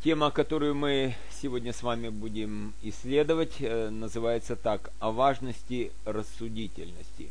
Тема, которую мы сегодня с вами будем исследовать, называется так: о важности рассудительности.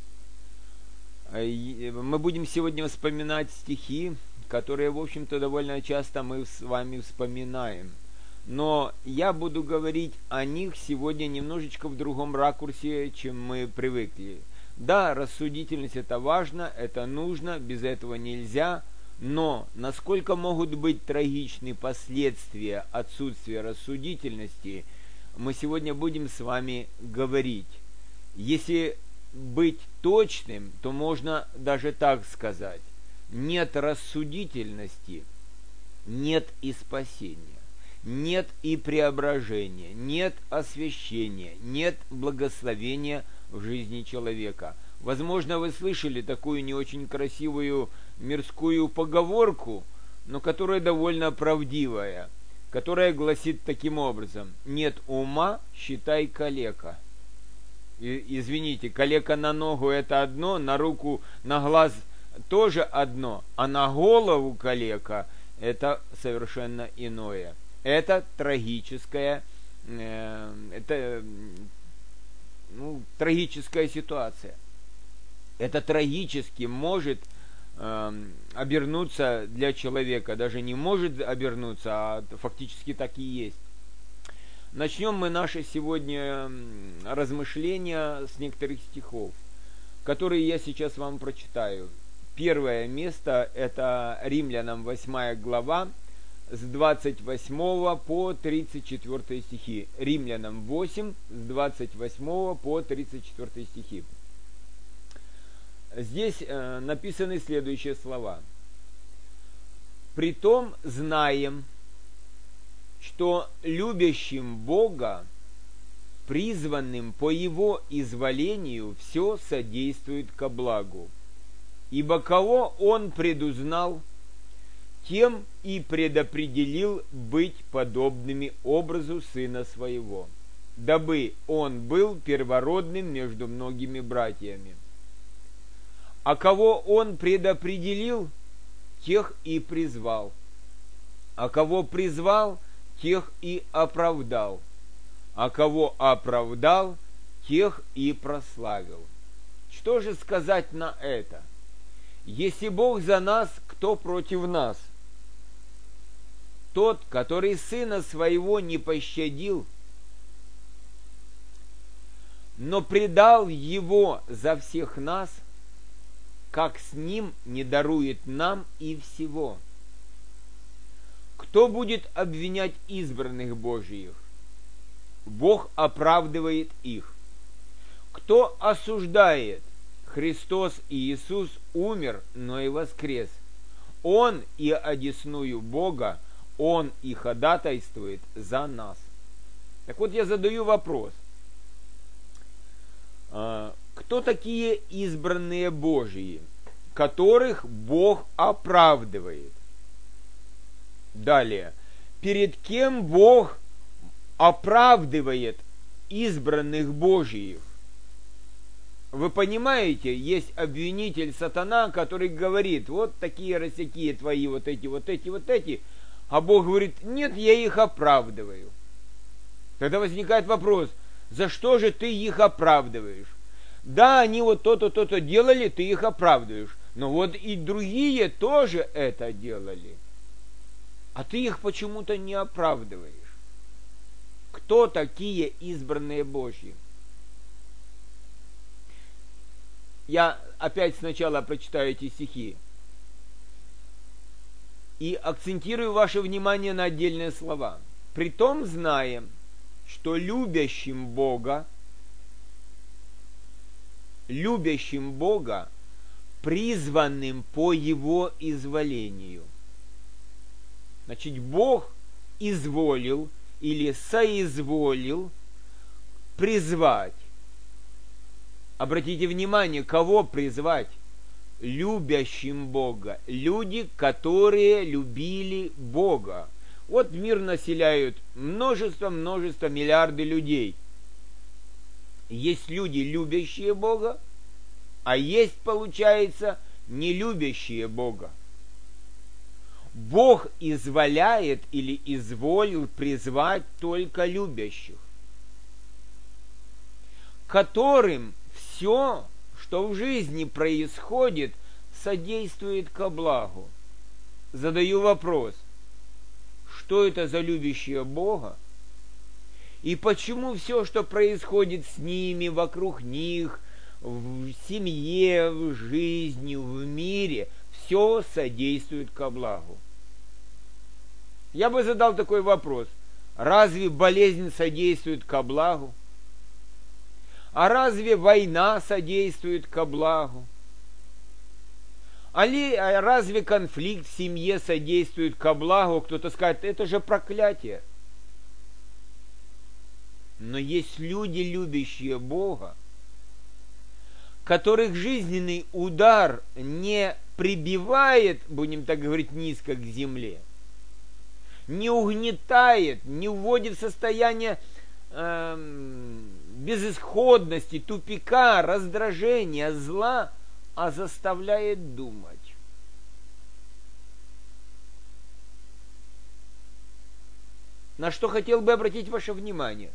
Мы будем сегодня вспоминать стихи, которые, в общем-то, довольно часто мы с вами вспоминаем. Но я буду говорить о них сегодня немножечко в другом ракурсе, чем мы привыкли. Да, рассудительность – это важно, это нужно, без этого нельзя. Но насколько могут быть трагичны последствия отсутствия рассудительности, мы сегодня будем с вами говорить. Если быть точным, то можно даже так сказать: нет рассудительности, нет и спасения, нет и преображения, нет освящения, нет благословения в жизни человека. Возможно, вы слышали такую не очень красивую мирскую поговорку, но которая довольно правдивая, которая гласит таким образом: нет ума, считай калека. Извините, калека на ногу – это одно, на руку, на глаз тоже одно, а на голову калека – это совершенно иное. Это трагическая ситуация. Это трагически может обернуться для человека, даже не может обернуться, а фактически так и есть. Начнем мы наше сегодня размышления с некоторых стихов, которые я сейчас вам прочитаю. Первое место – это Римлянам 8 глава, с 28 по 34 стихи. Римлянам 8, с 28 по 34 стихи. Здесь написаны следующие слова. «Притом знаем, что любящим Бога, призванным по Его изволению, все содействует ко благу. Ибо кого Он предузнал, тем и предопределил быть подобными образу Сына Своего, дабы Он был первородным между многими братьями. А кого Он предопределил, тех и призвал. А кого призвал, тех и оправдал. А кого оправдал, тех и прославил». Что же сказать на это? Если Бог за нас, кто против нас? Тот, который Сына Своего не пощадил, но предал Его за всех нас, как с Ним не дарует нам и всего? Кто будет обвинять избранных Божиих? Бог оправдывает их. Кто осуждает? Христос Иисус умер, но и воскрес. Он и одесную Бога, Он и ходатайствует за нас. Так вот, я задаю вопрос. Кто такие избранные Божьи, которых Бог оправдывает? Далее. Перед кем Бог оправдывает избранных Божьих? Вы понимаете, есть обвинитель сатана, который говорит: вот такие рассякие твои, вот эти. А Бог говорит: нет, я их оправдываю. Тогда возникает вопрос: за что же ты их оправдываешь? Да, они вот то-то, то-то делали, ты их оправдываешь. Но вот и другие тоже это делали. А ты их почему-то не оправдываешь. Кто такие избранные Божьи? Я опять сначала прочитаю эти стихи и акцентирую ваше внимание на отдельные слова. «Притом знаем, что любящим Бога, призванным по Его изволению». Значит, Бог изволил или соизволил призвать. Обратите внимание, кого призвать? Любящим Бога. Люди, которые любили Бога. Вот мир населяют множество, миллиарды людей. Есть люди, любящие Бога, а есть, получается, не любящие Бога. Бог изволяет или изволил призвать только любящих, которым все, что в жизни происходит, содействует ко благу. Задаю вопрос, что это за любящие Бога? И почему все, что происходит с ними, вокруг них, в семье, в жизни, в мире, все содействует ко благу? Я бы задал такой вопрос. Разве болезнь содействует ко благу? А разве война содействует ко благу? А разве конфликт в семье содействует ко благу? Кто-то скажет, это же проклятие. Но есть люди, любящие Бога, которых жизненный удар не прибивает, будем так говорить, низко к земле, не угнетает, не вводит в состояние безысходности, тупика, раздражения, зла, а заставляет думать. На что хотел бы обратить ваше внимание?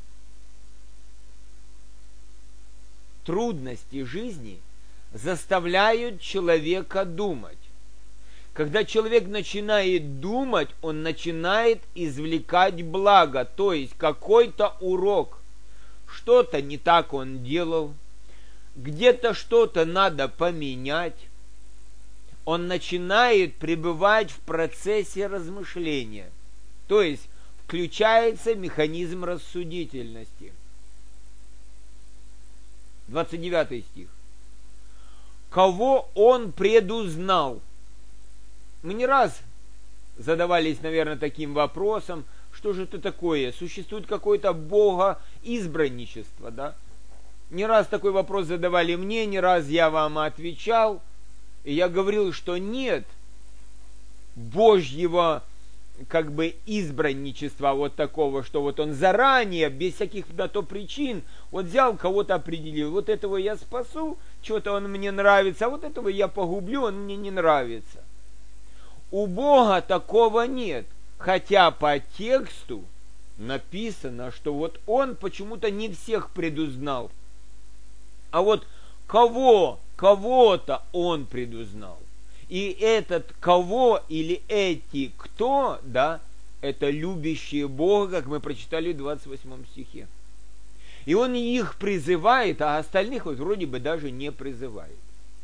Трудности жизни заставляют человека думать. Когда человек начинает думать, он начинает извлекать благо, то есть какой-то урок. Что-то не так он делал, где-то что-то надо поменять. Он начинает пребывать в процессе размышления, то есть включается механизм рассудительности. 29 стих. Кого он предузнал? Мы не раз задавались, наверное, таким вопросом, что же это такое? Существует какое-то богоизбранничество, да? Не раз такой вопрос задавали мне, не раз я вам отвечал, и я говорил, что нет Божьего как бы избранничества вот такого, что вот он заранее, без всяких на то причин, вот взял, кого-то определил, вот этого я спасу, что-то он мне нравится, а вот этого я погублю, он мне не нравится. У Бога такого нет, хотя по тексту написано, что вот он почему-то не всех предузнал, а вот кого-то он предузнал. И этот кого или эти кто, да, это любящие Бога, как мы прочитали в 28 стихе. И он их призывает, а остальных вот вроде бы даже не призывает.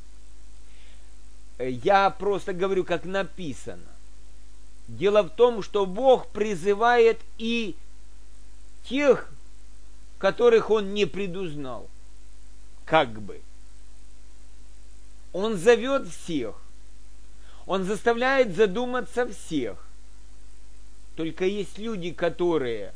Я просто говорю, как написано. Дело в том, что Бог призывает и тех, которых он не предузнал. Как бы. Он зовет всех. Он заставляет задуматься всех. Только есть люди, которые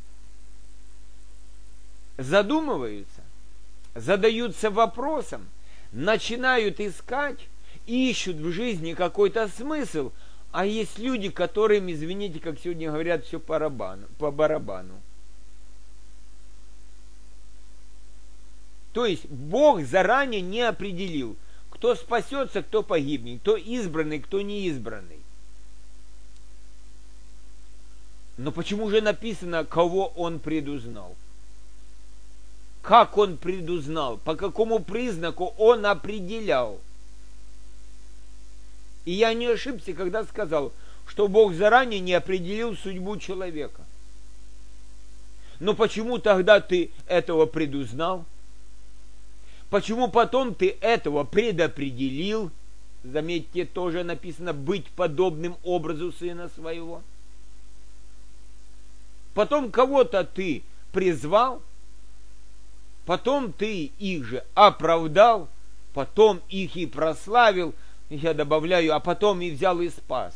задумываются, задаются вопросом, начинают искать, ищут в жизни какой-то смысл, а есть люди, которым, извините, как сегодня говорят, все по барабану. То есть Бог заранее не определил, кто спасется, кто погибнет, кто избранный, кто не избранный. Но почему же написано, кого он предузнал? Как он предузнал? По какому признаку он определял? И я не ошибся, когда сказал, что Бог заранее не определил судьбу человека. Но почему тогда ты этого предузнал? Почему потом ты этого предопределил? Заметьте, тоже написано быть подобным образу сына своего. Потом кого-то ты призвал, потом ты их же оправдал, потом их и прославил, я добавляю, а потом и взял и спас.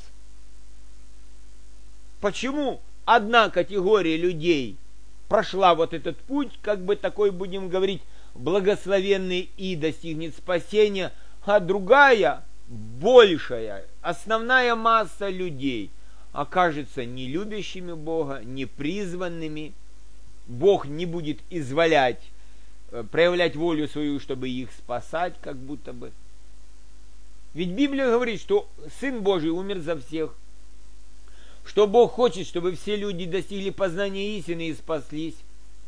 Почему одна категория людей прошла вот этот путь, как бы такой, будем говорить, благословенный и достигнет спасения, а другая, большая, основная масса людей окажется не любящими Бога, не призванными, Бог не будет изволять, проявлять волю свою, чтобы их спасать, как будто бы. Ведь Библия говорит, что Сын Божий умер за всех, Что Бог хочет, чтобы все люди достигли познания истины и спаслись.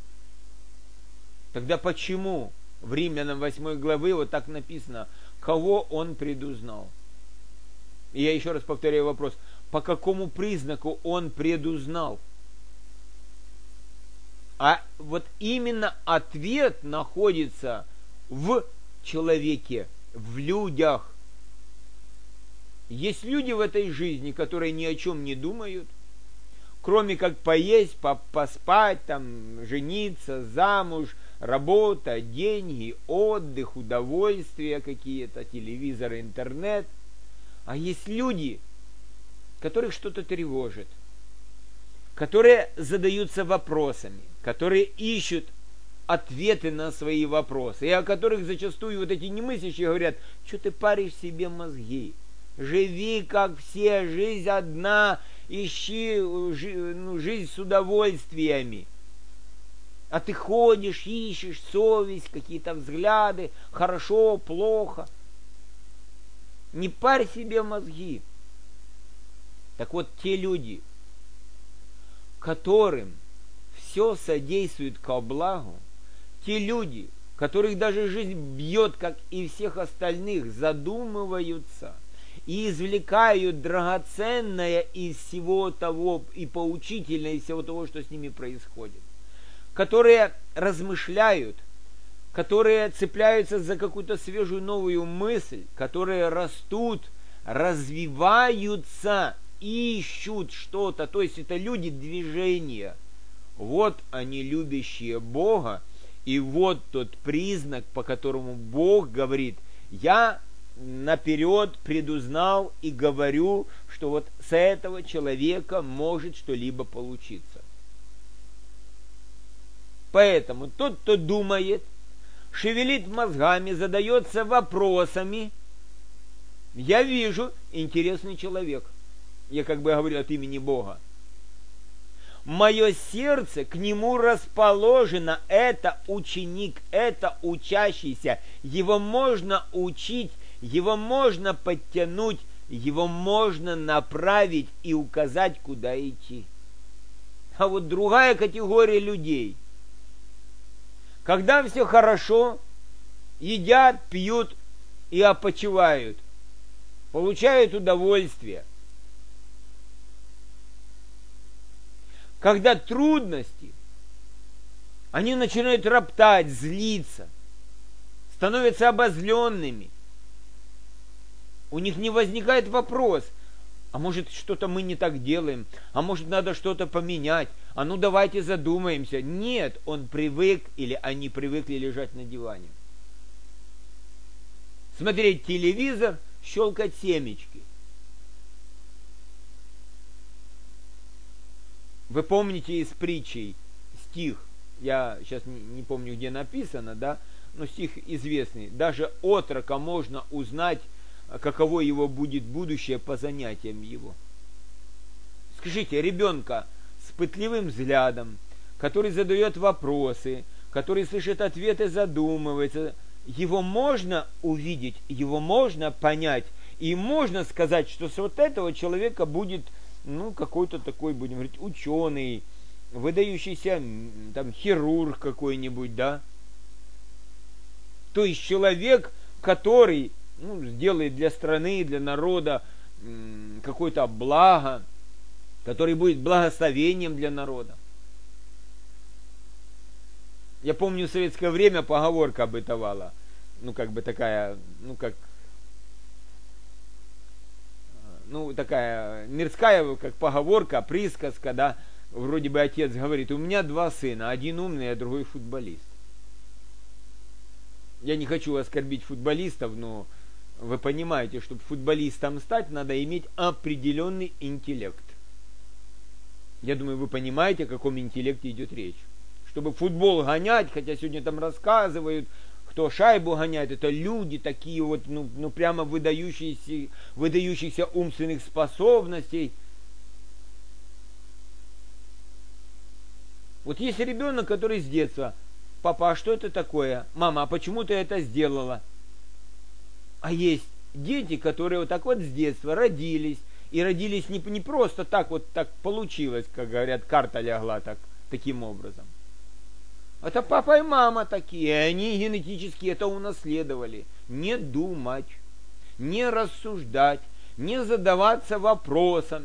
Тогда почему в Римлянам 8 главы вот так написано, кого Он предузнал? И я еще раз повторяю вопрос, по какому признаку Он предузнал? А вот именно ответ находится в человеке, в людях. Есть люди в этой жизни, которые ни о чем не думают, кроме как поесть, поспать, там, жениться, замуж, работа, деньги, отдых, удовольствия какие-то, телевизор, интернет. А есть люди, которых что-то тревожит, которые задаются вопросами, которые ищут ответы на свои вопросы, и о которых зачастую вот эти немыслящие говорят, что ты паришь себе мозги, живи как все, жизнь одна, ищи жизнь с удовольствиями. А ты ходишь, ищешь совесть, какие-то взгляды, хорошо, плохо. Не парь себе мозги. Так вот, те люди, которым все содействует ко благу, те люди, которых даже жизнь бьет, как и всех остальных, задумываются и извлекают драгоценное из всего того и поучительное из всего того, что с ними происходит, которые размышляют, которые цепляются за какую-то свежую новую мысль, которые растут, развиваются, ищут что-то. То есть это люди движения. Вот они, любящие Бога, и вот тот признак, по которому Бог говорит, я наперед предузнал и говорю, что вот с этого человека может что-либо получиться. Поэтому тот, кто думает, шевелит мозгами, задается вопросами, я вижу интересный человек. Я как бы говорю от имени Бога. Мое сердце к нему расположено, это ученик, это учащийся, его можно учить, его можно подтянуть, его можно направить и указать, куда идти. А вот другая категория людей, когда все хорошо, едят, пьют и опочивают, получают удовольствие. Когда трудности, они начинают роптать, злиться, становятся обозленными. У них не возникает вопрос, а может что-то мы не так делаем, а может надо что-то поменять, а ну давайте задумаемся. Нет, он привык или они привыкли лежать на диване. Смотреть телевизор, щелкать семечки. Вы помните из притчей стих, я сейчас не помню, где написано, да, но стих известный. Даже отрока можно узнать, каково его будет будущее по занятиям его. Скажите, ребенка с пытливым взглядом, который задает вопросы, который слышит ответы, задумывается, его можно увидеть, его можно понять, и можно сказать, что с вот этого человека будет какой-то такой, будем говорить, ученый, выдающийся там хирург какой-нибудь, да. То есть человек, который сделает для страны, для народа какое-то благо, который будет благословением для народа. Я помню, в советское время поговорка бытовала, такая мирская, как поговорка, присказка, да, вроде бы отец говорит, у меня два сына, один умный, а другой футболист. Я не хочу оскорбить футболистов, но вы понимаете, чтобы футболистом стать, надо иметь определенный интеллект. Я думаю, вы понимаете, о каком интеллекте идет речь. Чтобы футбол гонять, хотя сегодня там рассказывают, кто шайбу гоняет, это люди такие вот, прямо выдающихся умственных способностей. Вот есть ребенок, который с детства, папа, а что это такое? Мама, а почему ты это сделала? А есть дети, которые вот так вот с детства родились, и родились не просто так, вот так получилось, как говорят, карта лягла таким образом. Это папа и мама такие, и они генетически это унаследовали. Не думать, не рассуждать, не задаваться вопросом.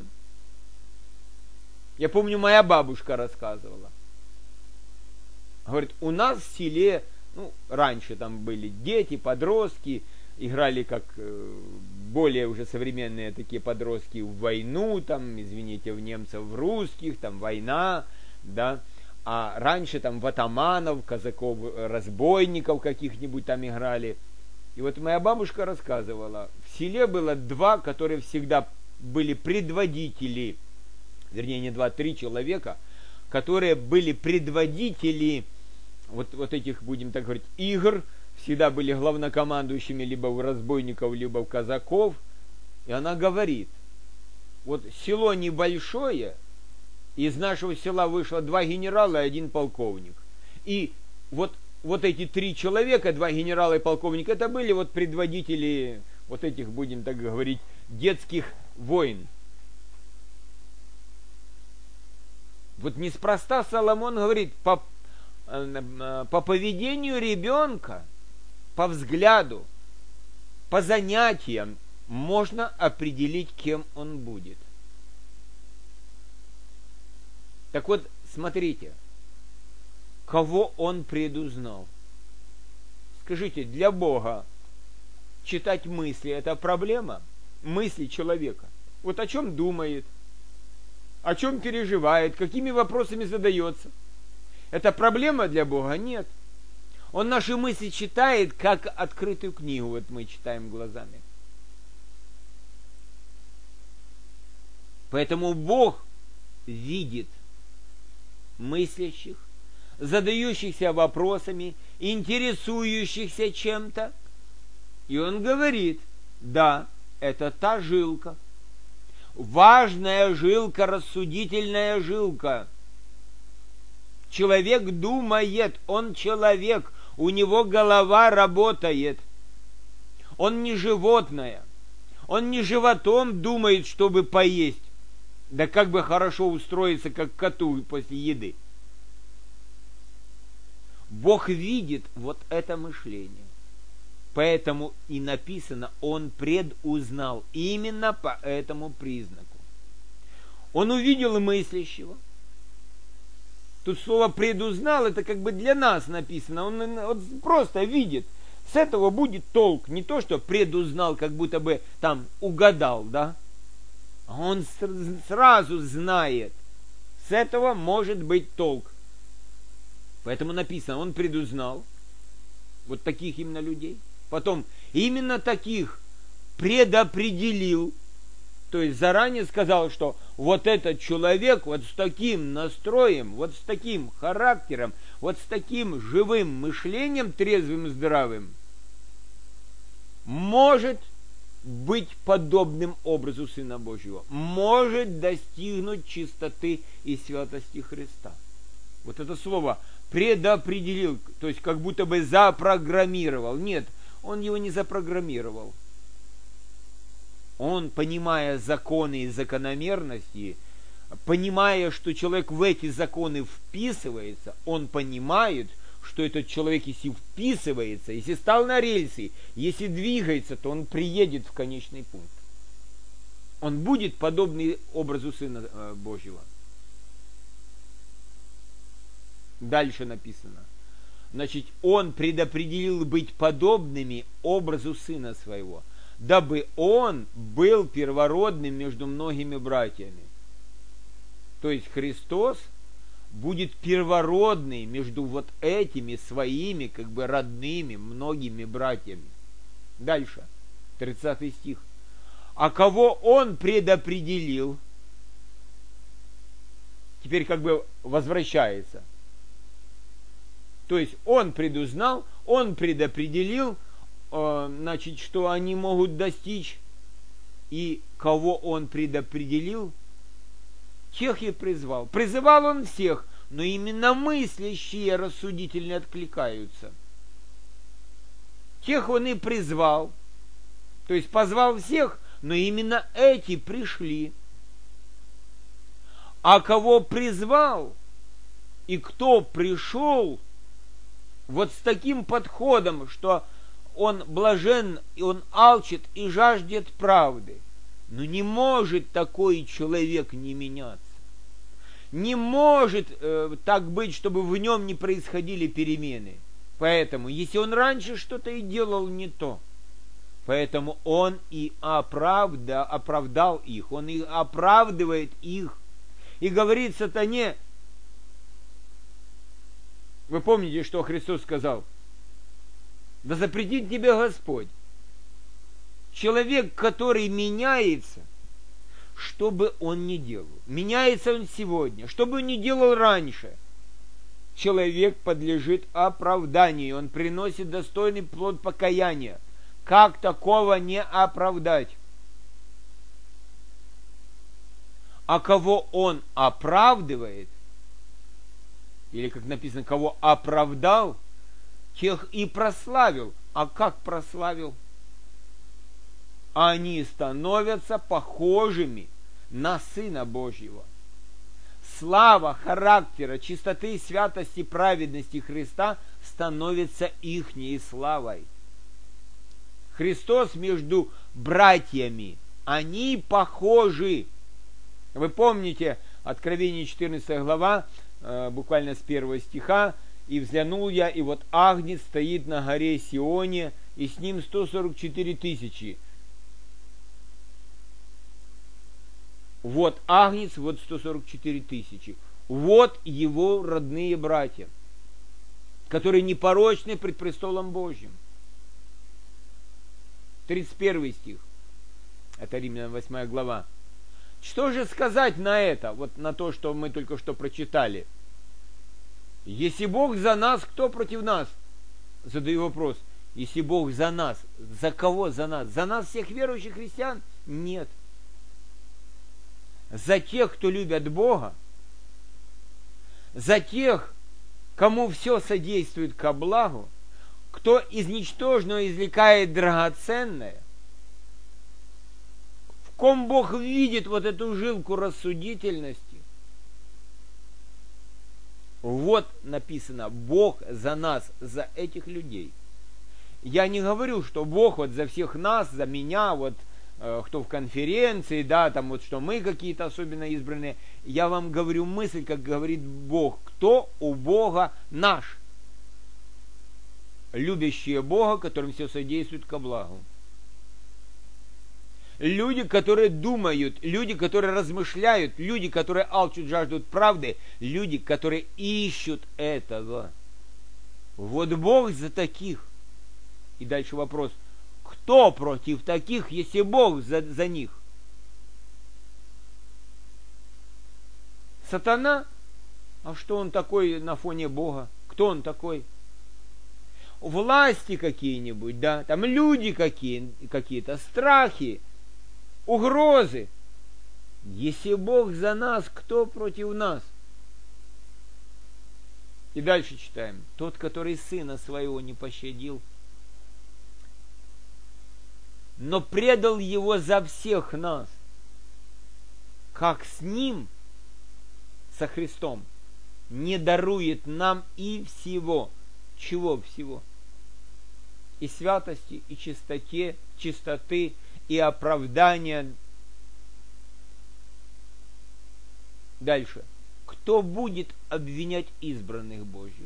Я помню, моя бабушка рассказывала. Говорит, у нас в селе, раньше там были дети, подростки, играли как более уже современные такие подростки в войну, там, извините, в немцев, в русских, там война, да. А раньше там в атаманов, казаков, разбойников каких-нибудь там играли. И вот моя бабушка рассказывала, в селе было два, которые всегда были предводители, вернее не два, три человека, которые были предводители вот этих, будем так говорить, игр, всегда были главнокомандующими либо у разбойников, либо у казаков. И она говорит, вот село небольшое, из нашего села вышло 2 генерала и 1 полковник. И вот эти 3 человека, 2 генерала и полковник, это были вот предводители вот этих, будем так говорить, детских войн. Вот неспроста Соломон говорит, по поведению ребенка, по взгляду, по занятиям можно определить, кем он будет. Так вот, смотрите, кого он предузнал. Скажите, для Бога читать мысли – это проблема? Мысли человека. Вот о чем думает, о чем переживает, какими вопросами задается. Это проблема для Бога? Нет. Он наши мысли читает, как открытую книгу, вот мы читаем глазами. Поэтому Бог видит мыслящих, задающихся вопросами, интересующихся чем-то. И он говорит, да, это та жилка. Важная жилка, рассудительная жилка. Человек думает, он человек, у него голова работает. Он не животное. Он не животом думает, чтобы поесть. Да как бы хорошо устроиться, как коту после еды. Бог видит вот это мышление. Поэтому и написано, он предузнал именно по этому признаку. Он увидел мыслящего. Тут слово предузнал, это как бы для нас написано. Он просто видит. С этого будет толк. Не то, что предузнал, как будто бы там угадал, да? Он сразу знает. С этого может быть толк. Поэтому написано, он предузнал вот таких именно людей. Потом именно таких предопределил. То есть заранее сказал, что вот этот человек вот с таким настроем, вот с таким характером, вот с таким живым мышлением, трезвым, здравым, может быть подобным образу Сына Божьего, может достигнуть чистоты и святости Христа. Вот это слово предопределил, то есть как будто бы запрограммировал. Нет, он его не запрограммировал. Он, понимая законы и закономерности, понимая, что человек в эти законы вписывается, он понимает, что этот человек, если вписывается, если стал на рельсы, если двигается, то он приедет в конечный пункт. Он будет подобный образу Сына Божьего. Дальше написано. Значит, он предопределил быть подобными образу Сына Своего, дабы он был первородным между многими братьями. То есть Христос будет первородный между вот этими своими, как бы родными, многими братьями. Дальше, 30 стих. А кого он предопределил, теперь как бы возвращается. То есть он предузнал, он предопределил, значит, что они могут достичь, и кого он предопределил, тех и призвал. Призывал он всех, но именно мыслящие, рассудительные откликаются. Тех он и призвал, то есть позвал всех, но именно эти пришли. А кого призвал и кто пришел, вот с таким подходом, что он блажен, и он алчит и жаждет правды, но не может такой человек не меняться. Не может так быть, чтобы в нем не происходили перемены. Поэтому, если он раньше что-то и делал не то, поэтому он и оправдал их, он и оправдывает их. И говорит сатане, вы помните, что Христос сказал? Да запретит тебе Господь. Человек, который меняется, что бы он ни делал, меняется он сегодня, что бы он ни делал раньше, человек подлежит оправданию, он приносит достойный плод покаяния. Как такого не оправдать? А кого он оправдывает, или, как написано, кого оправдал, тех и прославил. А как прославил? Они становятся похожими на Сына Божьего. Слава характера, чистоты, святости, праведности Христа становится ихней славой. Христос между братьями, они похожи. Вы помните, Откровение 14 глава, буквально с 1 стиха, «И взглянул я, и вот Агнец стоит на горе Сионе, и с ним 144 тысячи». Вот Агнец, вот 144 тысячи. Вот его родные братья, которые непорочны пред престолом Божьим. 31 стих. Это Римлянам 8 глава. Что же сказать на это, вот на то, что мы только что прочитали? Если Бог за нас, кто против нас? Задаю вопрос. Если Бог за нас, за кого за нас? За нас всех верующих христиан? Нет. За тех, кто любят Бога, за тех, кому все содействует ко благу, кто из ничтожного извлекает драгоценное, в ком Бог видит вот эту жилку рассудительности. Вот написано, Бог за нас, за этих людей. Я не говорю, что Бог вот за всех нас, за меня, вот кто в конференции, да, там вот что мы какие-то особенно избранные. Я вам говорю мысль, как говорит Бог. Кто у Бога наш? Любящие Бога, которым все содействует ко благу. Люди, которые думают, люди, которые размышляют, люди, которые алчут, жаждут правды, люди, которые ищут этого. Вот Бог за таких. И дальше вопрос. Кто против таких, если Бог за них? Сатана? А что он такой на фоне Бога? Кто он такой? Власти какие-нибудь, да? Там люди какие-то, страхи, угрозы. Если Бог за нас, кто против нас? И дальше читаем. Тот, который сына своего не пощадил, но предал его за всех нас, как с ним, со Христом, не дарует нам и всего. Чего всего? И святости, и чистоты, и оправдания. Дальше. Кто будет обвинять избранных Божьих?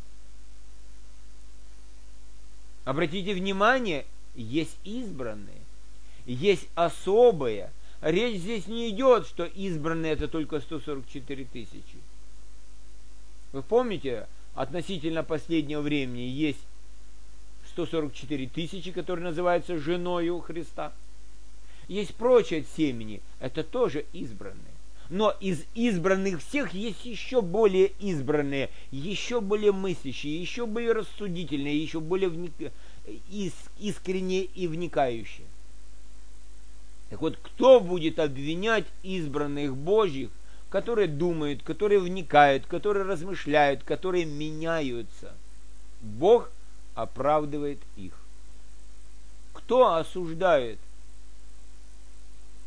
Обратите внимание, есть избранные, есть особые. Речь здесь не идет, что избранные это только 144 тысячи. Вы помните, относительно последнего времени есть 144 тысячи, которые называются женою Христа. Есть прочие от семени, это тоже избранные. Но из избранных всех есть еще более избранные, еще более мыслящие, еще более рассудительные, еще более искренние и вникающие. Так вот, кто будет обвинять избранных Божьих, которые думают, которые вникают, которые размышляют, которые меняются? Бог оправдывает их. Кто осуждает?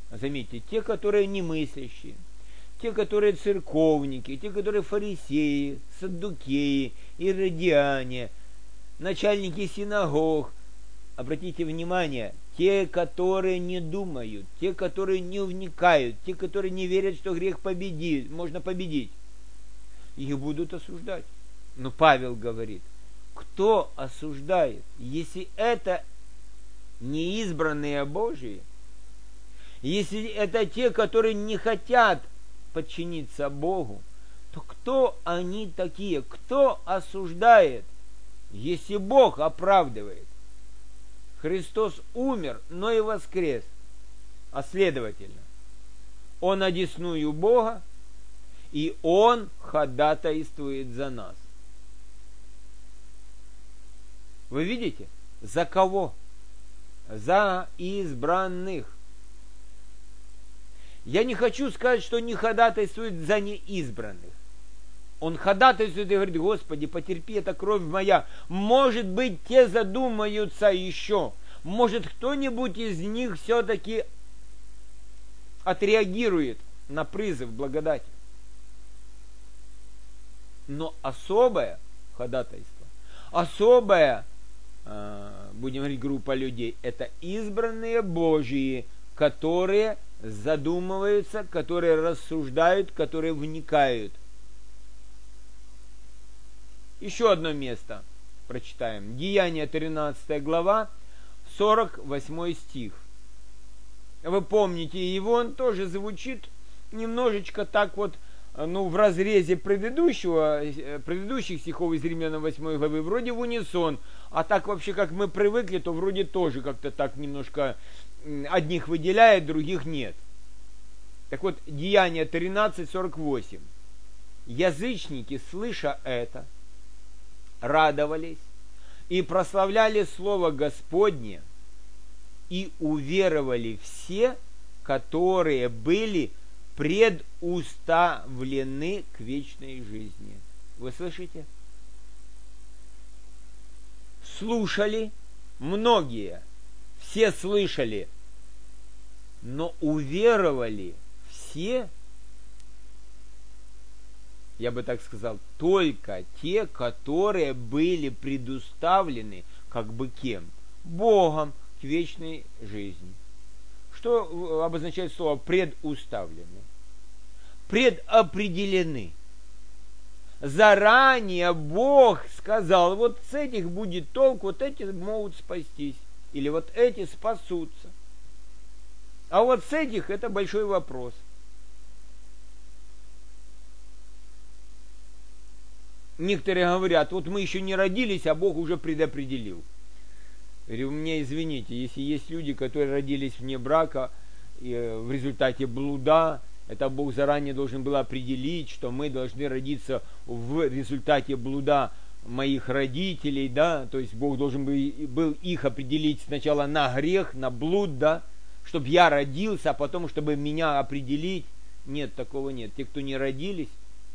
Заметьте, те, которые немыслящие, те, которые церковники, те, которые фарисеи, саддукеи, иродиане, начальники синагог. Обратите внимание, те, которые не думают, те, которые не вникают, те, которые не верят, что грех можно победить, их будут осуждать. Но Павел говорит, кто осуждает, если это не избранные Божьи, если это те, которые не хотят подчиниться Богу, то кто они такие? Кто осуждает, если Бог оправдывает? Христос умер, но и воскрес. А следовательно, Он одесную Бога, и Он ходатайствует за нас. Вы видите? За кого? За избранных. Я не хочу сказать, что не ходатайствует за неизбранных. Он ходатайствует и говорит: Господи, потерпи, это кровь моя. Может быть, те задумаются еще. Может, кто-нибудь из них все-таки отреагирует на призыв благодати. Но особое ходатайство, особая, будем говорить, группа людей, это избранные Божьи, которые задумываются, которые рассуждают, которые вникают. Еще одно место прочитаем. Деяния 13 глава, 48 стих. Вы помните его, он тоже звучит немножечко так вот, в разрезе предыдущих стихов из Римлянам 8 главы, вроде в унисон, а так вообще, как мы привыкли, то вроде тоже как-то так немножко одних выделяет, других нет. Так вот, Деяния 13:48. Язычники, слыша это, радовались и прославляли Слово Господне, и уверовали все, которые были предуставлены к вечной жизни. Вы слышите? Слушали многие, все слышали, но уверовали все, я бы так сказал, только те, которые были предуставлены, как бы кем? Богом к вечной жизни. Что обозначает слово предуставлены? Предопределены. Заранее Бог сказал, вот с этих будет толк, вот эти могут спастись, или вот эти спасутся. А вот с этих это большой вопрос. Некоторые говорят, вот мы еще не родились, а Бог уже предопределил. Говорю, мне извините, если есть люди, которые родились вне брака, и в результате блуда, это Бог заранее должен был определить, что мы должны родиться в результате блуда моих родителей, да, то есть Бог должен был их определить сначала на грех, на блуд, да, чтобы я родился, а потом, чтобы меня определить. Нет, такого нет. Те, кто не родились,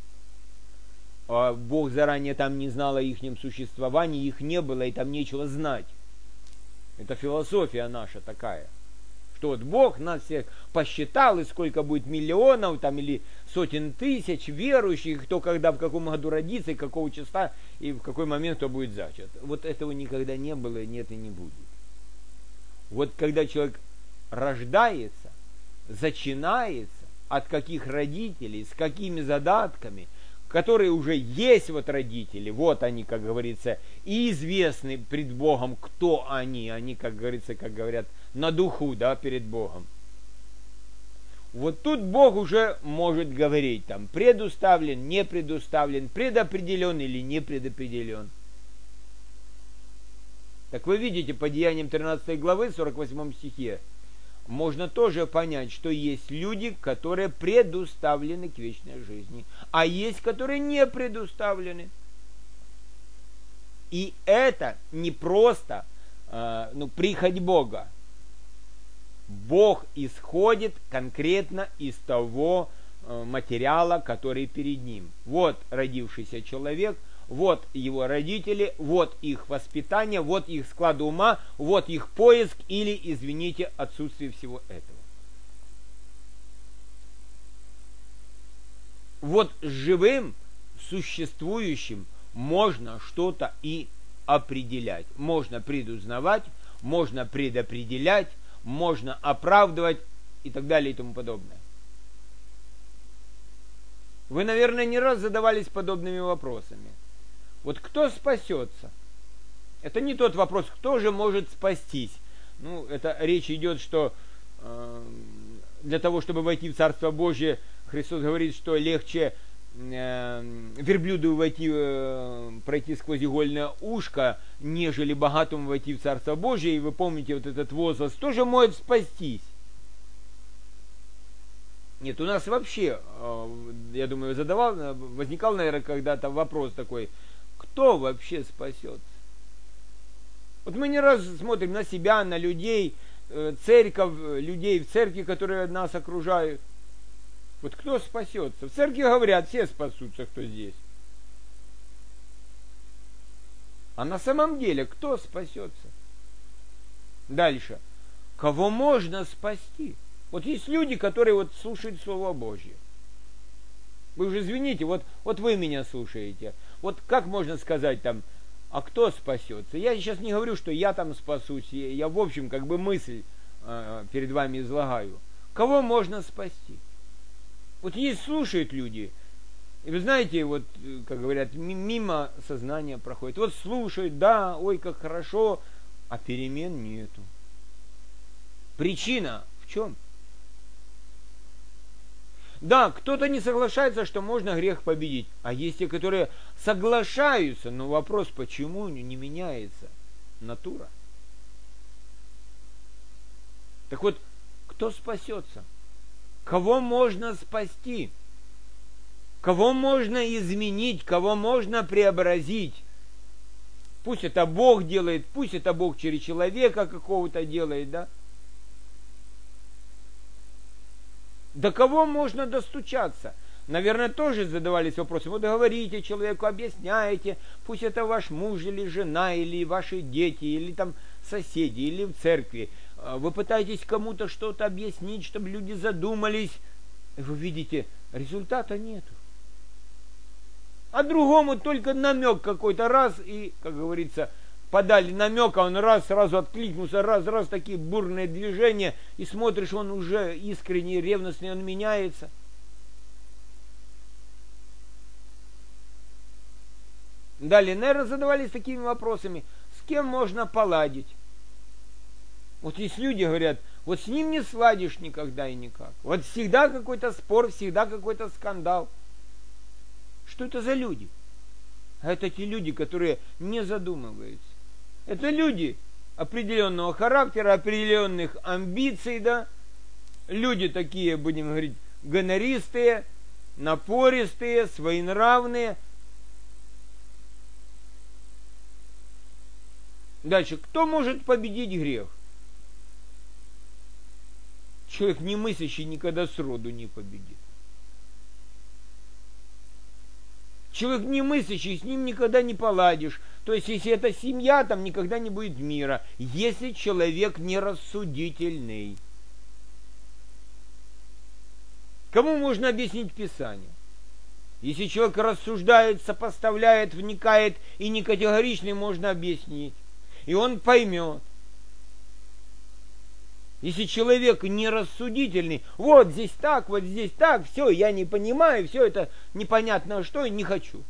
Бог заранее там не знал о их существовании, их не было, и там нечего знать. Это философия наша такая, что вот Бог нас всех посчитал, и сколько будет миллионов там, или сотен тысяч верующих, кто когда в каком году родится, и какого числа, и в какой момент кто будет зачат. Вот этого никогда не было, нет и не будет. Вот когда человек рождается, зачинается, от каких родителей, с какими задатками, которые уже есть вот родители, вот они, как говорится, и известны пред Богом, кто они, как говорится, как говорят, на духу, да, перед Богом. Вот тут Бог уже может говорить, там, предуставлен, не предуставлен, предопределен или не предопределен. Так вы видите, по Деяниям 13 главы, 48 стихе, можно тоже понять, что есть люди, которые предуставлены к вечной жизни, а есть, которые не предуставлены. И это не просто прихоть Бога. Бог исходит конкретно из того материала, который перед ним. Вот родившийся человек, вот его родители, вот их воспитание, вот их склад ума, вот их поиск или, извините, отсутствие всего этого. вот с живым, существующим можно что-то и определять. Можно предузнавать, можно предопределять, можно оправдывать и так далее и тому подобное. Вы, наверное, не раз задавались подобными вопросами. Вот кто спасется? Это не тот вопрос, кто же может спастись. Ну, это речь идет, что для того, чтобы войти в Царство Божие, Христос говорит, что легче верблюду пройти сквозь игольное ушко, нежели богатому войти в Царство Божие. И вы помните вот этот возглас, кто же может спастись? Нет, у нас вообще, я думаю, возникал, наверное, когда-то вопрос такой, кто вообще спасется? Вот мы не раз смотрим на себя, на людей, церковь, людей в церкви, которые нас окружают. Вот кто спасется? В церкви говорят, все спасутся, кто здесь. А на самом деле, кто спасется? Дальше. Кого можно спасти? Вот есть люди, которые вот слушают Слово Божье. Вы уже извините, вот вы меня слушаете. Вот как можно сказать там, а кто спасется? Я сейчас не говорю, что я там спасусь. Я в общем, как бы мысль перед вами излагаю. Кого можно спасти? Вот есть слушают люди, и вы знаете, вот, как говорят, мимо сознания проходит. Вот слушают, да, ой, как хорошо, а перемен нету. Причина в чем? Да, кто-то не соглашается, что можно грех победить, а есть те, которые соглашаются, но вопрос, почему не меняется натура? Так вот, кто спасется? Кого можно спасти? Кого можно изменить? Кого можно преобразить? Пусть это Бог делает, пусть это Бог через человека какого-то делает, да? До кого можно достучаться? Наверное, тоже задавались вопросом. Вот говорите человеку, объясняете, пусть это ваш муж или жена, или ваши дети, или там соседи, или в церкви. Вы пытаетесь кому-то что-то объяснить, чтобы люди задумались. И вы видите, результата нету. А другому только намек какой-то раз, и, как говорится, подали намек, а он раз, сразу откликнулся, раз, такие бурные движения, и смотришь, он уже искренний, ревностный, он меняется. Далее, наверное, задавались такими вопросами, с кем можно поладить? Вот есть люди, говорят, вот с ним не сладишь никогда и никак. Вот всегда какой-то спор, всегда какой-то скандал. Что это за люди? А это те люди, которые не задумываются. Это люди определенного характера, определенных амбиций, да. Люди такие, будем говорить, гонористые, напористые, своенравные. Дальше, кто может победить грех? Человек, не мыслящий, никогда сроду не победит. Человек не мыслящий, с ним никогда не поладишь. То есть, если это семья, там никогда не будет мира. Если человек нерассудительный. Кому можно объяснить Писание? Если человек рассуждает, сопоставляет, вникает и не категоричный, можно объяснить. И он поймет. Если человек нерассудительный, вот здесь так, все, я не понимаю, все это непонятно что, и не хочу.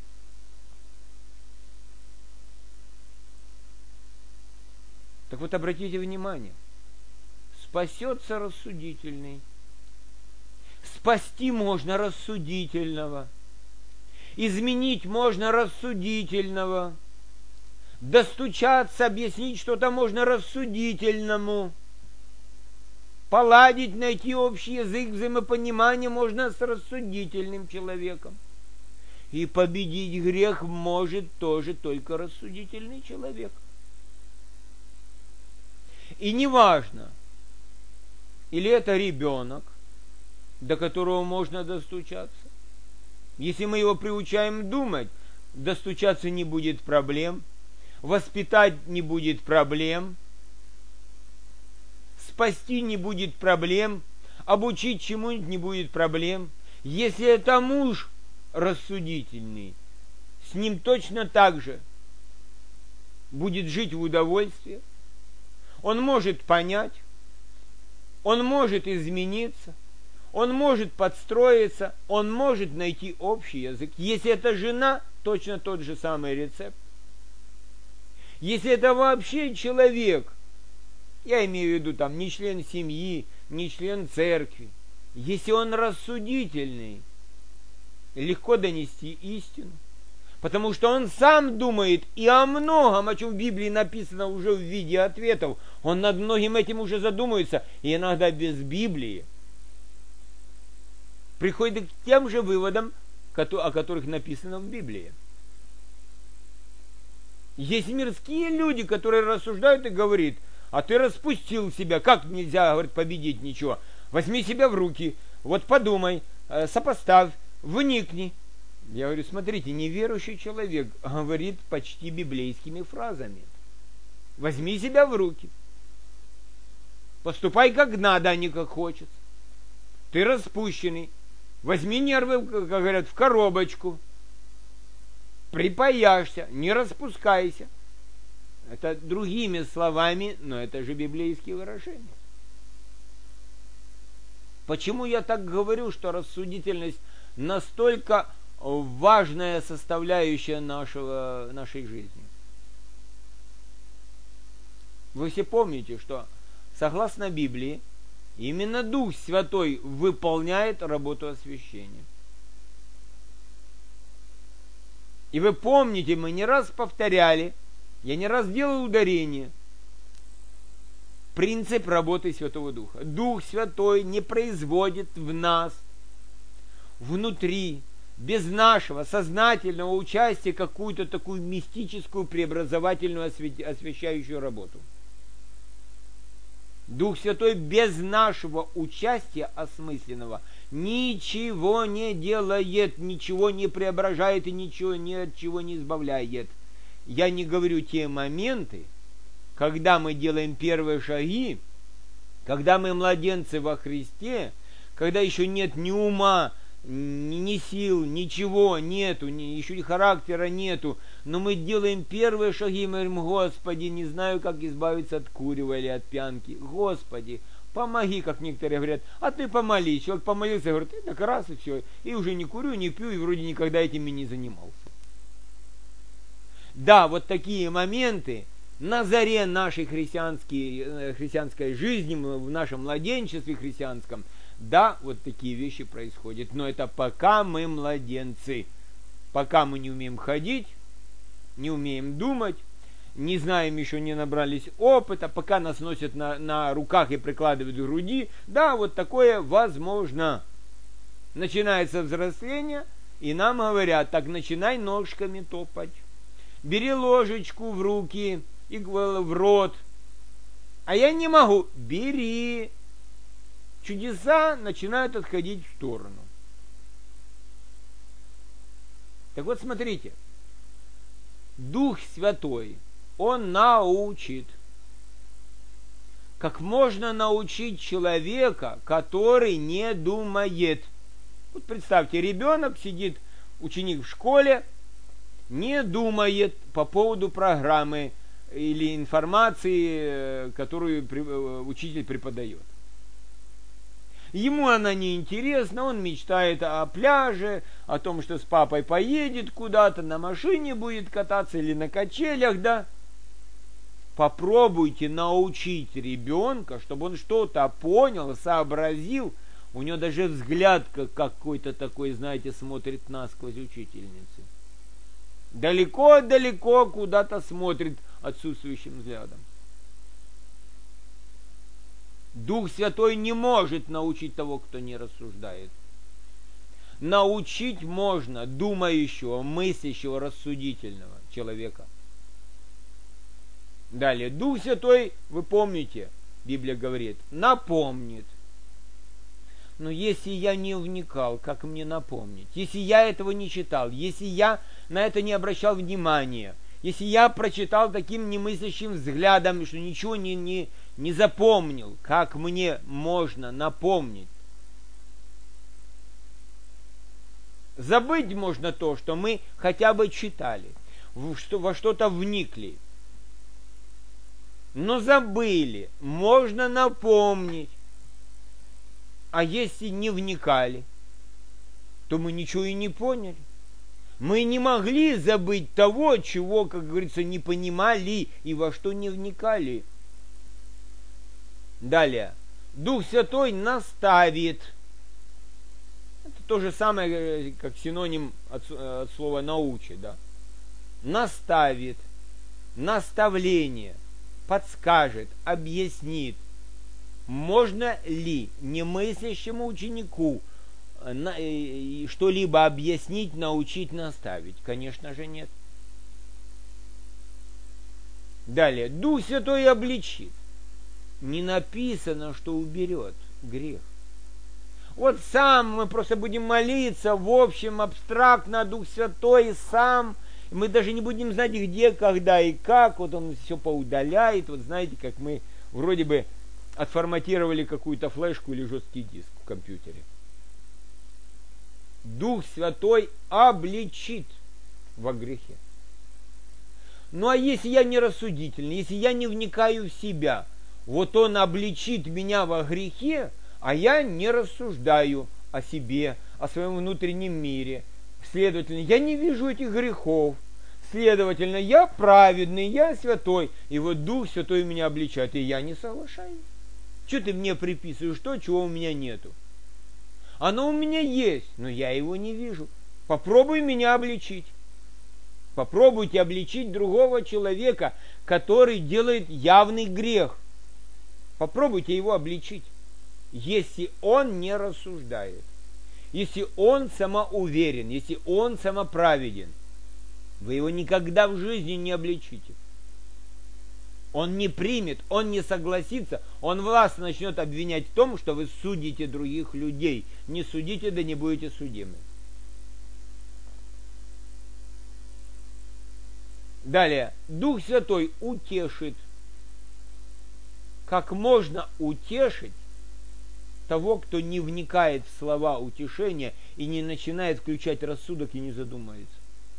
Так вот, обратите внимание, спасется рассудительный. Спасти можно рассудительного. Изменить можно рассудительного. Достучаться, объяснить что-то можно рассудительному. Поладить, найти общий язык, взаимопонимание можно с рассудительным человеком. И победить грех может тоже только рассудительный человек. И неважно, или это ребенок, до которого можно достучаться. Если мы его приучаем думать, достучаться не будет проблем, воспитать не будет проблем, спасти не будет проблем, обучить чему-нибудь не будет проблем. Если это муж, рассудительный, с ним точно так же будет жить в удовольствии, он может понять, он может измениться, он может подстроиться, он может найти общий язык. Если это жена, точно тот же самый рецепт. Если это вообще человек, я имею в виду там не член семьи, не член церкви, если он рассудительный, легко донести истину. Потому что он сам думает и о многом, о чем в Библии написано уже в виде ответов. Он над многим этим уже задумывается, и иногда без Библии приходит к тем же выводам, о которых написано в Библии. Есть мирские люди, которые рассуждают и говорят: а ты распустил себя, как нельзя, говорит, победить ничего? Возьми себя в руки, вот подумай, сопоставь, вникни. Я говорю, смотрите, неверующий человек говорит почти библейскими фразами. Возьми себя в руки. Поступай как надо, а не как хочется. Ты распущенный. Возьми нервы, как говорят, в коробочку. Припаяшься, не распускайся. Это другими словами, но это же библейские выражения. Почему я так говорю, что рассудительность настолько важная составляющая нашей жизни? Вы все помните, что согласно Библии именно Дух Святой выполняет работу освящения. И вы помните, мы не раз повторяли, я не раз делал ударение, принцип работы Святого Духа. Дух Святой не производит в нас, внутри, без нашего сознательного участия какую-то такую мистическую, преобразовательную, освящающую работу. Дух Святой без нашего участия осмысленного ничего не делает, ничего не преображает и ничего ни от чего не избавляет. Я не говорю те моменты, когда мы делаем первые шаги, когда мы младенцы во Христе, когда еще нет ни ума, ни сил, ничего нету, еще и характера нету, но мы делаем первые шаги, мы говорим: Господи, не знаю, как избавиться от курева или от пьянки. Господи, помоги, как некоторые говорят, а ты помолись. Человек помолился, говорит: и так раз, и все, и уже не курю, не пью, и вроде никогда этим и не занимался. Да, вот такие моменты на заре нашей христианской жизни, в нашем младенчестве христианском, да, вот такие вещи происходят. Но это пока мы младенцы, пока мы не умеем ходить, не умеем думать, не знаем еще, не набрались опыта, пока нас носят на руках и прикладывают к груди. Да, вот такое возможно. Начинается взросление, и нам говорят: так начинай ножками топать. Бери ложечку в руки и в рот. А я не могу. Бери. Чудеса начинают отходить в сторону. Так вот, смотрите. Дух Святой, Он научит. Как можно научить человека, который не думает? Вот представьте, ребенок сидит, ученик в школе, не думает по поводу программы или информации, которую учитель преподает. Ему она не интересна, он мечтает о пляже, о том, что с папой поедет куда-то, на машине будет кататься или на качелях, да. Попробуйте научить ребенка, чтобы он что-то понял, сообразил. У него даже взгляд какой-то такой, знаете, смотрит насквозь учительницы. Далеко-далеко куда-то смотрит отсутствующим взглядом. Дух Святой не может научить того, кто не рассуждает. Научить можно думающего, мыслящего, рассудительного человека. Далее. Дух Святой, вы помните, Библия говорит, напомнит. Но если я не вникал, как мне напомнить? Если я этого не читал, если я на это не обращал внимания, если я прочитал таким немыслящим взглядом, что ничего не запомнил, как мне можно напомнить? Забыть можно то, что мы хотя бы читали, во что-то вникли. Но забыли, можно напомнить. А если не вникали, то мы ничего и не поняли. Мы не могли забыть того, чего, как говорится, не понимали и во что не вникали. Далее. Дух Святой наставит. Это то же самое, как синоним от слова научит. Да? Наставит, наставление, подскажет, объяснит. Можно ли немыслящему ученику что-либо объяснить, научить, наставить? Конечно же нет. Далее. Дух Святой обличит. Не написано, что уберет грех. Вот сам мы просто будем молиться, в общем, абстрактно, Дух Святой сам. Мы даже не будем знать, где, когда и как. Вот он все поудаляет. Вот знаете, как мы вроде бы отформатировали какую-то флешку или жесткий диск в компьютере. Дух Святой обличит во грехе. Ну а если я не рассудительный, если я не вникаю в себя, вот он обличит меня во грехе, а я не рассуждаю о себе, о своем внутреннем мире. Следовательно, я не вижу этих грехов. Следовательно, я праведный, я святой. И вот Дух Святой меня обличает, и я не соглашаюсь. Что ты мне приписываешь то, чего у меня нету? Оно у меня есть, но я его не вижу. Попробуй меня обличить. Попробуйте обличить другого человека, который делает явный грех. Попробуйте его обличить, если он не рассуждает, если он самоуверен, если он самоправеден. Вы его никогда в жизни не обличите. Он не примет, он не согласится, он вас начнет обвинять в том, что вы судите других людей. Не судите, да не будете судимы. Далее. Дух Святой утешит. Как можно утешить того, кто не вникает в слова утешения и не начинает включать рассудок и не задумается?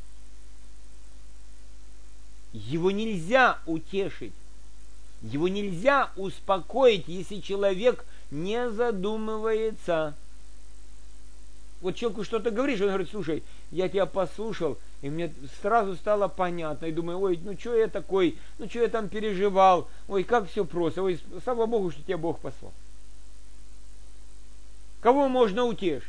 Его нельзя утешить. Его нельзя успокоить, если человек не задумывается. Вот человеку что-то говоришь, он говорит: слушай, я тебя послушал, и мне сразу стало понятно. И думаю: ой, ну что я такой, ну что я там переживал, ой, как все просто, ой, слава Богу, что тебя Бог послал. Кого можно утешить?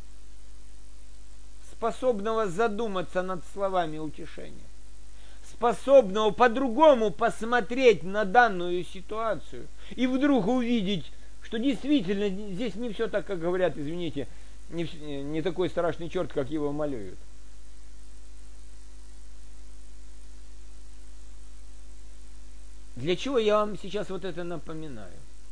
Способного задуматься над словами утешения. Способного по-другому посмотреть на данную ситуацию. И вдруг увидеть, что действительно здесь не все так, как говорят, извините, не такой страшный черт, как его малюют. Для чего я вам сейчас вот это напоминаю?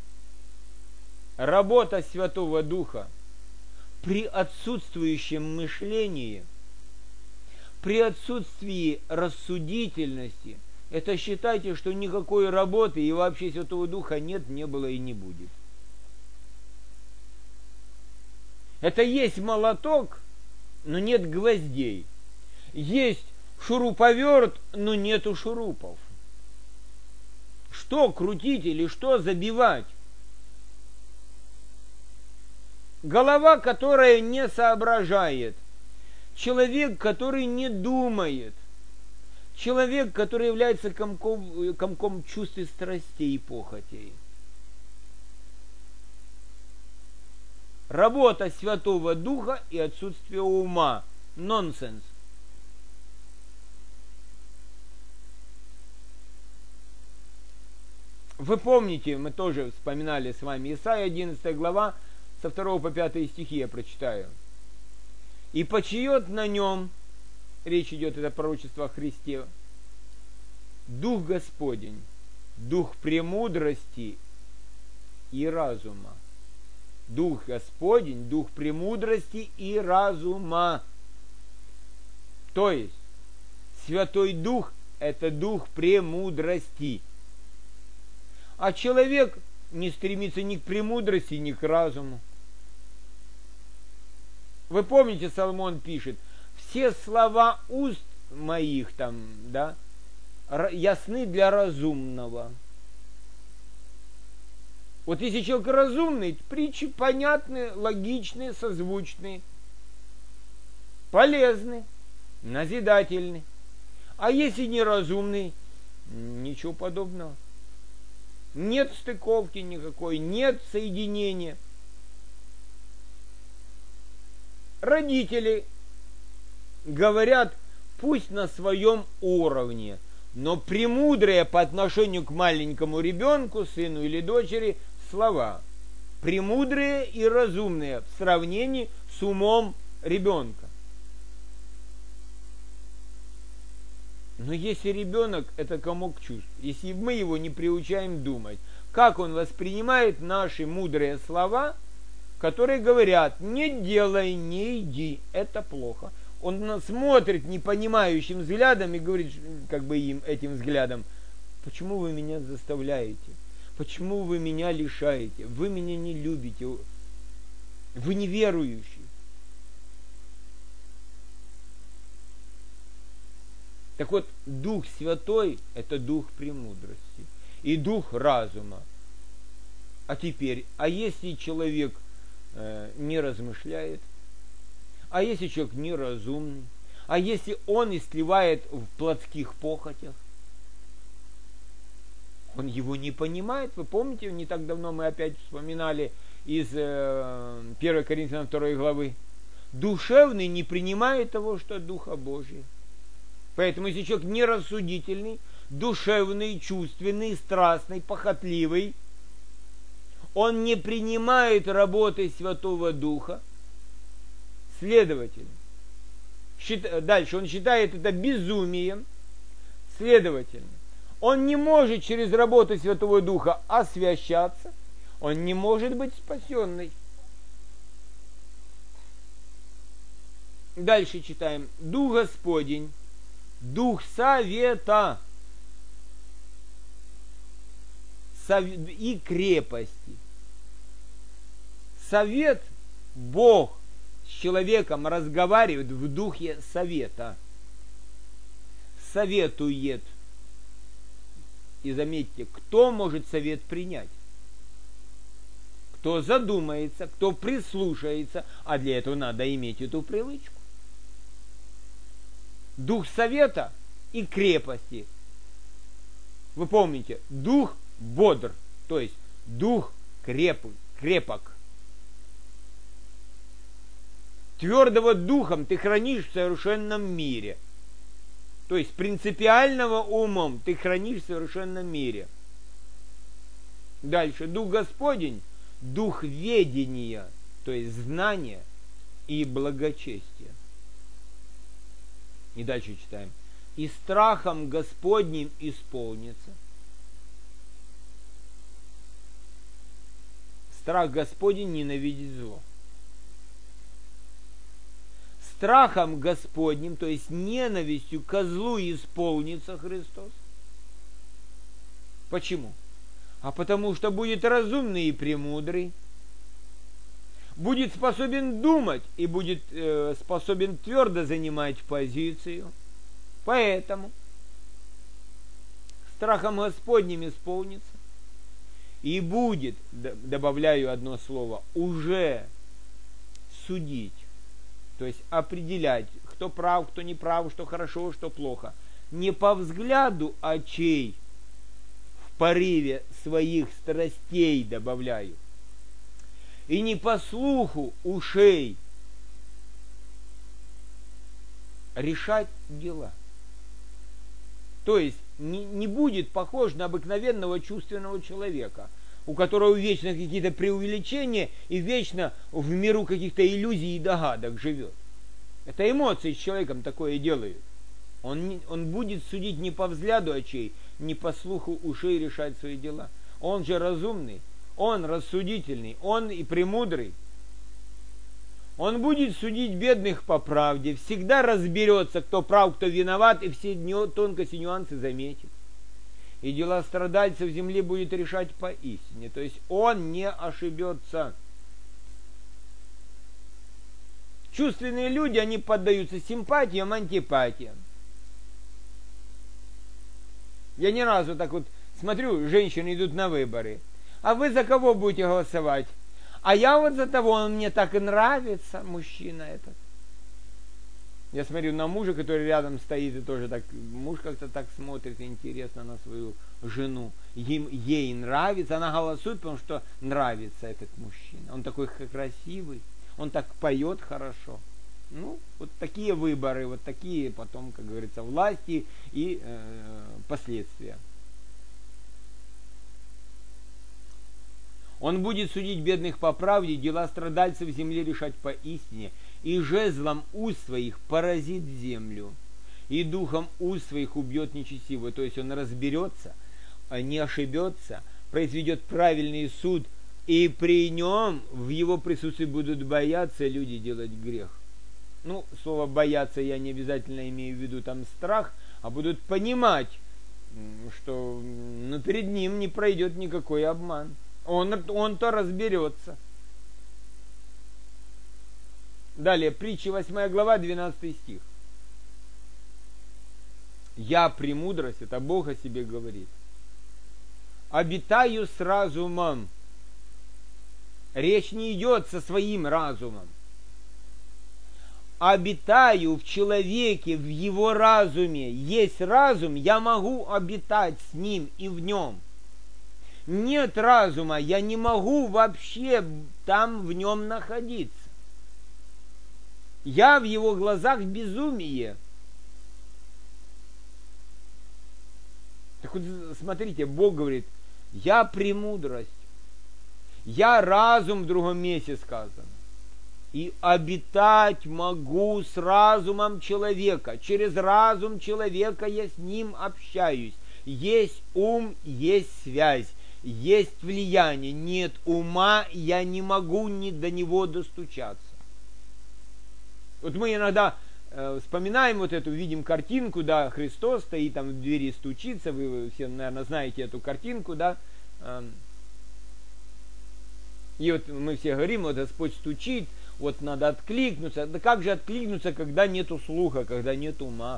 Работа Святого Духа при отсутствующем мышлении, при отсутствии рассудительности, это считайте, что никакой работы и вообще Святого Духа нет, не было и не будет. Это есть молоток, но нет гвоздей. Есть шуруповерт, но нету шурупов. Что крутить или что забивать? Голова, которая не соображает. Человек, который не думает. Человек, который является комком чувств и страстей и похотей. Работа Святого Духа и отсутствие ума. Нонсенс. Вы помните, мы тоже вспоминали с вами Исайя 11 глава, со 2 по 5 стихи я прочитаю. «И почиет на нем», речь идет, это пророчество о Христе, «Дух Господень, Дух премудрости и разума». Дух Господень, Дух премудрости и разума. То есть, Святой Дух – это Дух премудрости. А человек не стремится ни к премудрости, ни к разуму. Вы помните, Соломон пишет, все слова уст моих там, да, ясны для разумного. Вот если человек разумный, притчи понятные, логичные, созвучные, полезны, назидательны. А если неразумный, ничего подобного. Нет стыковки никакой, нет соединения. Родители говорят, пусть на своем уровне, но премудрые по отношению к маленькому ребенку, сыну или дочери, слова. Премудрые и разумные в сравнении с умом ребенка. Но если ребенок – это комок чувств, если мы его не приучаем думать, как он воспринимает наши мудрые слова, которые говорят: не делай, не иди, это плохо. Он смотрит непонимающим взглядом и говорит, как бы им этим взглядом: почему вы меня заставляете? Почему вы меня лишаете? Вы меня не любите. Вы неверующий. Так вот, Дух Святой – это Дух премудрости и Дух разума. А теперь, если человек не размышляет, а если человек неразумный, а если он истлевает в плотских похотях, он его не понимает. Вы помните, не так давно мы опять вспоминали из 1 Коринфянам 2 главы. Душевный не принимает того, что от Духа Божия. Поэтому, если человек нерассудительный, душевный, чувственный, страстный, похотливый, он не принимает работы Святого Духа, следовательно, дальше он считает это безумием, следовательно, он не может через работу Святого Духа освящаться, он не может быть спасенный. Дальше читаем. Дух Господень, Дух совета и крепости. Совет, Бог с человеком разговаривает в духе совета. Советует. И заметьте, кто может совет принять? Кто задумается, кто прислушается, а для этого надо иметь эту привычку. Дух совета и крепости. Вы помните, дух бодр, то есть дух крепок. Твердого духом ты хранишь в совершенном мире. То есть принципиального умом ты хранишь в совершенном мире. Дальше. Дух Господень, дух ведения, то есть знания и благочестия. И дальше читаем. И страхом Господним исполнится. Страх Господень ненавидит зло. Страхом Господним, то есть ненавистью ко злу исполнится Христос. Почему? А потому что будет разумный и премудрый, будет способен думать и будет способен твердо занимать позицию. Поэтому страхом Господним исполнится и будет, добавляю одно слово, уже судить. То есть определять, кто прав, кто не прав, что хорошо, что плохо. Не по взгляду очей, в порыве своих страстей, добавляю, и не по слуху ушей решать дела. То есть не будет похож на обыкновенного чувственного человека, у которого вечно какие-то преувеличения и вечно в миру каких-то иллюзий и догадок живет. Это эмоции с человеком такое делают. Он будет судить не по взгляду очей, не по слуху ушей решать свои дела. Он же разумный, он рассудительный, он и премудрый. Он будет судить бедных по правде, всегда разберется, кто прав, кто виноват, и все тонкости, нюансы заметит. И дела страдальцев земли будет решать поистине. То есть он не ошибется. Чувственные люди, они поддаются симпатиям, антипатиям. Я ни разу так вот смотрю, женщины идут на выборы. А вы за кого будете голосовать? А я вот за того, он мне так и нравится, мужчина этот. Я смотрю на мужа, который рядом стоит, и тоже так, муж как-то так смотрит интересно на свою жену. Ей нравится, она голосует, потому что нравится этот мужчина. Он такой красивый, он так поет хорошо. Ну, вот такие выборы, вот такие потом, как говорится, власти и последствия. Он будет судить бедных по правде, дела страдальцев земли решать по истине, и жезлом уст своих поразит землю, и духом уст своих убьет нечестивого. То есть он разберется, не ошибется, произведет правильный суд, и при нем, в его присутствии будут бояться люди делать грех. Ну, слово «бояться» я не обязательно имею в виду там страх, а будут понимать, что перед ним не пройдет никакой обман. Он-то разберется. Далее, притча 8 глава, 12 стих. «Я премудрость», это Бог о себе говорит, «обитаю с разумом». Речь не идет со своим разумом. Обитаю в человеке, в его разуме. Есть разум, я могу обитать с ним и в нем. Нет разума, я не могу вообще там в нем находиться. Я в его глазах безумие. Так вот, смотрите, Бог говорит, я премудрость, я разум, в другом месте сказано. И обитать могу с разумом человека. Через разум человека я с ним общаюсь. Есть ум, есть связь, есть влияние. Нет ума, я не могу до него достучаться. Вот мы иногда вспоминаем вот эту, видим картинку, да, Христос стоит там в двери, стучится, вы все, наверное, знаете эту картинку, да. И вот мы все говорим, вот Господь стучит, вот надо откликнуться. Да как же откликнуться, когда нету слуха, когда нет ума?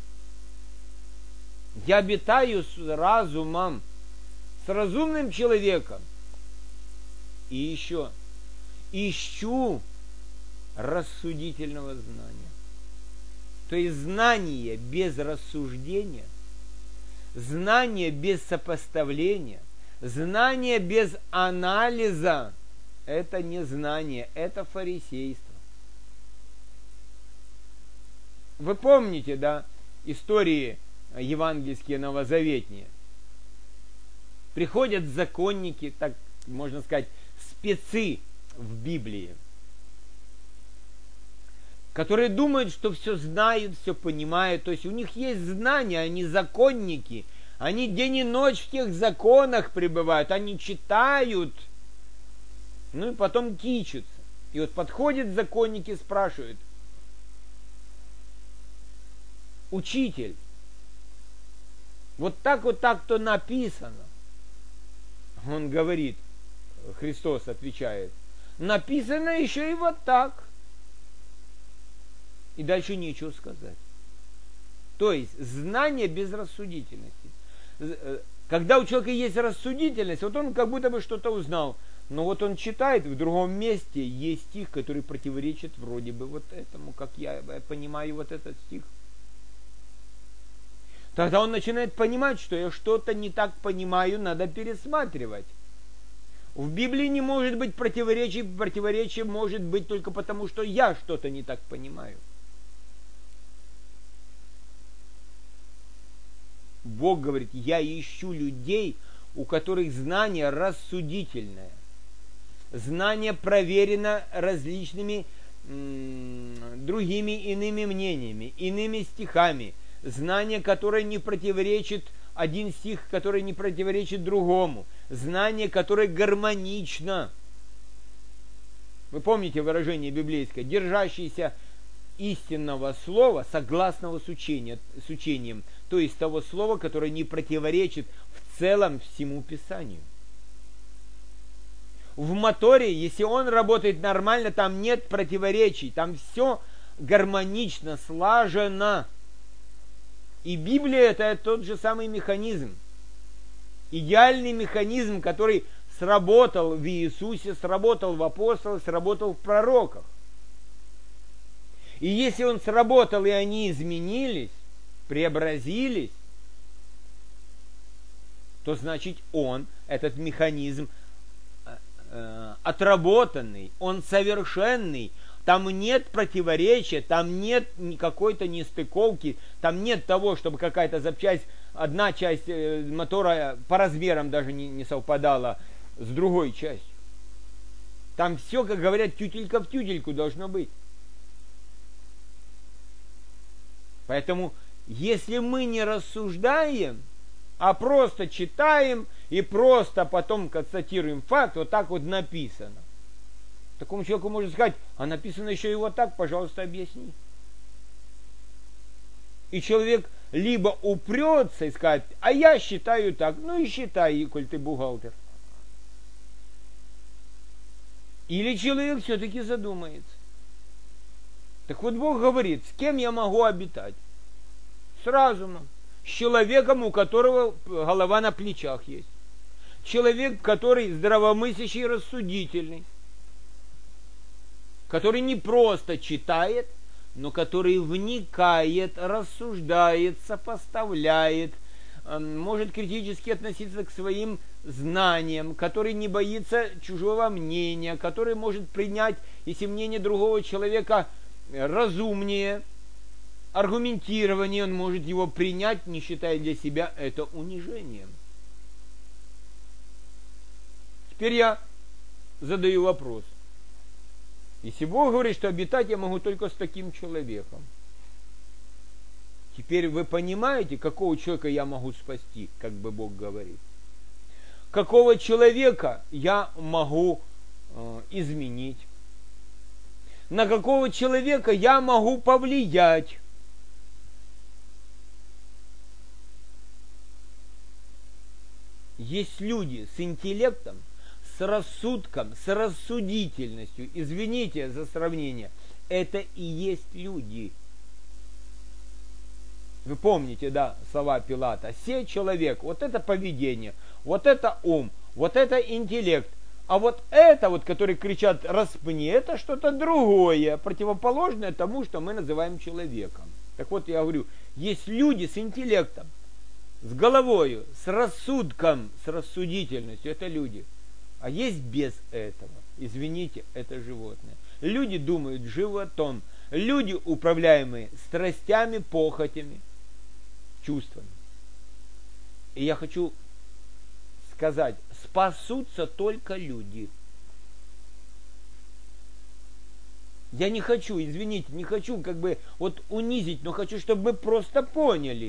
Я обитаю с разумом, с разумным человеком. И еще ищу рассудительного знания. То есть знание без рассуждения, знание без сопоставления, знание без анализа – это не знание, это фарисейство. Вы помните, да, истории евангельские, новозаветные? Приходят законники, так можно сказать, спецы в Библии, которые думают, что все знают, все понимают. То есть у них есть знания, они законники, они день и ночь в тех законах пребывают, они читают, ну и потом кичатся. И вот подходят законники, спрашивают: учитель, вот так-то написано. Он говорит, Христос отвечает, написано еще и вот так. И дальше нечего сказать. То есть знание без рассудительности. Когда у человека есть рассудительность, вот он как будто бы что-то узнал. Но вот он читает, в другом месте есть стих, который противоречит вроде бы вот этому, как я понимаю вот этот стих. Тогда он начинает понимать, что я что-то не так понимаю, надо пересматривать. В Библии не может быть противоречий, противоречие может быть только потому, что я что-то не так понимаю. Бог говорит, я ищу людей, у которых знание рассудительное. Знание проверено различными другими иными мнениями, иными стихами. Знание, которое не противоречит, один стих, который не противоречит другому. Знание, которое гармонично. Вы помните выражение библейское? Держащийся истинного слова, согласного с учением. То есть того слова, которое не противоречит в целом всему Писанию. в моторе, если он работает нормально, там нет противоречий, там все гармонично, слажено. И Библия это тот же самый механизм. Идеальный механизм, который сработал в Иисусе, сработал в апостолах, сработал в пророках. И если он сработал, и они изменились, преобразились, то значит он, этот механизм, отработанный, он совершенный, там нет противоречия, там нет какой-то нестыковки, там нет того, чтобы какая-то запчасть, одна часть мотора по размерам даже не совпадала с другой частью. Там все, как говорят, тютелька в тютельку должно быть. Поэтому, если мы не рассуждаем, а просто читаем и просто потом констатируем факт, вот так вот написано. Такому человеку можно сказать, а написано еще и вот так, пожалуйста, объясни. И человек либо упрется и скажет, а я считаю так, ну и считай, коль ты бухгалтер. Или человек все-таки задумается. Так вот Бог говорит, с кем я могу обитать? С разумом. С человеком, у которого голова на плечах есть. Человек, который здравомыслящий и рассудительный. Который не просто читает, но который вникает, рассуждает, сопоставляет, может критически относиться к своим знаниям, который не боится чужого мнения, который может принять, если мнение другого человека разумнее, аргументированнее, он может его принять, не считая для себя это унижением. Теперь я задаю вопрос. Если Бог говорит, что обитать я могу только с таким человеком, теперь вы понимаете, какого человека я могу спасти, как бы Бог говорит? Какого человека я могу изменить? На какого человека я могу повлиять? Есть люди с интеллектом, с рассудком, с рассудительностью. Извините за сравнение. Это и есть люди. Вы помните, да, слова Пилата. Сей человек, вот это поведение, вот это ум, вот это интеллект. А вот это вот, которые кричат «распни», это что-то другое, противоположное тому, что мы называем человеком. Так вот, я говорю, есть люди с интеллектом, с головою, с рассудком, с рассудительностью. Это люди. А есть без этого, извините, это животное. Люди думают животом. Люди, управляемые страстями, похотями, чувствами. И я хочу сказать, спасутся только люди. Я не хочу, извините, не хочу как бы вот унизить, но хочу, чтобы вы просто поняли.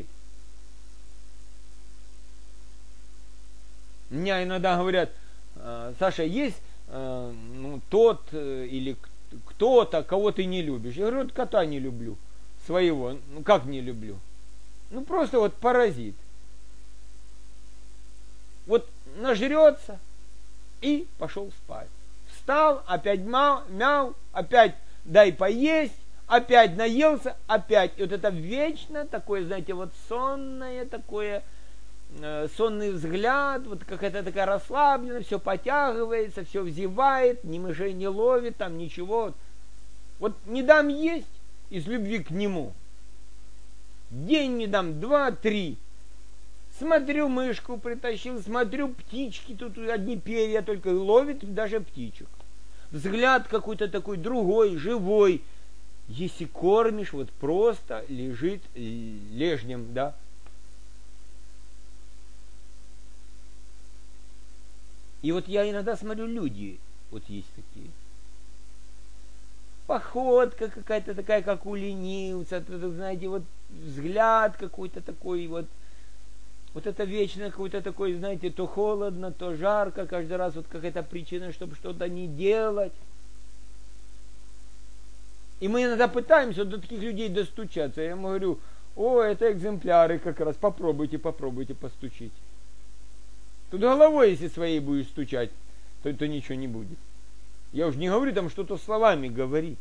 Меня иногда говорят, Саша, есть тот или кто-то, кого ты не любишь. Я говорю, вот кота не люблю, своего. Ну как не люблю? Ну просто вот паразит. Вот нажрется и пошел спать. Встал, опять мяу, опять дай поесть, опять наелся, опять. И вот это вечно такое, знаете, вот сонное такое, сонный взгляд, вот какая-то такая расслабленная, все потягивается, все взевает, ни мышей не ловит, там ничего. Вот не дам есть из любви к нему. День не дам, 2-3. Смотрю, мышку притащил, смотрю, птички, тут одни перья только ловит, даже птичек. Взгляд какой-то такой другой, живой. Если кормишь, вот просто лежит лежнем, да. И вот я иногда смотрю, люди, вот есть такие. Походка какая-то такая, как у ленивца, знаете, вот взгляд какой-то такой, вот это вечно какой-то такой, знаете, то холодно, то жарко, каждый раз вот какая-то причина, чтобы что-то не делать. И мы иногда пытаемся до таких людей достучаться. Я ему говорю, это экземпляры как раз, попробуйте постучить. Тут головой, если своей будешь стучать, то ничего не будет. Я уже не говорю там что-то словами говорить.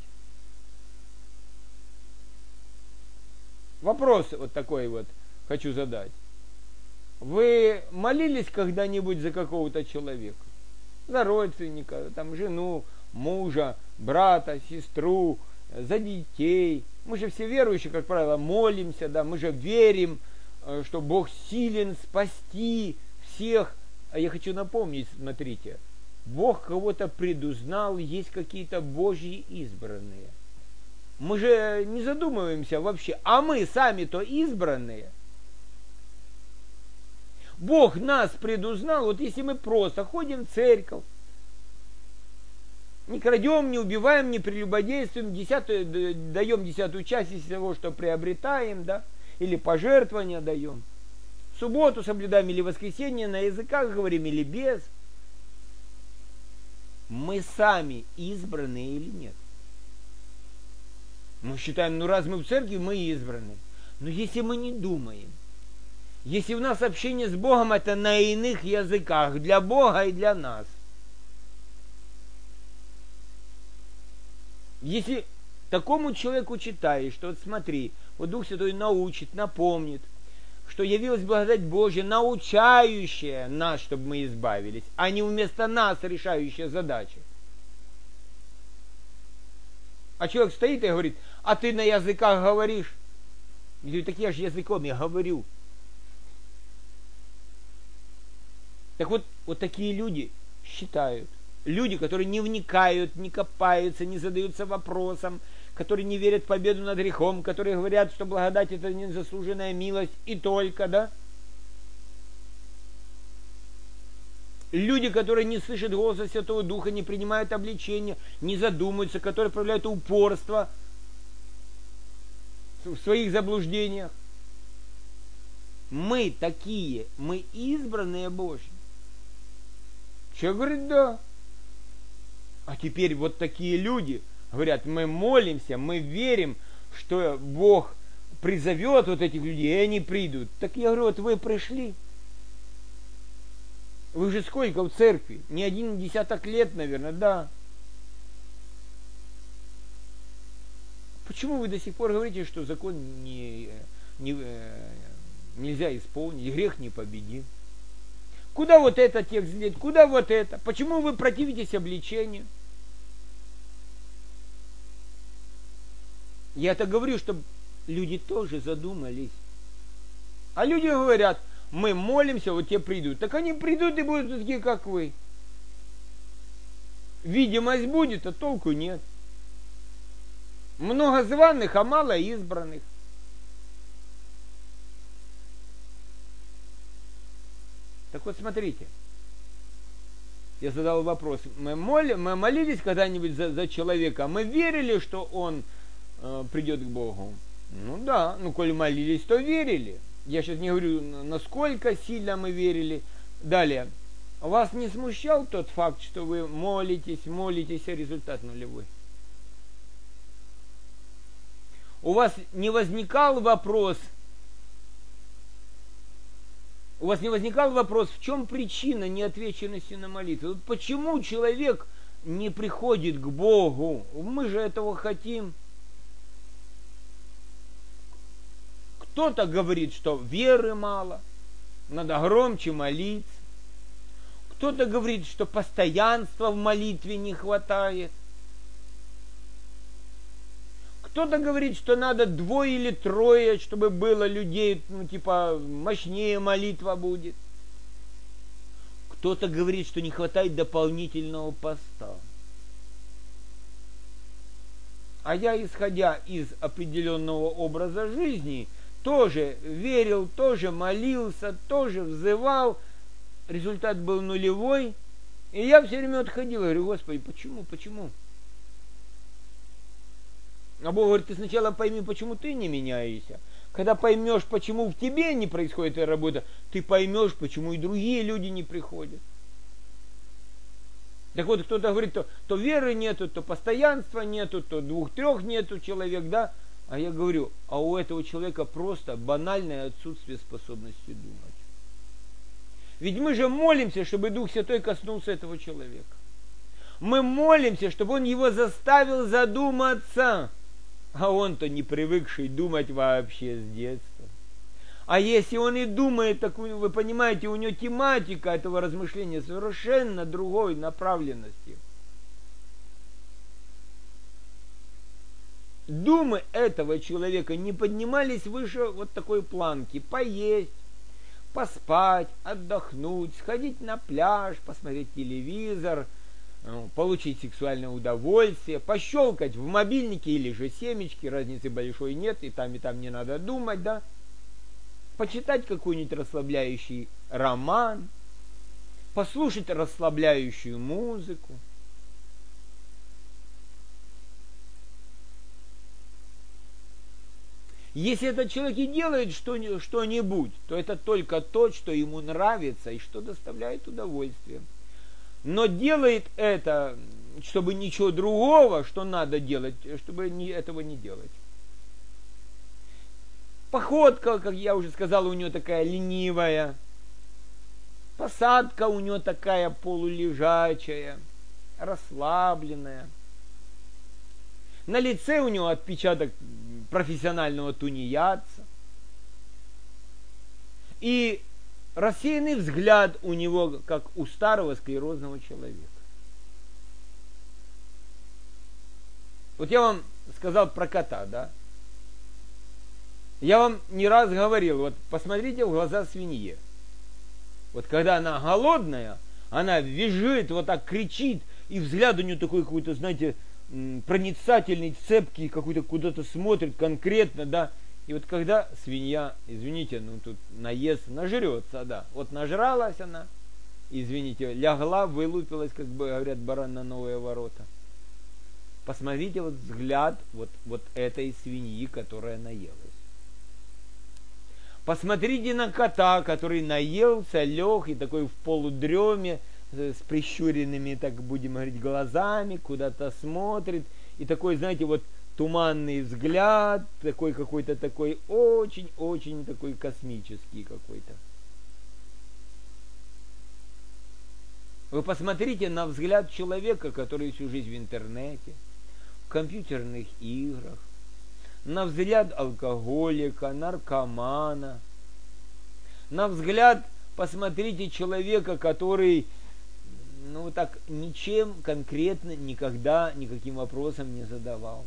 Вопрос вот такой вот хочу задать. Вы молились когда-нибудь за какого-то человека? За родственника, там, жену, мужа, брата, сестру, за детей. Мы же все верующие, как правило, молимся, да, мы же верим, что Бог силен спасти всех. А я хочу напомнить, смотрите, Бог кого-то предузнал, есть какие-то Божьи избранные. Мы же не задумываемся вообще, а мы сами-то избранные. Бог нас предузнал, вот если мы просто ходим в церковь, не крадем, не убиваем, не прелюбодействуем, даем 10 часть из того, что приобретаем, да, или пожертвования даем. В субботу соблюдаем или воскресенье, на языках говорим или без. Мы сами избранные или нет? Мы считаем, ну раз мы в церкви, мы избраны. Но если мы не думаем, если у нас общение с Богом это на иных языках, для Бога и для нас. Если такому человеку читаешь, что вот смотри, вот Дух Святой научит, напомнит, что явилась благодать Божья, научающая нас, чтобы мы избавились, а не вместо нас решающая задачи. А человек стоит и говорит, а ты на языках говоришь? Я говорю, так я же языком я говорю. Так вот такие люди считают. Люди, которые не вникают, не копаются, не задаются вопросом, которые не верят в победу над грехом, которые говорят, что благодать это незаслуженная милость и только, да? Люди, которые не слышат голоса Святого Духа, не принимают обличения, не задумываются, которые проявляют упорство в своих заблуждениях. Мы такие, мы избранные Божьи. Человек говорит, да. А теперь вот такие люди говорят, мы молимся, мы верим, что Бог призовет вот этих людей, и они придут. Так я говорю, вот вы пришли. Вы же сколько в церкви? Не 1 десяток лет, наверное, да. Почему вы до сих пор говорите, что закон нельзя исполнить, грех не победим? Куда вот этот текст лет? Куда вот это? Почему вы противитесь обличению? Я это говорю, чтобы люди тоже задумались. А люди говорят, мы молимся, вот те придут. Так они придут и будут такие, как вы. Видимость будет, а толку нет. Много званых, а мало избранных. Так вот, смотрите. Я задал вопрос. Мы молились когда-нибудь за человека? Мы верили, что он придет к Богу? Ну да, ну коли молились, то верили. Я сейчас не говорю, насколько сильно мы верили. Далее. Вас не смущал тот факт, что вы молитесь, а результат нулевой? У вас не возникал вопрос, в чем причина неотвеченности на молитву? Вот почему человек не приходит к Богу? Мы же этого хотим. Кто-то говорит, что веры мало, надо громче молиться. Кто-то говорит, что постоянства в молитве не хватает. Кто-то говорит, что надо 2 или 3, чтобы было людей, мощнее молитва будет. Кто-то говорит, что не хватает дополнительного поста. А я, исходя из определенного образа жизни, тоже верил, тоже молился, тоже взывал. Результат был нулевой. И я все время отходил. Говорю, Господи, почему? А Бог говорит, ты сначала пойми, почему ты не меняешься. Когда поймешь, почему в тебе не происходит эта работа, ты поймешь, почему и другие люди не приходят. Так вот, кто-то говорит, то веры нету, то постоянства нету, то 2-3 нету человек, да? А я говорю, а у этого человека просто банальное отсутствие способности думать. Ведь мы же молимся, чтобы Дух Святой коснулся этого человека. Мы молимся, чтобы он его заставил задуматься. А он-то не привыкший думать вообще с детства. А если он и думает, так вы понимаете, у него тематика этого размышления совершенно другой направленности. Думы этого человека не поднимались выше вот такой планки. Поесть, поспать, отдохнуть, сходить на пляж, посмотреть телевизор, получить сексуальное удовольствие, пощелкать в мобильнике или же семечки, разницы большой нет, и там не надо думать, да? Почитать какой-нибудь расслабляющий роман, послушать расслабляющую музыку. Если этот человек и делает что-нибудь, то это только то, что ему нравится и что доставляет удовольствие. Но делает это, чтобы ничего другого, что надо делать, чтобы этого не делать. Походка, как я уже сказал, у него такая ленивая. Посадка у него такая полулежачая, расслабленная. На лице у него отпечаток профессионального тунеядца. И рассеянный взгляд у него, как у старого склерозного человека. Вот я вам сказал про кота, да? Я вам не раз говорил, вот посмотрите в глаза свинье. Вот когда она голодная, она визжит, вот так кричит, и взгляд у нее такой какой-то, знаете, проницательный, цепкий, какой-то куда-то смотрит конкретно, да. И вот когда свинья, извините, тут наест, нажрется, да. Вот нажралась она, извините, лягла, вылупилась, как бы говорят, баран на новые ворота. Посмотрите вот взгляд вот этой свиньи, которая наелась. Посмотрите на кота, который наелся, лег и такой в полудреме, с прищуренными, так будем говорить, глазами, куда-то смотрит. И такой, знаете, вот туманный взгляд, такой какой-то такой очень-очень такой космический какой-то. Вы посмотрите на взгляд человека, который всю жизнь в интернете, в компьютерных играх, на взгляд алкоголика, наркомана, на взгляд, посмотрите, человека, который, так ничем конкретно никогда никаким вопросом не задавал.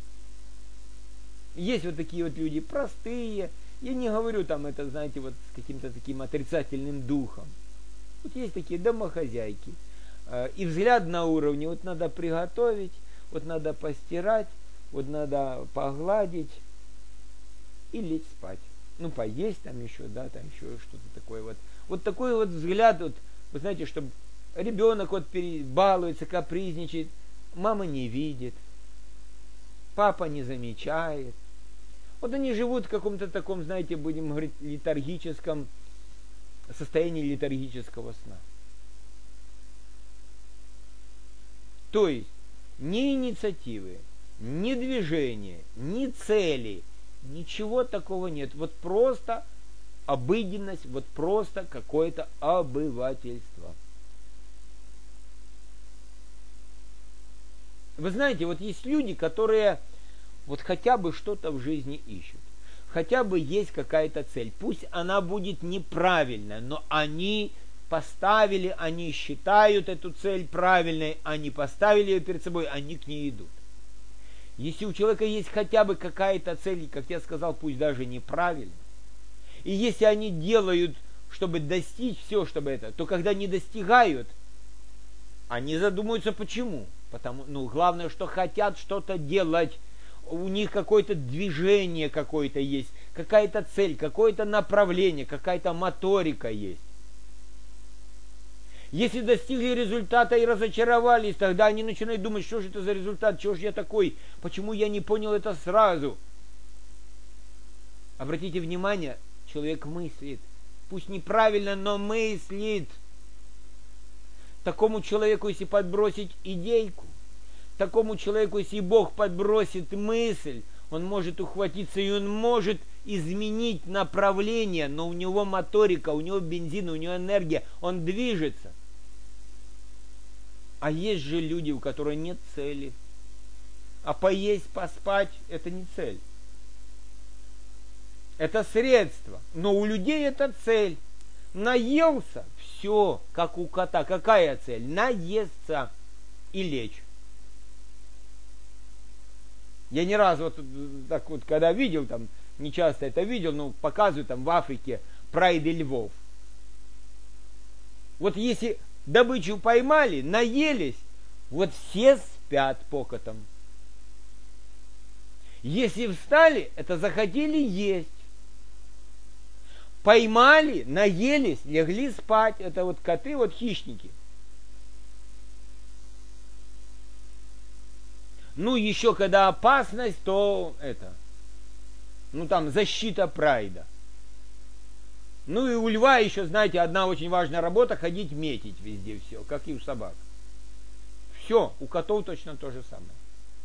Есть вот такие вот люди простые, я не говорю там это, знаете, вот с каким-то таким отрицательным духом. Вот есть такие домохозяйки, и взгляд на уровне, вот надо приготовить, вот надо постирать, вот надо погладить и лечь спать. Поесть там еще, да, там еще что-то такое вот. Вот такой вот взгляд, вот, вы знаете, чтобы ребенок вот балуется, капризничает, мама не видит, папа не замечает. Вот они живут в каком-то таком, знаете, будем говорить, летаргическом состоянии летаргического сна. То есть ни инициативы, ни движения, ни цели, ничего такого нет. Вот просто обыденность, вот просто какое-то обывательство. Вы знаете, вот есть люди, которые вот хотя бы что-то в жизни ищут. Хотя бы есть какая-то цель. Пусть она будет неправильная, но они поставили, они считают эту цель правильной, они поставили ее перед собой, они к ней идут. Если у человека есть хотя бы какая-то цель, как я сказал, пусть даже неправильная, и если они делают, чтобы достичь все, чтобы это, то когда не достигают, они задумаются почему. Потому, главное, что хотят что-то делать, у них какое-то движение какое-то есть, какая-то цель, какое-то направление, какая-то моторика есть. Если достигли результата и разочаровались, тогда они начинают думать, что же это за результат, чего же я такой, почему я не понял это сразу. Обратите внимание, человек мыслит, пусть неправильно, но мыслит. Такому человеку, если подбросить идейку, такому человеку, если Бог подбросит мысль, он может ухватиться, и он может изменить направление, но у него моторика, у него бензин, у него энергия, он движется. А есть же люди, у которых нет цели. А поесть, поспать – это не цель. Это средство. Но у людей это цель. Наелся – все, как у кота. Какая цель? Наесться и лечь. Я не раз вот так вот, когда видел, там, не часто это видел, но показывают там в Африке прайды львов. Вот если добычу поймали, наелись, вот все спят покотом. Если встали, это захотели есть. Поймали, наелись, легли спать. Это вот коты, вот хищники. Ну, еще когда опасность, то это, ну, там, защита прайда. Ну, и у льва еще, знаете, одна очень важная работа – ходить метить везде все, как и у собак. Все, у котов точно то же самое.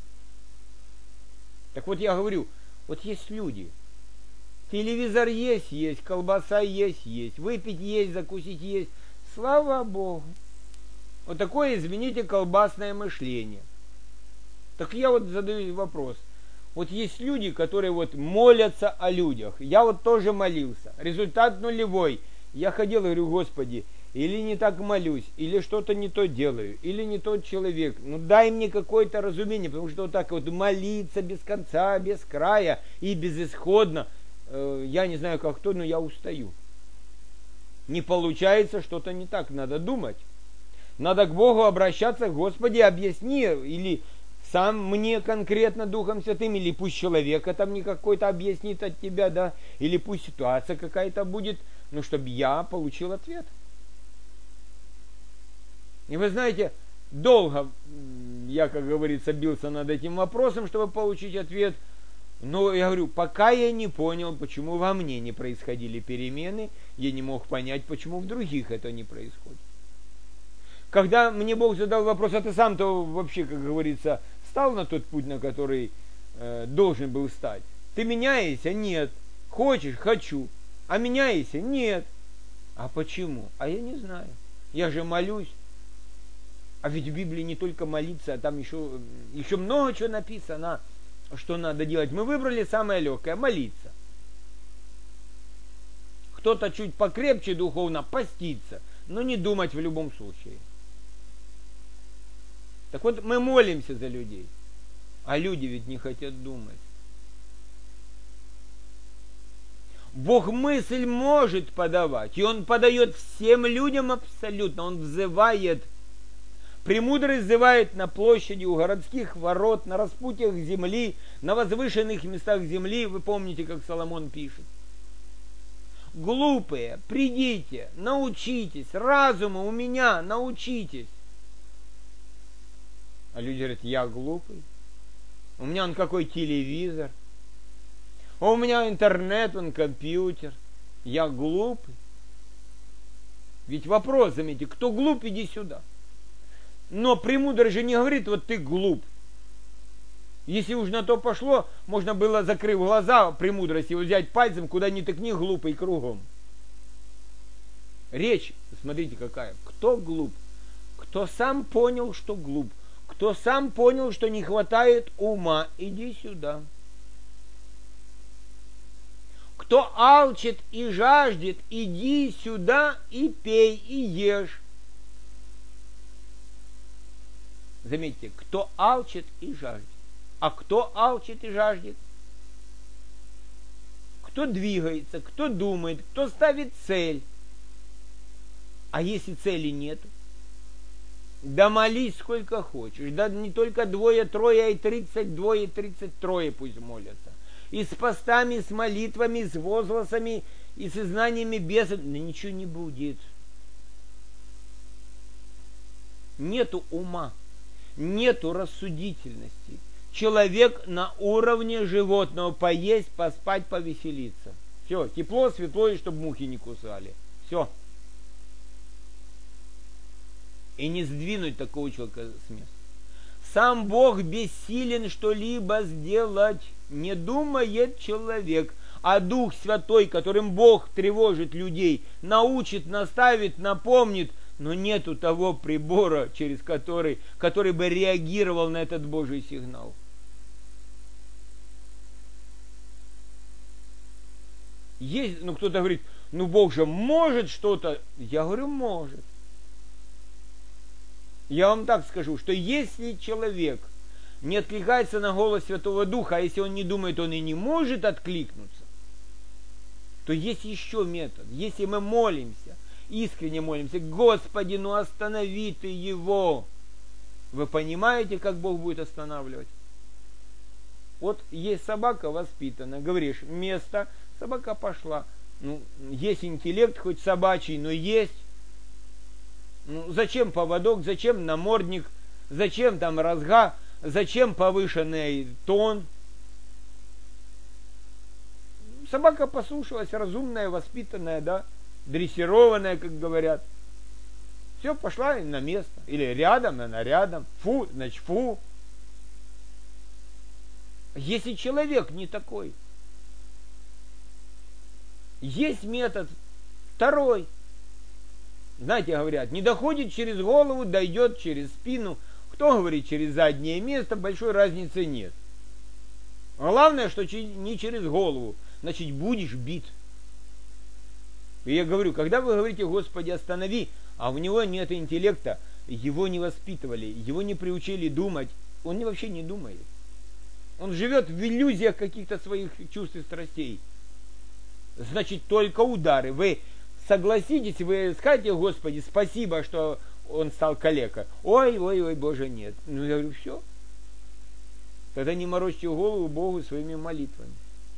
Так вот я говорю, вот есть люди, телевизор есть, колбаса есть, выпить есть, закусить есть. Слава Богу. Вот такое, извините, колбасное мышление. Так я вот задаю вопрос. Вот есть люди, которые вот молятся о людях. Я вот тоже молился. Результат нулевой. Я ходил и говорю, Господи, или не так молюсь, или что-то не то делаю, или не тот человек. Ну дай мне какое-то разумение, потому что вот так вот молиться без конца, без края и безысходно. Я не знаю, как кто, но я устаю. Не получается, что-то не так. Надо думать. Надо к Богу обращаться, Господи, объясни, или сам мне конкретно Духом Святым, или пусть человек это мне какой-то объяснит от тебя, да, или пусть ситуация какая-то будет, ну, чтобы я получил ответ. И вы знаете, долго я, как говорится, бился над этим вопросом, чтобы получить ответ. Но я говорю, пока я не понял, почему во мне не происходили перемены, я не мог понять, почему в других это не происходит. Когда мне Бог задал вопрос, а ты сам-то вообще, как говорится, стал на тот путь, на который должен был стать? Ты меняешься? Нет. Хочешь? Хочу. А меняешься? Нет. А почему? А я не знаю. Я же молюсь. А ведь в Библии не только молиться, а там еще много чего написано, что надо делать. Мы выбрали самое легкое – молиться. Кто-то чуть покрепче духовно поститься, но не думать в любом случае. Так вот, мы молимся за людей, а люди ведь не хотят думать. Бог мысль может подавать, и Он подает всем людям абсолютно. Он взывает. Премудрый взывает на площади у городских ворот, на распутьях земли, на возвышенных местах земли. Вы помните, как Соломон пишет. Глупые, придите, научитесь, разума у меня, научитесь. А люди говорят, я глупый. У меня он какой телевизор. А у меня интернет, он компьютер. Я глупый. Ведь вопрос, заметьте, кто глуп, иди сюда. Но премудрый же не говорит, вот ты глуп. Если уж на то пошло, можно было, закрыв глаза премудрости, взять пальцем, куда ни тыкни, глупый кругом. Речь, смотрите какая. Кто глуп? Кто сам понял, что глуп. Кто сам понял, что не хватает ума, иди сюда. Кто алчит и жаждет, иди сюда и пей, и ешь. Заметьте, кто алчит и жаждет. А кто алчит и жаждет? Кто двигается, кто думает, кто ставит цель. А если цели нет? Да молись сколько хочешь. Да не только 2, 3, а и 32, и 33 пусть молятся. И с постами, и с молитвами, и с возгласами, и с изгнаниями бесов. Да ничего не будет. Нету ума. Нету рассудительности. Человек на уровне животного: поесть, поспать, повеселиться. Все, тепло, светло, и чтобы мухи не кусали. Все. И не сдвинуть такого человека с места. сам Бог бессилен что-либо сделать, не думает человек, а Дух Святой, которым Бог тревожит людей, научит, наставит, напомнит, но нету того прибора, через который бы реагировал на этот Божий сигнал. Есть, кто-то говорит, Бог же может что-то. Я говорю, может. Я вам так скажу, что если человек не откликается на голос Святого Духа, а если он не думает, он и не может откликнуться, то есть еще метод. Если мы молимся, искренне молимся, Господи, останови ты его. Вы понимаете, как Бог будет останавливать? Вот есть собака воспитана, говоришь, место, собака пошла. Есть интеллект, хоть собачий, но есть. Зачем поводок, зачем намордник, зачем там разга, зачем повышенный тон? Собака послушалась, разумная, воспитанная, да, дрессированная, как говорят. Все, пошла на место. Или рядом, она рядом. Фу, значит фу. Если человек не такой, есть метод второй. Знаете, говорят, не доходит через голову, дойдет через спину. Кто говорит через заднее место, большой разницы нет. Главное, что не через голову, значит, будешь бит. И я говорю, когда вы говорите, Господи, останови, а у него нет интеллекта, его не воспитывали, его не приучили думать, он вообще не думает. Он живет в иллюзиях каких-то своих чувств и страстей. Значит, только удары. Вы согласитесь, вы скажете, Господи, спасибо, что он стал калекой. Ой, Боже, нет. Я говорю, все. Тогда не морочьте голову Богу своими молитвами.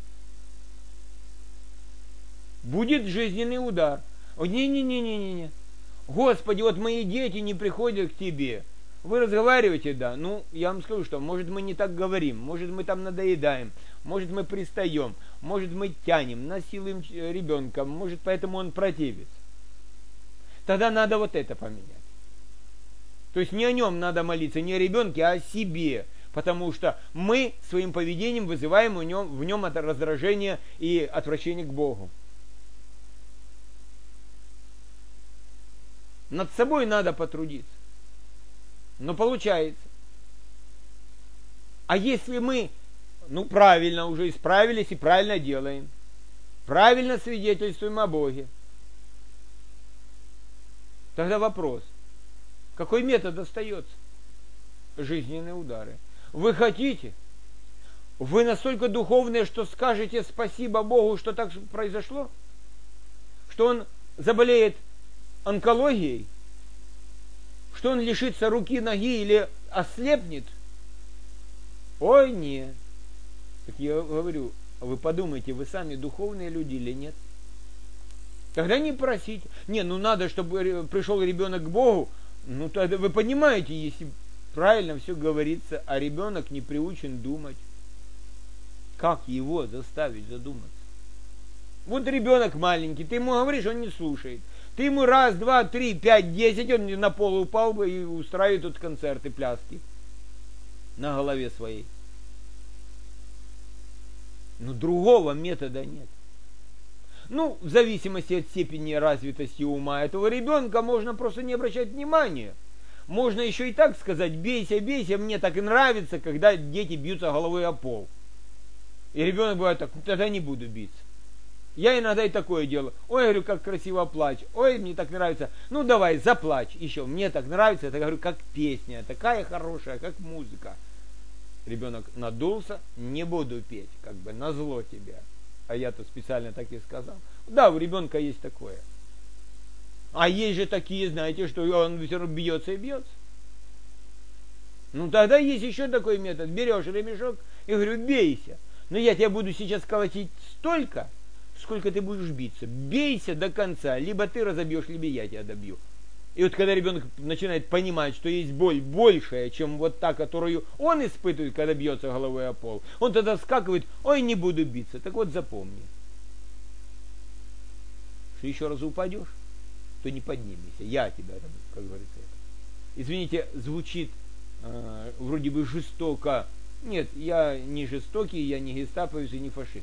Будет жизненный удар. Не. Господи, вот мои дети не приходят к Тебе. Вы разговариваете, да. Я вам скажу, что может мы не так говорим, может мы там надоедаем, может мы пристаем, может мы тянем, насилуем ребенка, может поэтому он противится. Тогда надо вот это поменять. То есть не о нем надо молиться, не о ребенке, а о себе. Потому что мы своим поведением вызываем в нем это раздражение и отвращение к Богу. Над собой надо потрудиться. Но получается. А если мы, правильно уже исправились и правильно делаем, правильно свидетельствуем о Боге, тогда вопрос, какой метод остается? Жизненные удары. Вы хотите? Вы настолько духовные, что скажете спасибо Богу, что так произошло? Что он заболеет онкологией? Что он лишится руки, ноги или ослепнет? Ой, нет. Так я говорю, вы подумайте, вы сами духовные люди или нет? Тогда не просите. Надо, чтобы пришел ребенок к Богу. Тогда вы понимаете, если правильно все говорится, а ребенок не приучен думать. Как его заставить задуматься? Вот ребенок маленький, ты ему говоришь, он не слушает. Ты ему раз, два, три, пять, 10, он на пол упал бы и устраивает тут концерты, пляски на голове своей. Другого метода нет. В зависимости от степени развитости ума этого ребенка можно просто не обращать внимания. Можно еще и так сказать, бейся, мне так и нравится, когда дети бьются головой о пол. И ребенок бывает так, тогда не буду биться. Я иногда и такое делаю. Ой, говорю, как красиво плачь. Ой, мне так нравится. Давай, заплачь еще. Мне так нравится. Это, говорю, как песня. Такая хорошая, как музыка. Ребенок надулся. Не буду петь. Как бы назло тебе. А я-то специально так и сказал. Да, у ребенка есть такое. А есть же такие, знаете, что он все равно бьется и бьется. Тогда есть еще такой метод. Берешь ремешок и говорю, бейся. Но я тебя буду сейчас колотить столько, сколько ты будешь биться. Бейся до конца. Либо ты разобьешь, либо я тебя добью. И вот когда ребенок начинает понимать, что есть боль большая, чем вот та, которую он испытывает, когда бьется головой о пол, он тогда вскакивает, ой, не буду биться. Так вот запомни, что еще раз упадешь, то не поднимайся. Я тебя, как говорится, это. Извините, звучит вроде бы жестоко. Нет, я не жестокий, я не гестаповец и не фашист.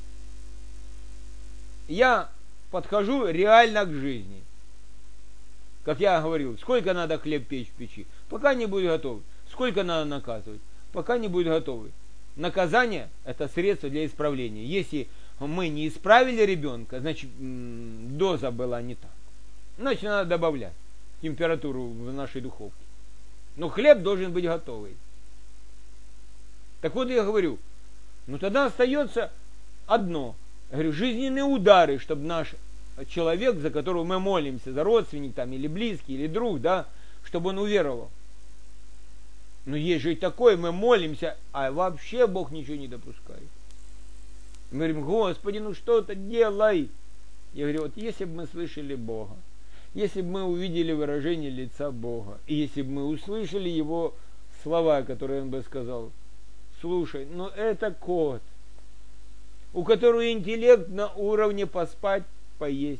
Я подхожу реально к жизни. Как я говорил, сколько надо хлеб печь в печи, пока не будет готов. Сколько надо наказывать, пока не будет готовы. Наказание – это средство для исправления. Если мы не исправили ребенка, значит доза была не та. Значит, надо добавлять температуру в нашей духовке. Но хлеб должен быть готовый. Так вот я говорю, ну тогда остается одно. Я говорю, жизненные удары, чтобы наш человек, за которого мы молимся, за родственник там, или близкий, или друг, да, чтобы он уверовал. Но есть же и такое, мы молимся, а вообще Бог ничего не допускает. Мы говорим, Господи, ну что-то делай. Я говорю, вот если бы мы слышали Бога, если бы мы увидели выражение лица Бога, и если бы мы услышали Его слова, которые Он бы сказал, слушай, ну это кот, у которого интеллект на уровне поспать, поесть.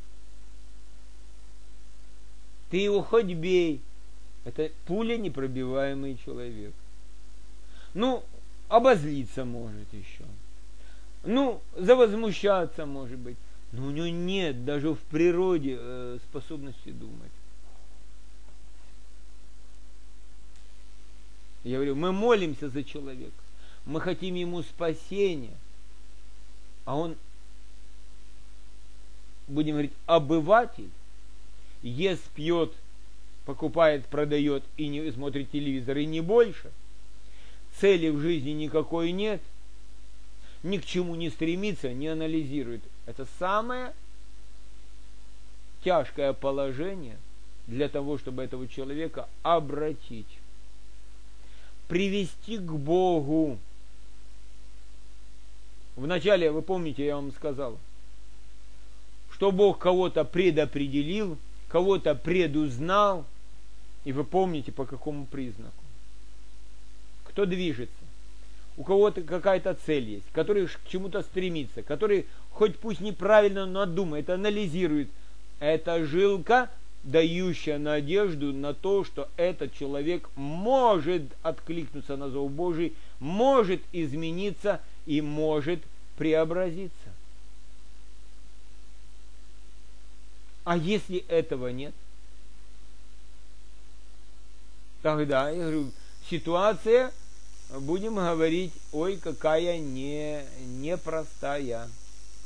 Ты его хоть бей. Это пуля непробиваемый человек. Ну, обозлиться может еще. Ну, завозмущаться может быть. Но у него нет даже в природе способности думать. Я говорю, мы молимся за человека. Мы хотим ему спасения. А он, будем говорить, обыватель, ест, пьет, покупает, продает и не смотрит телевизор, и не больше. Цели в жизни никакой нет. Ни к чему не стремится, не анализирует. Это самое тяжкое положение для того, чтобы этого человека обратить. Привести к Богу. Вначале, вы помните, я вам сказал, что Бог кого-то предопределил, кого-то предузнал, и вы помните, по какому признаку. Кто движется, у кого-то какая-то цель есть, который к чему-то стремится, который, хоть пусть неправильно, но думает, анализирует. Это жилка, дающая надежду на то, что этот человек может откликнуться на зов Божий, может измениться и может преобразиться. А если этого нет, тогда, я говорю, ситуация, будем говорить, ой, какая непростая.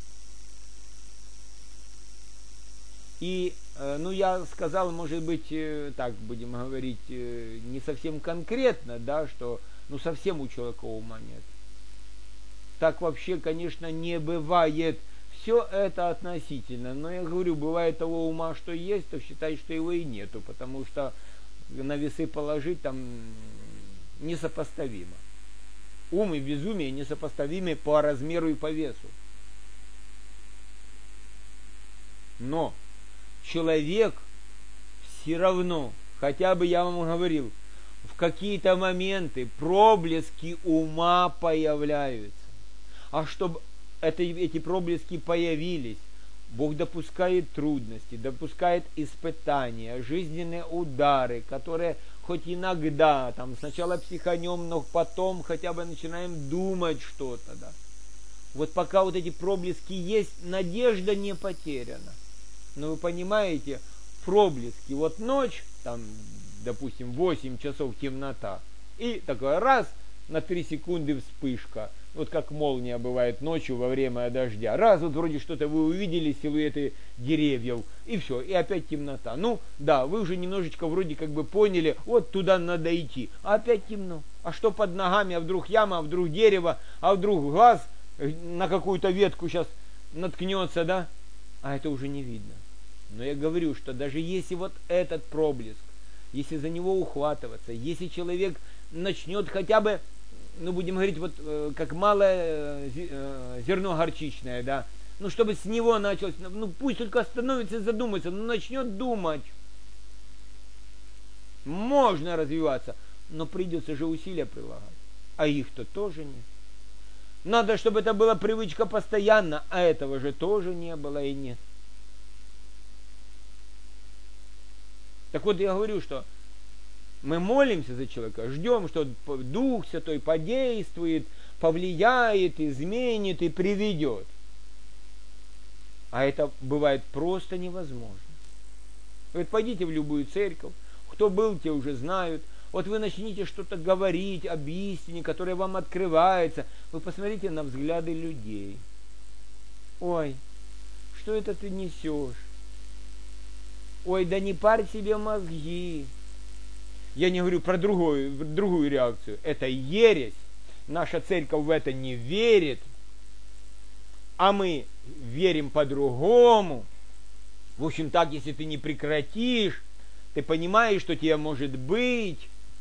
И, ну, я сказал, может быть, так будем говорить, не совсем конкретно, да, что, ну, совсем у человека ума нет. Так вообще, конечно, не бывает. Все это относительно. Но я говорю, бывает того ума, что есть, то считай, что его и нету, потому что на весы положить там несопоставимо. Ум и безумие несопоставимы по размеру и по весу. Но человек все равно, хотя бы я вам говорил, в какие-то моменты проблески ума появляются. А чтобы эти проблески появились, Бог допускает трудности, допускает испытания, жизненные удары, которые хоть иногда, там сначала психанем, но потом хотя бы начинаем думать что-то. Да. Вот пока вот эти проблески есть, надежда не потеряна. Но вы понимаете, проблески, вот ночь, там, допустим, 8 часов темнота, и такой раз, на 3 секунды вспышка, вот как молния бывает ночью во время дождя. Раз, вот вроде что-то вы увидели, силуэты деревьев, и все, и опять темнота. Ну, да, вы уже немножечко вроде как бы поняли, вот туда надо идти, а опять темно. А что под ногами, а вдруг яма, а вдруг дерево, а вдруг глаз на какую-то ветку сейчас наткнется, да? А это уже не видно. Но я говорю, что даже если вот этот проблеск, если за него ухватываться, если человек начнет хотя бы, ну будем говорить, вот как малое зерно горчичное, да, ну чтобы с него началось, ну пусть только остановится и задумается, но начнет думать. Можно развиваться, но придется же усилия прилагать, а их-то тоже нет. Надо, чтобы это была привычка постоянно, а этого же тоже не было и нет. Так вот я говорю, что Мы молимся за человека, ждем, что Дух Святой подействует, повлияет, изменит и приведет. А это бывает просто невозможно. Вот пойдите в любую церковь, кто был, те уже знают. Вот вы начните что-то говорить об истине, которая вам открывается. Вы посмотрите на взгляды людей. Ой, что это ты несешь? Ой, да не парь себе мозги. Я не говорю про другую реакцию. Это ересь. Наша церковь в это не верит. А мы верим по-другому. В общем, так, если ты не прекратишь, ты понимаешь, что тебе может быть.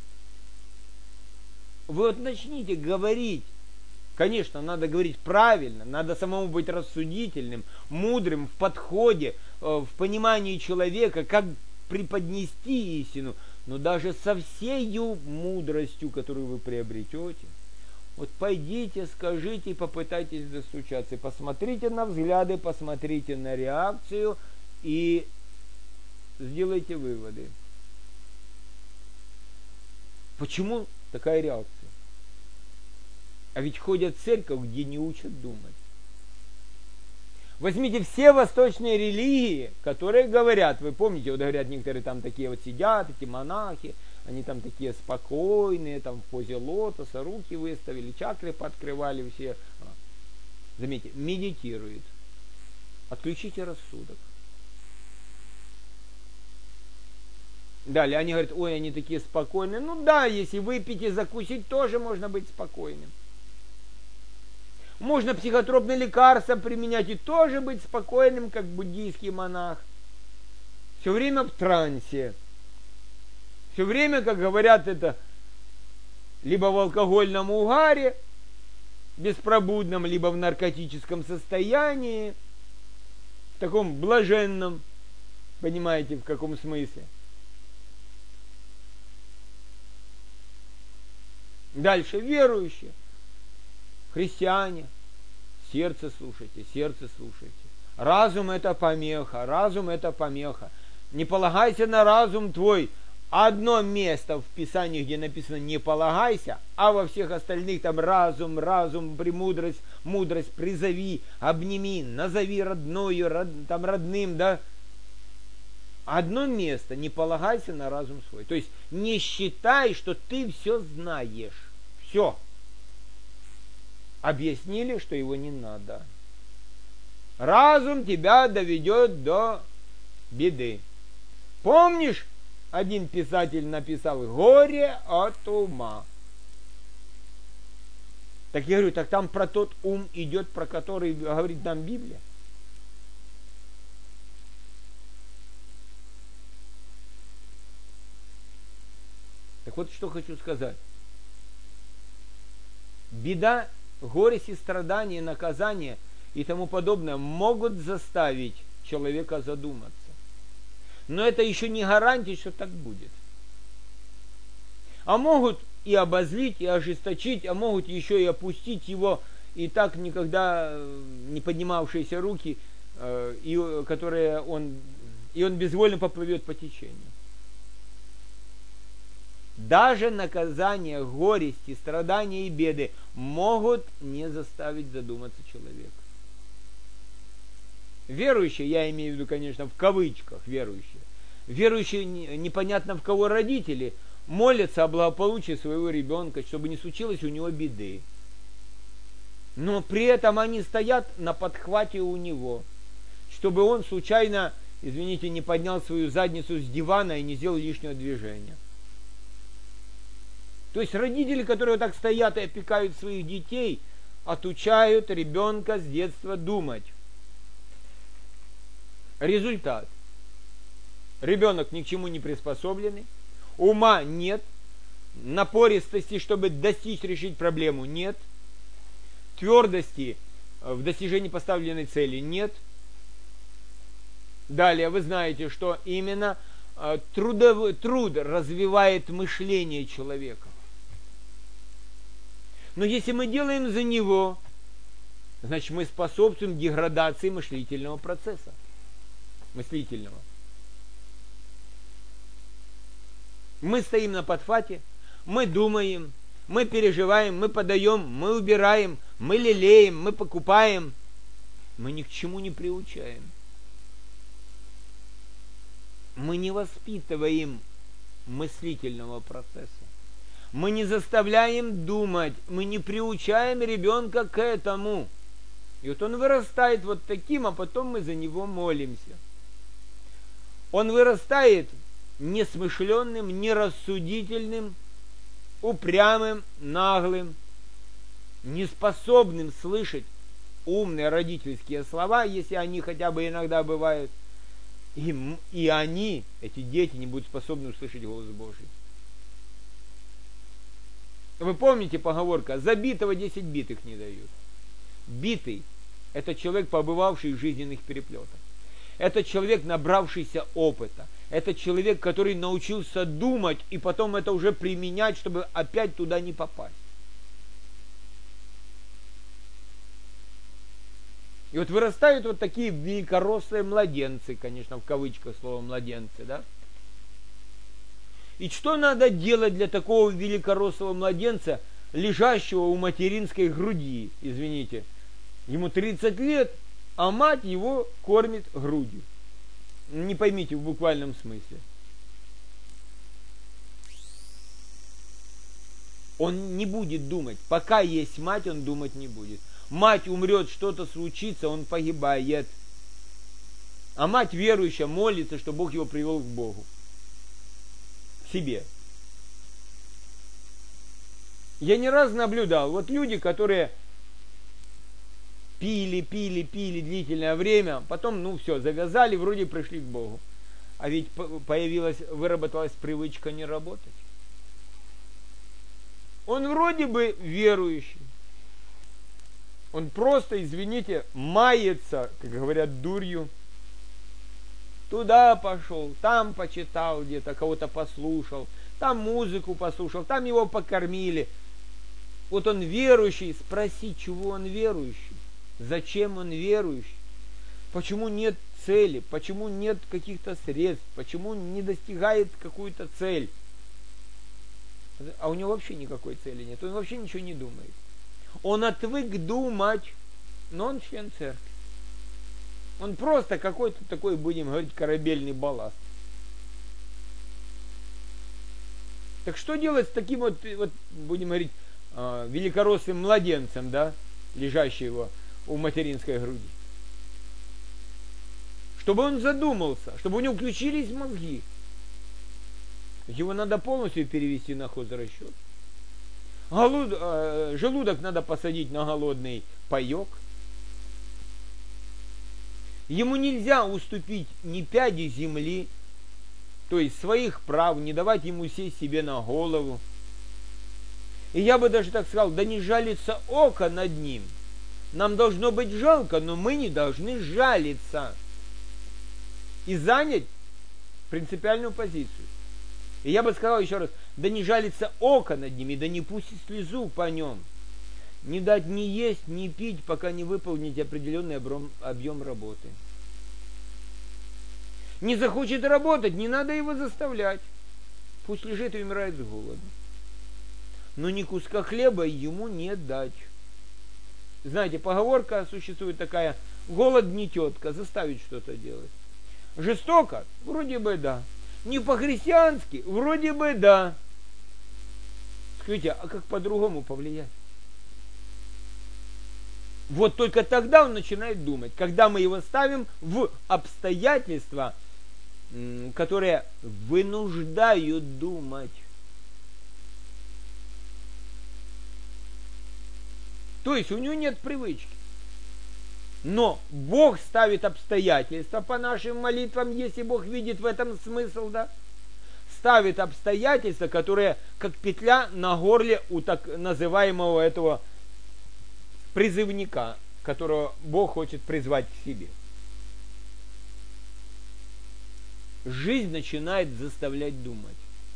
Вы вот начните говорить. Конечно, надо говорить правильно, надо самому быть рассудительным, мудрым в подходе, в понимании человека, как преподнести истину. Но даже со всею мудростью, которую вы приобретете, вот пойдите, скажите и попытайтесь достучаться. И посмотрите на взгляды, посмотрите на реакцию и сделайте выводы. Почему такая реакция? А ведь ходят в церковь, где не учат думать. Возьмите все восточные религии, которые говорят, вы помните, вот говорят, некоторые там такие вот сидят, эти монахи, они там такие спокойные, там в позе лотоса, руки выставили, чакры пооткрывали все. Заметьте, медитирует. Отключите рассудок. Далее, они говорят, ой, они такие спокойные. Ну да, если выпить и закусить, тоже можно быть спокойным. Можно психотропные лекарства применять и тоже быть спокойным, как буддийский монах. Все время в трансе. Все время, как говорят, это либо в алкогольном угаре, беспробудном, либо в наркотическом состоянии, в таком блаженном, понимаете, в каком смысле. Дальше верующие. Христиане, сердце слушайте, сердце слушайте. Разум это помеха, разум это помеха. Не полагайся на разум твой. Одно место в Писании, где написано не полагайся, а во всех остальных там разум, премудрость, мудрость, призови, обними, назови родную, там родным, да. Одно место, не полагайся на разум свой. То есть не считай, что ты все знаешь. Все. Объяснили, что его не надо. Разум тебя доведет до беды. Помнишь, один писатель написал «Горе от ума». Так я говорю, так там про тот ум идет, про который говорит нам Библия. Так вот, что хочу сказать. Беда, горесть и страдания, наказание и тому подобное могут заставить человека задуматься. Но это еще не гарантия, что так будет. А могут и обозлить, и ожесточить, а могут еще и опустить его и так никогда не поднимавшиеся руки, и он безвольно поплывет по течению. Даже наказание, горести, страдания и беды могут не заставить задуматься человека. Верующие, я имею в виду, конечно, в кавычках верующие непонятно в кого родители, молятся о благополучии своего ребенка, чтобы не случилось у него беды. Но при этом они стоят на подхвате у него, чтобы он случайно, извините, не поднял свою задницу с дивана и не сделал лишнего движения. То есть родители, которые вот так стоят и опекают своих детей, отучают ребенка с детства думать. Результат. Ребенок ни к чему не приспособленный, ума нет, напористости, чтобы достичь, решить проблему, нет, твердости в достижении поставленной цели нет. Далее вы знаете, что именно труд развивает мышление человека. Но если мы делаем за него, значит мы способствуем деградации мыслительного процесса. Мы стоим на подхвате, мы думаем, мы переживаем, мы подаем, мы убираем, мы лелеем, мы покупаем. Мы ни к чему не приучаем. Мы не воспитываем мыслительного процесса. Мы не заставляем думать, мы не приучаем ребенка к этому. И вот он вырастает вот таким, а потом мы за него молимся. Он вырастает несмышленным, нерассудительным, упрямым, наглым, неспособным слышать умные родительские слова, если они хотя бы иногда бывают. И они, эти дети, не будут способны услышать голос Божий. Вы помните поговорка: забитого 10 битых не дают. Битый – это человек, побывавший в жизненных переплетах. Это человек, набравшийся опыта. Это человек, который научился думать и потом это уже применять, чтобы опять туда не попасть. И вот вырастают вот такие великорослые младенцы, конечно, в кавычках слово младенцы, да? И что надо делать для такого великорослого младенца, лежащего у материнской груди, извините? Ему 30 лет, а мать его кормит грудью. Не поймите в буквальном смысле. Он не будет думать. Пока есть мать, он думать не будет. Мать умрет, что-то случится, он погибает. А мать верующая молится, что Бог его привел к Богу. К себе. Я не раз наблюдал, вот люди, которые пили длительное время, потом, ну все, завязали, вроде пришли к Богу. А ведь выработалась привычка не работать. Он вроде бы верующий. Он просто, извините, мается, как говорят, дурью. Туда пошел, там почитал где-то, кого-то послушал, там музыку послушал, там его покормили. Вот он верующий, спроси, чего он верующий, зачем он верующий, почему нет цели, почему нет каких-то средств, почему не достигает какую-то цель. А у него вообще никакой цели нет, он вообще ничего не думает. Он отвык думать, но он член церкви. Он просто какой-то такой, будем говорить, корабельный балласт. Так что делать с таким вот будем говорить, великорослым младенцем, да, лежащего у материнской груди? Чтобы он задумался, чтобы у него включились мозги. Его надо полностью перевести на хозрасчет. Желудок надо посадить на голодный паек. Ему нельзя уступить ни пяди земли, то есть своих прав, не давать ему сесть себе на голову. И я бы даже так сказал, да не жалится око над ним. Нам должно быть жалко, но мы не должны жалиться. И занять принципиальную позицию. И я бы сказал еще раз, да не жалится око над ними, да не пустит слезу по нем. Не дать ни есть, ни пить, пока не выполните определенный объем работы. Не захочет работать, не надо его заставлять. Пусть лежит и умирает с голоду. Но ни куска хлеба ему не дать. Знаете, поговорка существует такая: голод не тетка, заставить что-то делать. Жестоко? Вроде бы да. Не по-христиански? Вроде бы да. Скажите, а как по-другому повлиять? Вот только тогда он начинает думать, когда мы его ставим в обстоятельства, которые вынуждают думать. То есть у него нет привычки. Но Бог ставит обстоятельства по нашим молитвам, если Бог видит в этом смысл, да? Ставит обстоятельства, которые как петля на горле у так называемого этого призывника, которого Бог хочет призвать к себе. Жизнь начинает заставлять думать.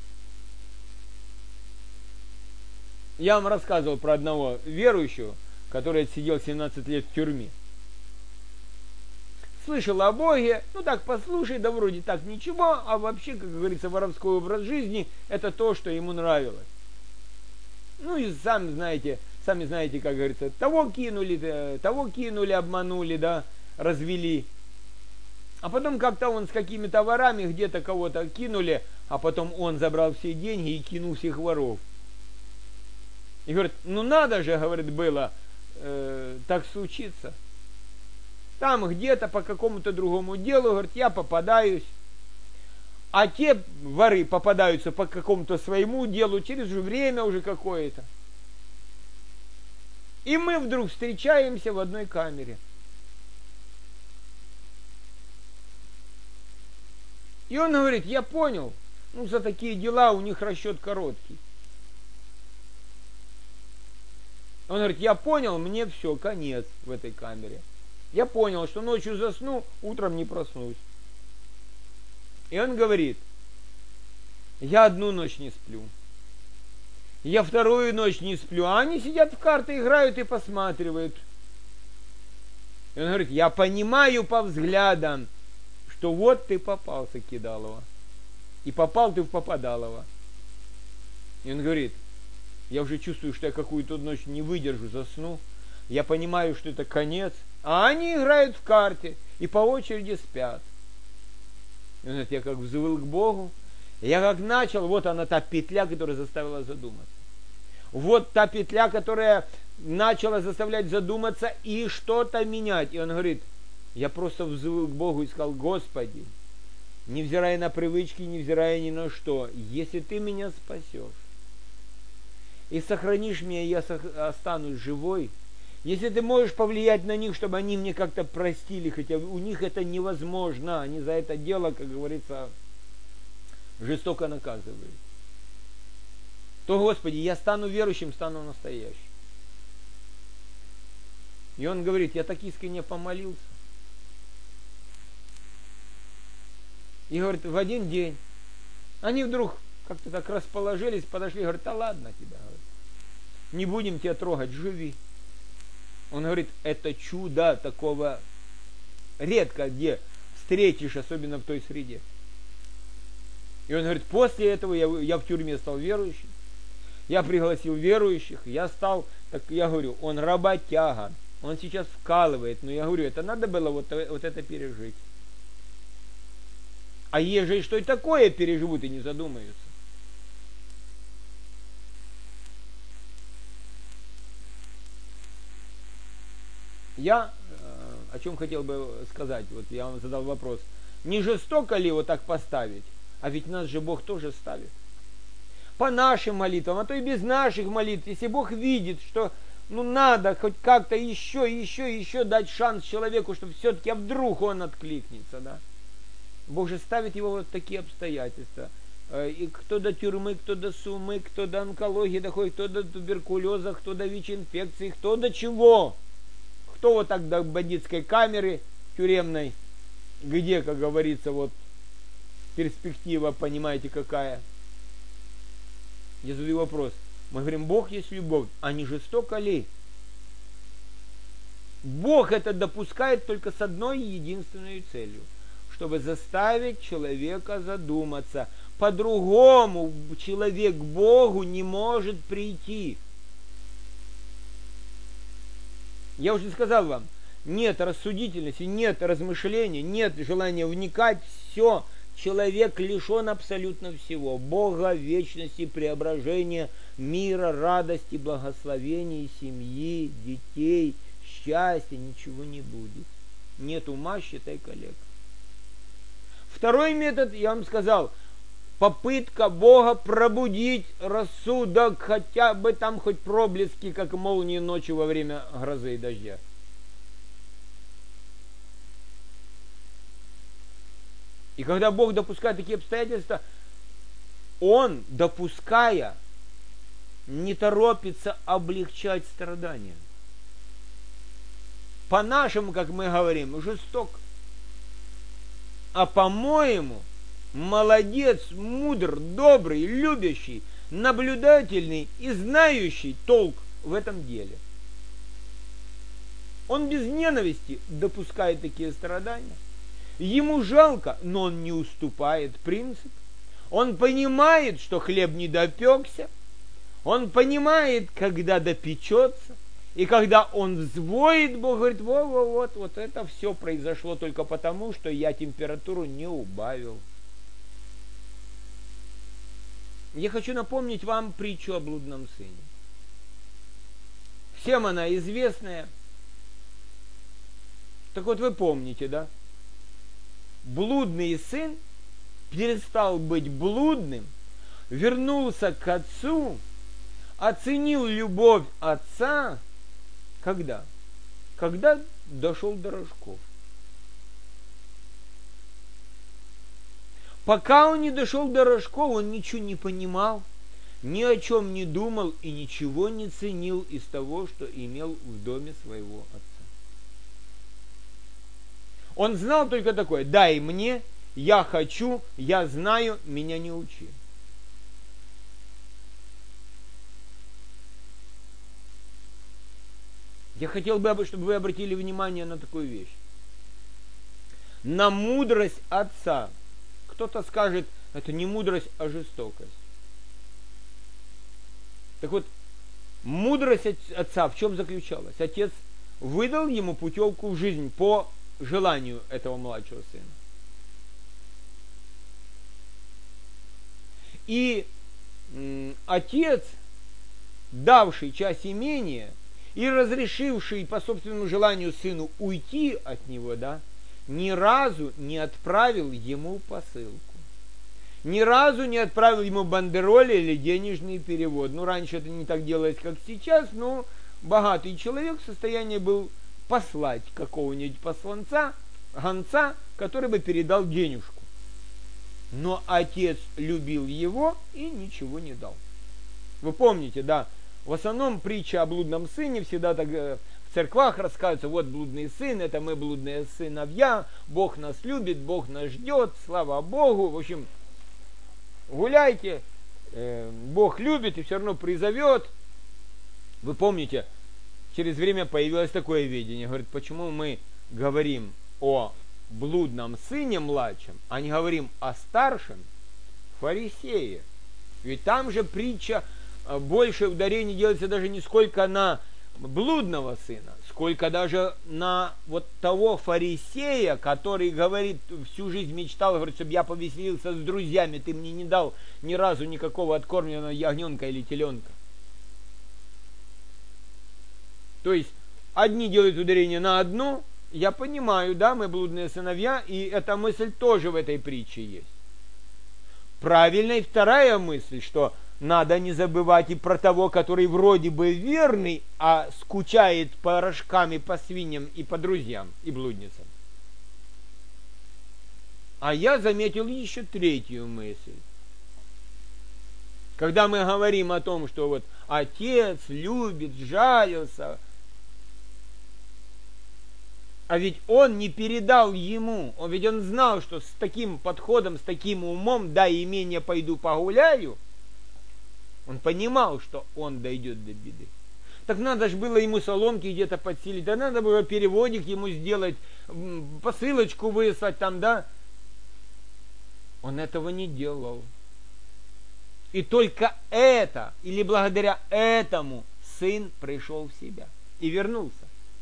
Я вам рассказывал про одного верующего, который отсидел 17 лет в тюрьме. слышал о Боге, ну так послушай, да вроде так ничего, а вообще, как говорится, воровской образ жизни, это то, что ему нравилось. Ну и сами знаете, как говорится, того кинули, обманули, да, развели. А потом как-то он с какими-то ворами где-то кого-то кинули, а потом он забрал все деньги и кинул всех воров. И говорит, ну надо же, говорит, было так случиться. Там где-то по какому-то другому делу, говорит, я попадаюсь. А те воры попадаются по какому-то своему делу через время уже какое-то. И мы вдруг встречаемся в одной камере. И он говорит, я понял, ну за такие дела у них расчет короткий. Он говорит, я понял, мне все, конец в этой камере. Я понял, что ночью засну, утром не проснусь. И он говорит, я одну ночь не сплю. Я вторую ночь не сплю. А они сидят в карты, играют и посматривают. И он говорит, я понимаю по взглядам, что вот ты попался, Кидалова. И попал ты в Попадалова. И он говорит, я уже чувствую, что я какую-то ночь не выдержу, засну. Я понимаю, что это конец. А они играют в карты и по очереди спят. И он говорит, я как взвыл к Богу. Я как начал, вот она та петля, которая заставила задуматься. Вот та петля, которая начала заставлять задуматься и что-то менять. И он говорит, я просто взвыл к Богу и сказал, Господи, невзирая на привычки, невзирая ни на что, если ты меня спасешь и сохранишь меня, я останусь живой, если ты можешь повлиять на них, чтобы они мне как-то простили, хотя у них это невозможно, они за это дело, как говорится, жестоко наказывают, то, Господи, я стану верующим, стану настоящим. И он говорит, я так искренне помолился. И говорит, в один день они вдруг как-то так расположились, подошли, говорят, да ладно тебя, говорит, не будем тебя трогать, живи. Он говорит, это чудо такого редко где встретишь, особенно в той среде. И он говорит, после этого я в тюрьме стал верующим, я пригласил верующих, я стал, так я говорю, он работяга, он сейчас вкалывает, но я говорю, это надо было вот это пережить. А ежели что и такое переживут и не задумаются. Я о чем хотел бы сказать, вот я вам задал вопрос, не жестоко ли вот так поставить, а ведь нас же Бог тоже ставит. По нашим молитвам, а то и без наших молитв, если Бог видит, что надо хоть как-то еще дать шанс человеку, чтобы все-таки, а вдруг он откликнется, да. Бог же ставит его вот такие обстоятельства. И кто до тюрьмы, кто до сумы, кто до онкологии доходит, кто до туберкулеза, кто до ВИЧ-инфекции, кто до чего. Кто вот так до бандитской камеры тюремной, где, как говорится, вот перспектива, понимаете, какая. Я задаю вопрос. Мы говорим, Бог есть любовь, а не жестоко ли? Бог это допускает только с одной единственной целью, чтобы заставить человека задуматься. По-другому человек к Богу не может прийти. Я уже сказал вам, нет рассудительности, нет размышления, нет желания вникать, все. Человек лишен абсолютно всего. Бога, вечности, преображения, мира, радости, благословений, семьи, детей, счастья, ничего не будет. Нет ума, считай, коллег. Второй метод, я вам сказал, попытка Бога пробудить рассудок, хотя бы там хоть проблески, как молнии ночью во время грозы и дождя. И когда Бог допускает такие обстоятельства, Он, допуская, не торопится облегчать страдания. По-нашему, как мы говорим, жесток. А по-моему, молодец, мудр, добрый, любящий, наблюдательный и знающий толк в этом деле. Он без ненависти допускает такие страдания. Ему жалко, но он не уступает принципу. Он понимает, что хлеб не допекся. Он понимает, когда допечется. И когда он взвоит, Бог говорит, вот это все произошло только потому, что я температуру не убавил. Я хочу напомнить вам притчу о блудном сыне. Всем она известная. Так вот вы помните, да? Блудный сын перестал быть блудным, вернулся к отцу, оценил любовь отца. Когда? Когда дошел до рожков. Пока он не дошел до рожков, он ничего не понимал, ни о чем не думал и ничего не ценил из того, что имел в доме своего отца. Он знал только такое: дай мне, я хочу, я знаю, меня не учи. Я хотел бы, чтобы вы обратили внимание на такую вещь. На мудрость отца. Кто-то скажет, это не мудрость, а жестокость. Так вот, мудрость отца в чем заключалась? Отец выдал ему путевку в жизнь по желанию этого младшего сына. И отец, давший часть имения и разрешивший по собственному желанию сыну уйти от него, да, ни разу не отправил ему посылку. Ни разу не отправил ему бандероли или денежный перевод. Ну, раньше это не так делалось, как сейчас, но богатый человек в состоянии был послать какого-нибудь посланца, гонца, который бы передал денежку. Но отец любил его и ничего не дал. Вы помните, да, в основном притча о блудном сыне всегда так в церквах рассказывается: вот блудный сын, это мы блудные сыновья, Бог нас любит, Бог нас ждет, слава Богу. В общем, гуляйте, Бог любит и все равно призовет. Вы помните, через время появилось такое видение. Говорит, почему мы говорим о блудном сыне младшем, а не говорим о старшем фарисее? Ведь там же притча, больше ударений делается даже не сколько на блудного сына, сколько даже на вот того фарисея, который говорит, всю жизнь мечтал, говорит, чтобы я повеселился с друзьями, ты мне не дал ни разу никакого откормленного ягненка или теленка. То есть одни делают ударение на одно, я понимаю, да, мы блудные сыновья, и эта мысль тоже в этой притче есть. Правильная и вторая мысль, что надо не забывать и про того, который вроде бы верный, а скучает по рожкам и по свиньям и по друзьям и блудницам. А я заметил еще третью мысль. Когда мы говорим о том, что вот отец любит, жалился, а ведь он не передал ему, ведь он знал, что с таким подходом, с таким умом, да, имение пойду погуляю, он понимал, что он дойдет до беды. Так надо же было ему соломки где-то подселить, да надо было переводик ему сделать, посылочку выслать там, да. Он этого не делал. И только это, или благодаря этому, сын пришел в себя и вернулся.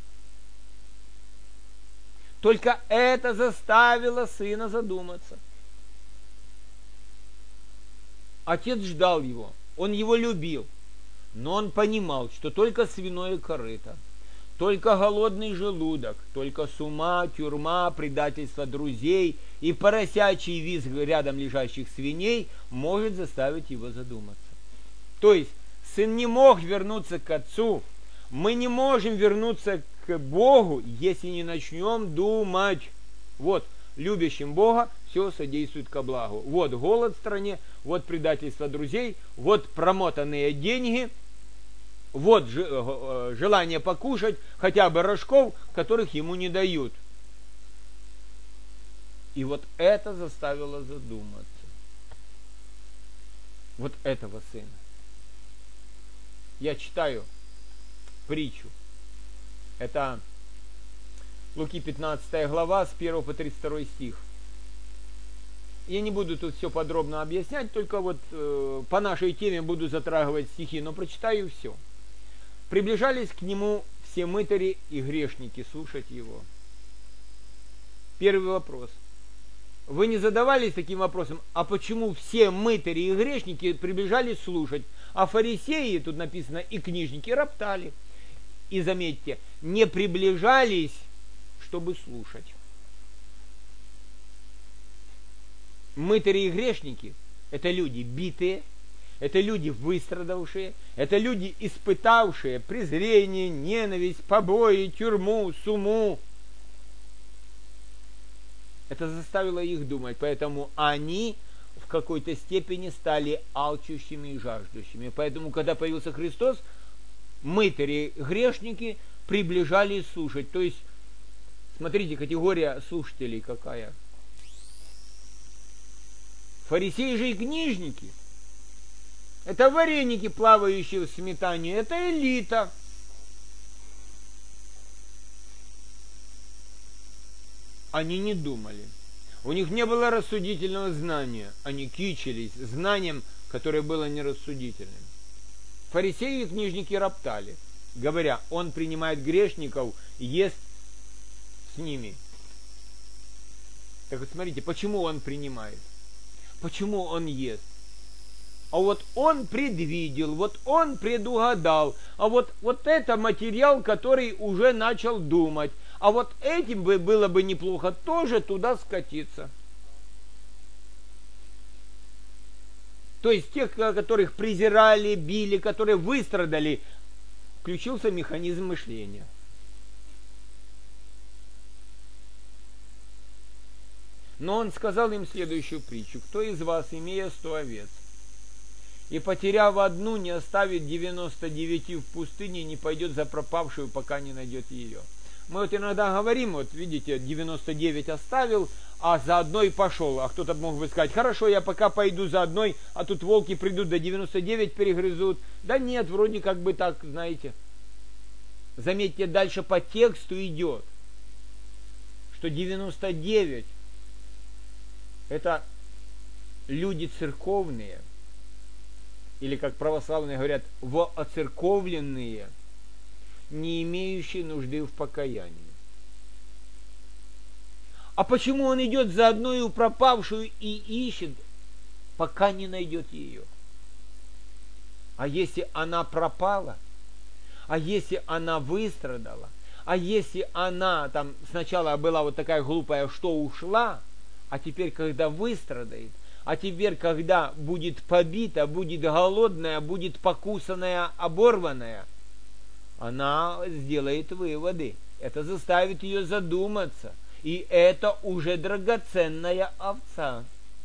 Только это заставило сына задуматься. Отец ждал его, он его любил, но он понимал, что только свиное корыто, только голодный желудок, только сума, тюрьма, предательство друзей и поросячий визг рядом лежащих свиней может заставить его задуматься. То есть сын не мог вернуться к отцу, мы не можем вернуться к Богу, если не начнем думать. Вот, любящим Бога все содействует ко благу. Вот голод в стране, вот предательство друзей, вот промотанные деньги, вот желание покушать хотя бы рожков, которых ему не дают. И вот это заставило задуматься. Вот этого сына. Я читаю притчу. Это Луки 15 глава с 1 по 32 стих. Я не буду тут все подробно объяснять, только вот по нашей теме буду затрагивать стихи, но прочитаю все. Приближались к нему все мытари и грешники слушать его. Первый вопрос. Вы не задавались таким вопросом, а почему все мытари и грешники приближались слушать, а фарисеи, тут написано, и книжники роптали. И заметьте, не приближались, чтобы слушать. Мытари и грешники – это люди битые, это люди выстрадавшие, это люди, испытавшие презрение, ненависть, побои, тюрьму, сумму. Это заставило их думать, поэтому они в какой-то степени стали алчущими и жаждущими. Поэтому, когда появился Христос, мытари, грешники приближались слушать. То есть, смотрите, категория слушателей какая. Фарисеи же и книжники. Это вареники, плавающие в сметане. Это элита. Они не думали. У них не было рассудительного знания. Они кичились знанием, которое было нерассудительным. Фарисеи и книжники роптали, говоря, он принимает грешников, ест с ними. Так вот смотрите, почему он принимает? Почему он ест? А вот он предвидел, вот он предугадал, а вот это материал, который уже начал думать. А вот этим было бы неплохо тоже туда скатиться. То есть тех, которых презирали, били, которые выстрадали, включился механизм мышления. Но он сказал им следующую притчу. Кто из вас, имея 100 овец, и потеряв одну, не оставит 99 в пустыне и не пойдет за пропавшую, пока не найдет ее? Мы вот иногда говорим, вот видите, 99 оставил, а за одной пошел. А кто-то мог бы сказать, хорошо, я пока пойду за одной, а тут волки придут, до 99 перегрызут. Да нет, вроде как бы так, знаете. Заметьте, дальше по тексту идет, что 99 это люди церковные, или как православные говорят, воцерковленные, не имеющие нужды в покаянии. А почему он идет за одной пропавшую и ищет, пока не найдет ее? А если она пропала? А если она выстрадала? А если она там сначала была вот такая глупая, что ушла, а теперь, когда выстрадает, а теперь, когда будет побита, будет голодная, будет покусанная, оборванная, она сделает выводы. Это заставит ее задуматься. И это уже драгоценная овца.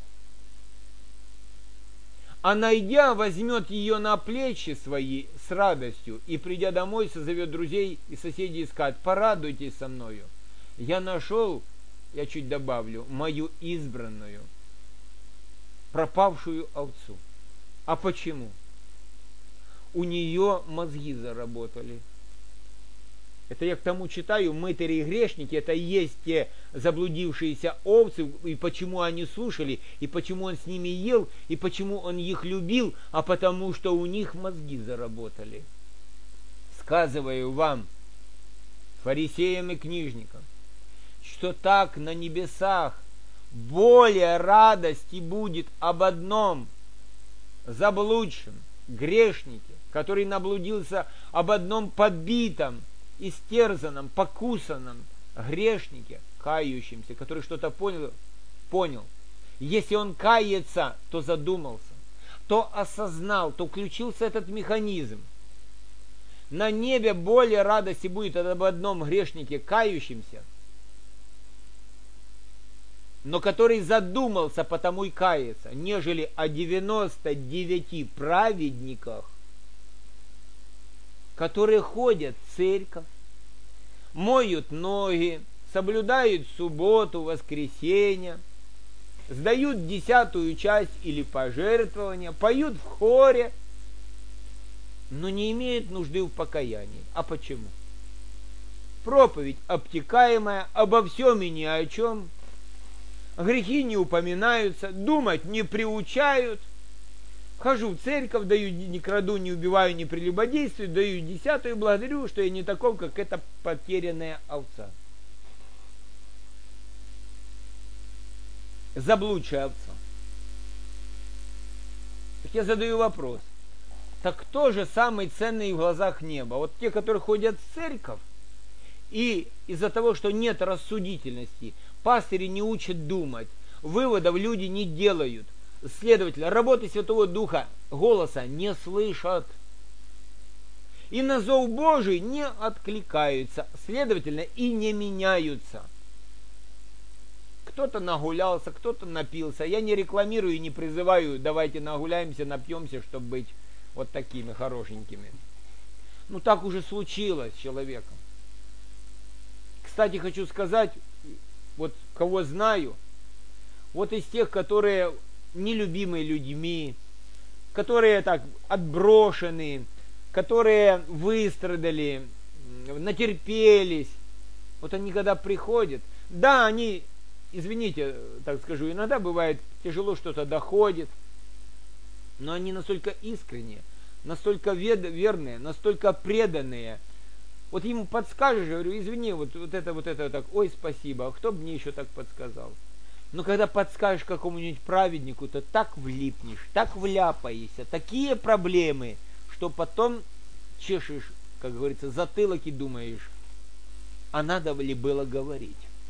А найдя, возьмет ее на плечи свои с радостью, и придя домой, созовет друзей и соседей и скажет, порадуйтесь со мною. Я нашел, я чуть добавлю, мою избранную, пропавшую овцу. А почему? У нее мозги заработали. Это я к тому читаю, мытари и грешники, это и есть те заблудившиеся овцы, и почему они слушали, и почему он с ними ел, и почему он их любил, а потому что у них мозги заработали. Сказываю вам, фарисеям и книжникам, что так на небесах более радости будет об одном заблудшем грешнике, который наблудился, об одном побитом, истерзанном, покусанном грешнике, кающемся, который что-то понял. Если он кается, то задумался, то осознал, то включился этот механизм. На небе более радости будет об одном грешнике, кающемся, но который задумался, потому и кается, нежели о 99 праведниках, которые ходят в церковь, моют ноги, соблюдают субботу, воскресенье, сдают 10-ую часть или пожертвования, поют в хоре, но не имеют нужды в покаянии. А почему? проповедь обтекаемая, обо всем и ни о чем, грехи не упоминаются, думать не приучают, хожу в церковь, даю, не краду, не убиваю, не прелюбодействую, даю десятую, благодарю, что я не таков, как эта потерянная овца. Заблудшая овца. Так я задаю вопрос. Так кто же самый ценный в глазах неба? Вот те, которые ходят в церковь, и из-за того, что нет рассудительности, пастыри не учат думать, выводов люди не делают, следовательно, работы Святого Духа голоса не слышат. И на зов Божий не откликаются, следовательно, и не меняются. Кто-то нагулялся, кто-то напился. Я не рекламирую и не призываю, давайте нагуляемся, напьемся, чтобы быть вот такими хорошенькими. Ну так уже случилось с человеком. Кстати, хочу сказать, вот кого знаю, вот из тех, которые нелюбимые людьми, которые так отброшены, которые выстрадали, натерпелись, вот они когда приходят, да, они, извините, так скажу, иногда бывает тяжело что-то доходит, но они настолько искренние, настолько верные, настолько преданные. Вот ему подскажешь, говорю, извини, вот это так, ой, спасибо, а кто бы мне еще так подсказал? Но когда подскажешь какому-нибудь праведнику, то так влипнешь, так вляпаешься, такие проблемы, что потом чешешь, как говорится, затылок и думаешь, а надо ли было говорить?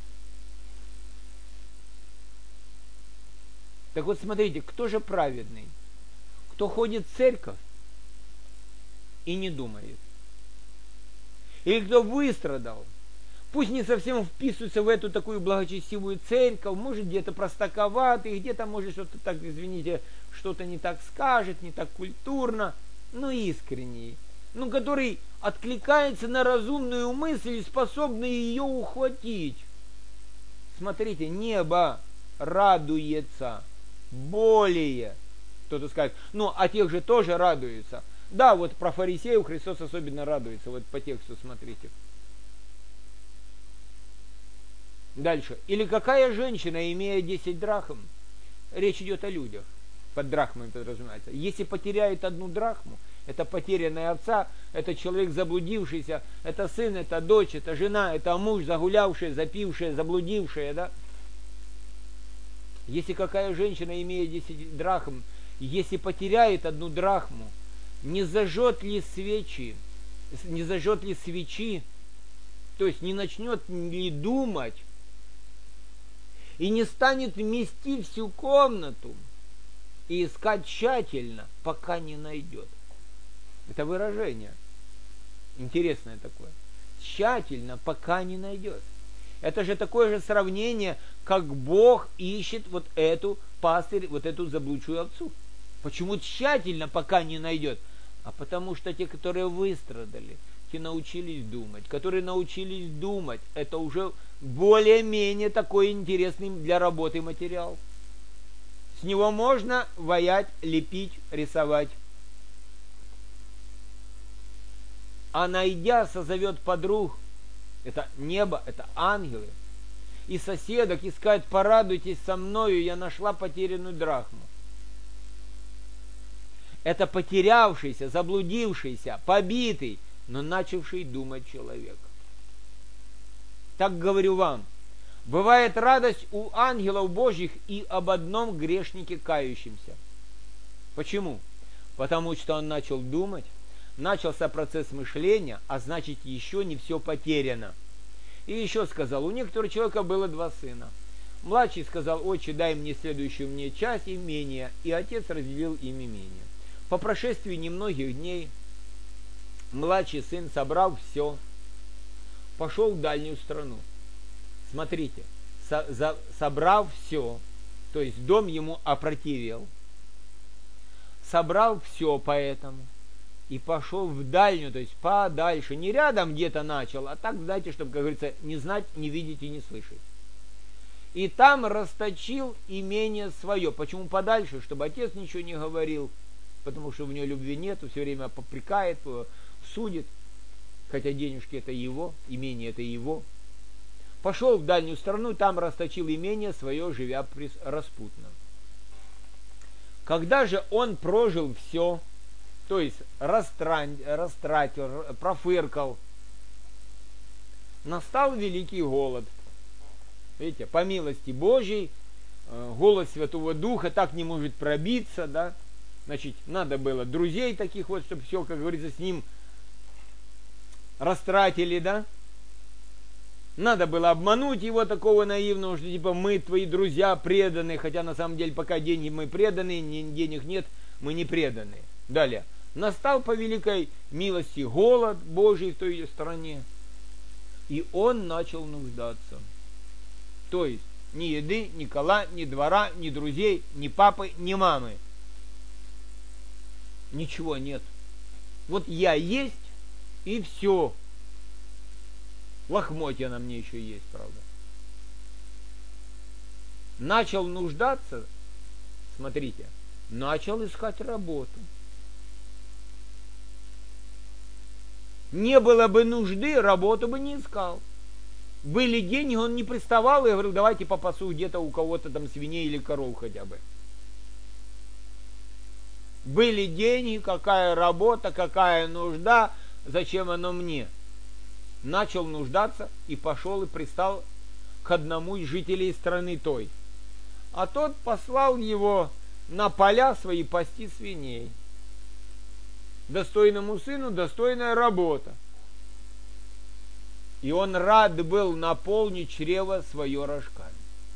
Так вот смотрите, кто же праведный? Кто ходит в церковь и не думает? Или кто выстрадал? Пусть не совсем вписывается в эту такую благочестивую церковь, может где-то простаковатый, где-то может что-то так, извините, что-то не так скажет, не так культурно, но искренний, ну, который откликается на разумную мысль и способный ее ухватить. Смотрите, небо радуется более. Кто-то скажет, ну, а тех же тоже радуются. Да, вот про фарисеев Христос особенно радуется, вот по тексту смотрите. Дальше. Или какая женщина, имея 10 драхм, речь идет о людях, под драхмами подразумевается, если потеряет одну драхму, это потерянная овца, это человек заблудившийся, это сын, это дочь, это жена, это муж, загулявшая, запившая, заблудившая, да? Если какая женщина, имея 10 драхм, если потеряет одну драхму, не зажжет ли свечи, то есть не начнет ли думать, и не станет мести всю комнату и искать тщательно, пока не найдет. Это выражение интересное такое. Тщательно, пока не найдет. Это же такое же сравнение, как Бог ищет вот эту пастырь, вот эту заблудшую овцу. Почему тщательно, пока не найдет? А потому что те, которые выстрадали, те научились думать. Которые научились думать, это уже более-менее такой интересный для работы материал. С него можно ваять, лепить, рисовать. А найдя, созовет подруг, это небо, это ангелы, и соседок искать, порадуйтесь со мною, я нашла потерянную драхму. Это потерявшийся, заблудившийся, побитый, но начавший думать человек. Так говорю вам, бывает радость у ангелов Божьих и об одном грешнике кающемся. Почему? Потому что он начал думать, начался процесс мышления, а значит еще не все потеряно. И еще сказал, у некоторого человека было 2 сына. Младший сказал, отче, дай мне следующую мне часть имения, и отец разделил им имение. По прошествии немногих дней младший сын собрал все, пошел в дальнюю страну. Смотрите, собрав все, то есть дом ему опротивел, собрал все поэтому и пошел в дальнюю, то есть подальше, не рядом где-то начал, а так, знаете, чтобы, как говорится, не знать, не видеть и не слышать. И там расточил имение свое. Почему подальше? Чтобы отец ничего не говорил, потому что в нее любви нету, все время попрекает, судит. хотя денежки это его, имение это его. Пошел в дальнюю страну, там расточил имение свое, живя распутно. Когда же он прожил все, то есть растратил, профыркал, настал великий голод. Видите, по милости Божьей, голос Святого Духа так не может пробиться, да? Значит, надо было друзей таких вот, чтобы все, как говорится, с ним растратили, да? Надо было обмануть его такого наивного, что типа мы твои друзья преданные, хотя на самом деле пока деньги мы преданные, денег нет, мы не преданные. Далее. Настал по великой милости голод Божий в той стране, и он начал нуждаться. То есть ни еды, ни кола, ни двора, ни друзей, ни папы, ни мамы. Ничего нет. Вот я есть, и все. Лохмотья на мне еще есть, правда. Начал нуждаться, смотрите, начал искать работу. Не было бы нужды, работу бы не искал. Были деньги, он не приставал и говорил, давайте попасу где-то у кого-то там свиней или коров хотя бы. Были деньги, какая работа, какая нужда, зачем оно мне? Начал нуждаться и пошел и пристал к одному из жителей страны той. А тот послал его на поля свои пасти свиней. Достойному сыну достойная работа. И он рад был наполнить чрево свое рожками.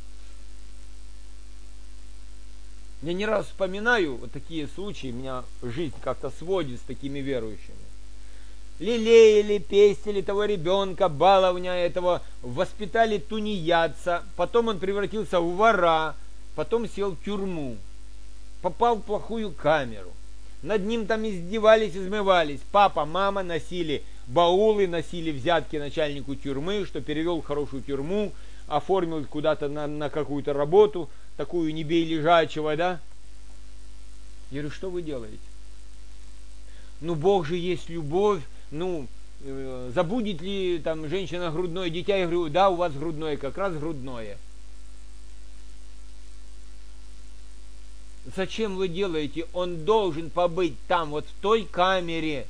Я не раз вспоминаю вот такие случаи, меня жизнь как-то сводит с такими верующими. Лелеяли, пестили того ребенка, баловня этого, воспитали тунеядца, потом он превратился в вора, потом сел в тюрьму, попал в плохую камеру. Над ним там издевались, измывались. Папа, мама носили баулы, носили взятки начальнику тюрьмы, что перевел в хорошую тюрьму, оформил куда-то на какую-то работу, такую не бей лежачего, да? Я говорю, что вы делаете? Ну, Бог же есть любовь, ну, забудет ли там женщина грудное дитя? Я говорю, да, у вас грудное, как раз грудное. Зачем вы делаете? Он должен побыть там, вот в той камере.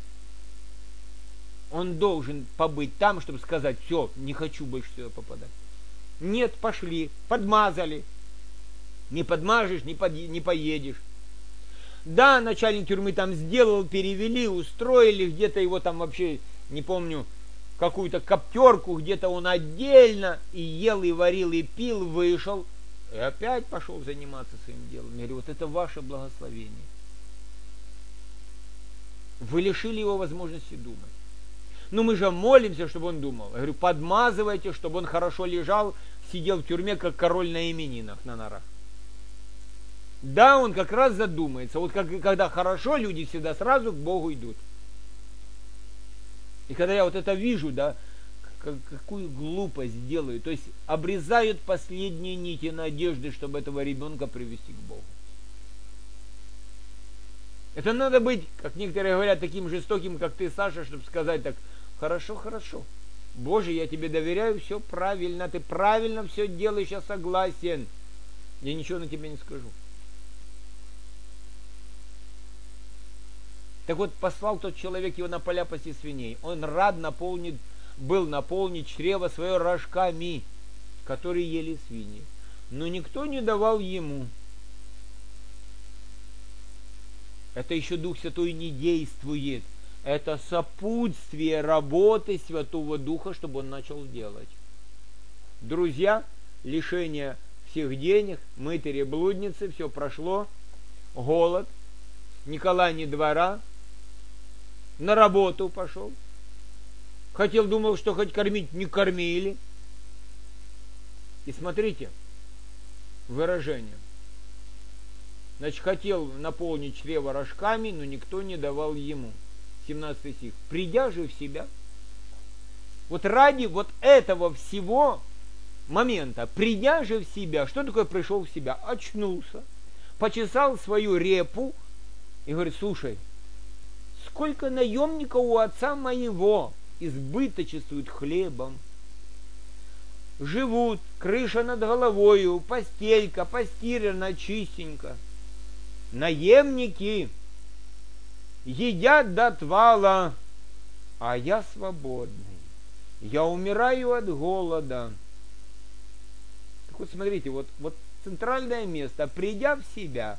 Он должен побыть там, чтобы сказать, все, не хочу больше сюда попадать. Нет, пошли, подмазали. Не подмажешь, не поедешь. Да, начальник тюрьмы там сделал, перевели, устроили, где-то его там вообще, не помню, какую-то коптерку, где-то он отдельно и ел, и варил, и пил, вышел. И опять пошел заниматься своим делом. Я говорю, вот это ваше благословение. Вы лишили его возможности думать. Ну мы же молимся, чтобы он думал. Я говорю, подмазывайте, чтобы он хорошо лежал, сидел в тюрьме, как король на именинах, на нарах. Да, он как раз задумается. Вот когда хорошо, люди всегда сразу к Богу идут. И когда я вот это вижу, да, какую глупость делают. То есть обрезают последние нити надежды, чтобы этого ребенка привести к Богу. Это надо быть, как некоторые говорят, таким жестоким, как ты, Саша, чтобы сказать так, хорошо, хорошо. Боже, я тебе доверяю, все правильно, ты правильно все делаешь, я согласен. Я ничего на тебя не скажу. Так вот, послал тот человек его на поля пасти свиней. Он рад был наполнить чрево свое рожками, которые ели свиньи. Но никто не давал ему. Это еще Дух Святой не действует. Это сопутствие работы Святого Духа, чтобы он начал делать. Друзья, лишение всех денег, мытари, блудницы, все прошло. Голод. Ни кола, ни двора. На работу пошел. Хотел, думал, что хоть кормить, не кормили. И смотрите, выражение. Значит, хотел наполнить чрево рожками, но никто не давал ему. 17 стих. Придя же в себя. Вот ради вот этого всего момента, придя же в себя, что такое пришел в себя? Очнулся, почесал свою репу и говорит, слушай, сколько наемников у отца моего, избыточествуют хлебом, живут, крыша над головою, постелька постирана чистенько. Наемники едят до отвала, а я свободный. Я умираю от голода. Так вот, смотрите, вот центральное место, придя в себя,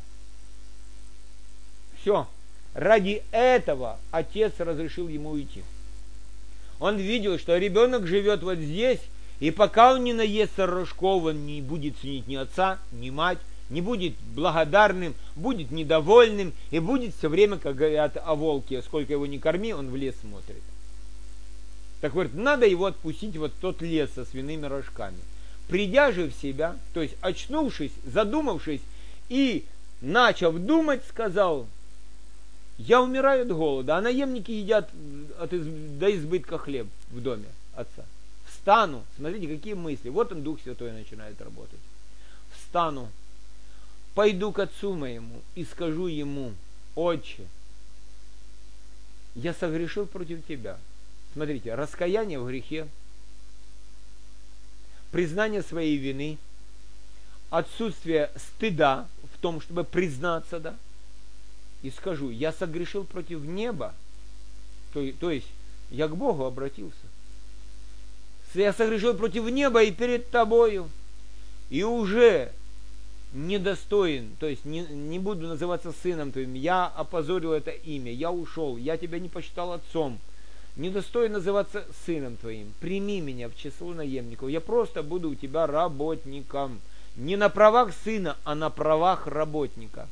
все, ради этого отец разрешил ему уйти. Он видел, что ребенок живет вот здесь, и пока он не наестся рожков, он не будет ценить ни отца, ни мать, не будет благодарным, будет недовольным, и будет все время, как говорят о волке, сколько его не корми, он в лес смотрит. Так говорит, надо его отпустить вот в тот лес со свиными рожками. Придя же в себя, то есть очнувшись, задумавшись и начав думать, сказал: я умираю от голода, а наемники едят до избытка хлеб в доме отца. Встану, смотрите, какие мысли, вот он, Дух Святой, начинает работать. Встану, пойду к отцу моему и скажу ему: Отче, я согрешил против тебя. Смотрите, раскаяние в грехе, признание своей вины, отсутствие стыда в том, чтобы признаться, да, и скажу: я согрешил против неба, то есть я к Богу обратился. Я согрешил против неба и перед тобою, и уже недостоин, то есть не буду называться сыном твоим, я опозорил это имя, я ушел, я тебя не посчитал отцом, недостоин называться сыном твоим, прими меня в число наемников, я просто буду у тебя работником, не на правах сына, а на правах работника.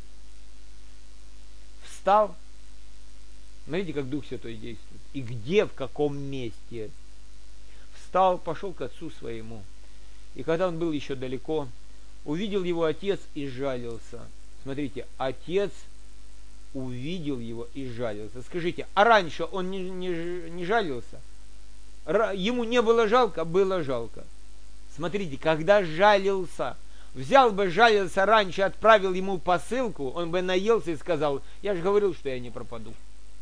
Встал, смотрите, как Дух Святой действует, и где, в каком месте. Встал, пошел к отцу своему, и когда он был еще далеко, увидел его отец и сжалился. Смотрите, отец увидел его и сжалился. Скажите, а раньше он не жалился? Ему не было жалко? Было жалко. Смотрите, когда жалился, взял бы, жалился раньше, отправил ему посылку, он бы наелся и сказал: я же говорил, что я не пропаду.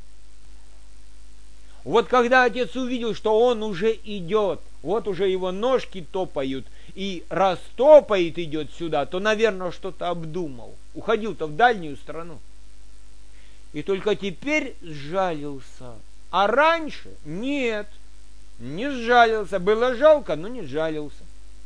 Вот когда отец увидел, что он уже идет, вот уже его ножки топают, и раз топает, идет сюда, то, наверное, что-то обдумал. Уходил-то в дальнюю страну. И только теперь сжалился. А раньше нет, не сжалился. Было жалко, но не сжалился.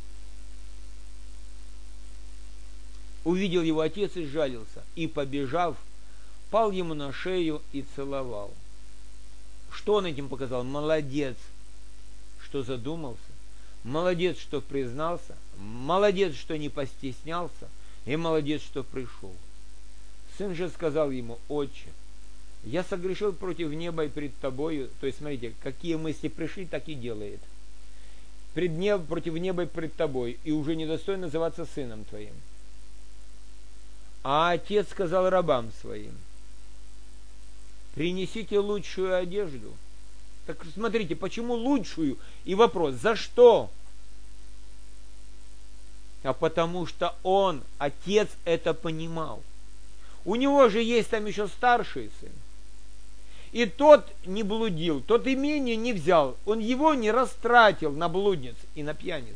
Увидел его отец и сжалился. И, побежав, пал ему на шею и целовал. Что он этим показал? Молодец, что задумался. Молодец, что признался. Молодец, что не постеснялся. И молодец, что пришел. Сын же сказал ему: Отче, я согрешил против неба и пред тобою. То есть, смотрите, какие мысли пришли, так и делает. Против неба и пред тобой. И уже недостоин называться сыном твоим. А отец сказал рабам своим: принесите лучшую одежду. Так смотрите, почему лучшую? И вопрос: за что? А потому что он, отец, это понимал. У него же есть там еще старший сын. И тот не блудил, тот имение не взял. Он его не растратил на блудниц и на пьяниц.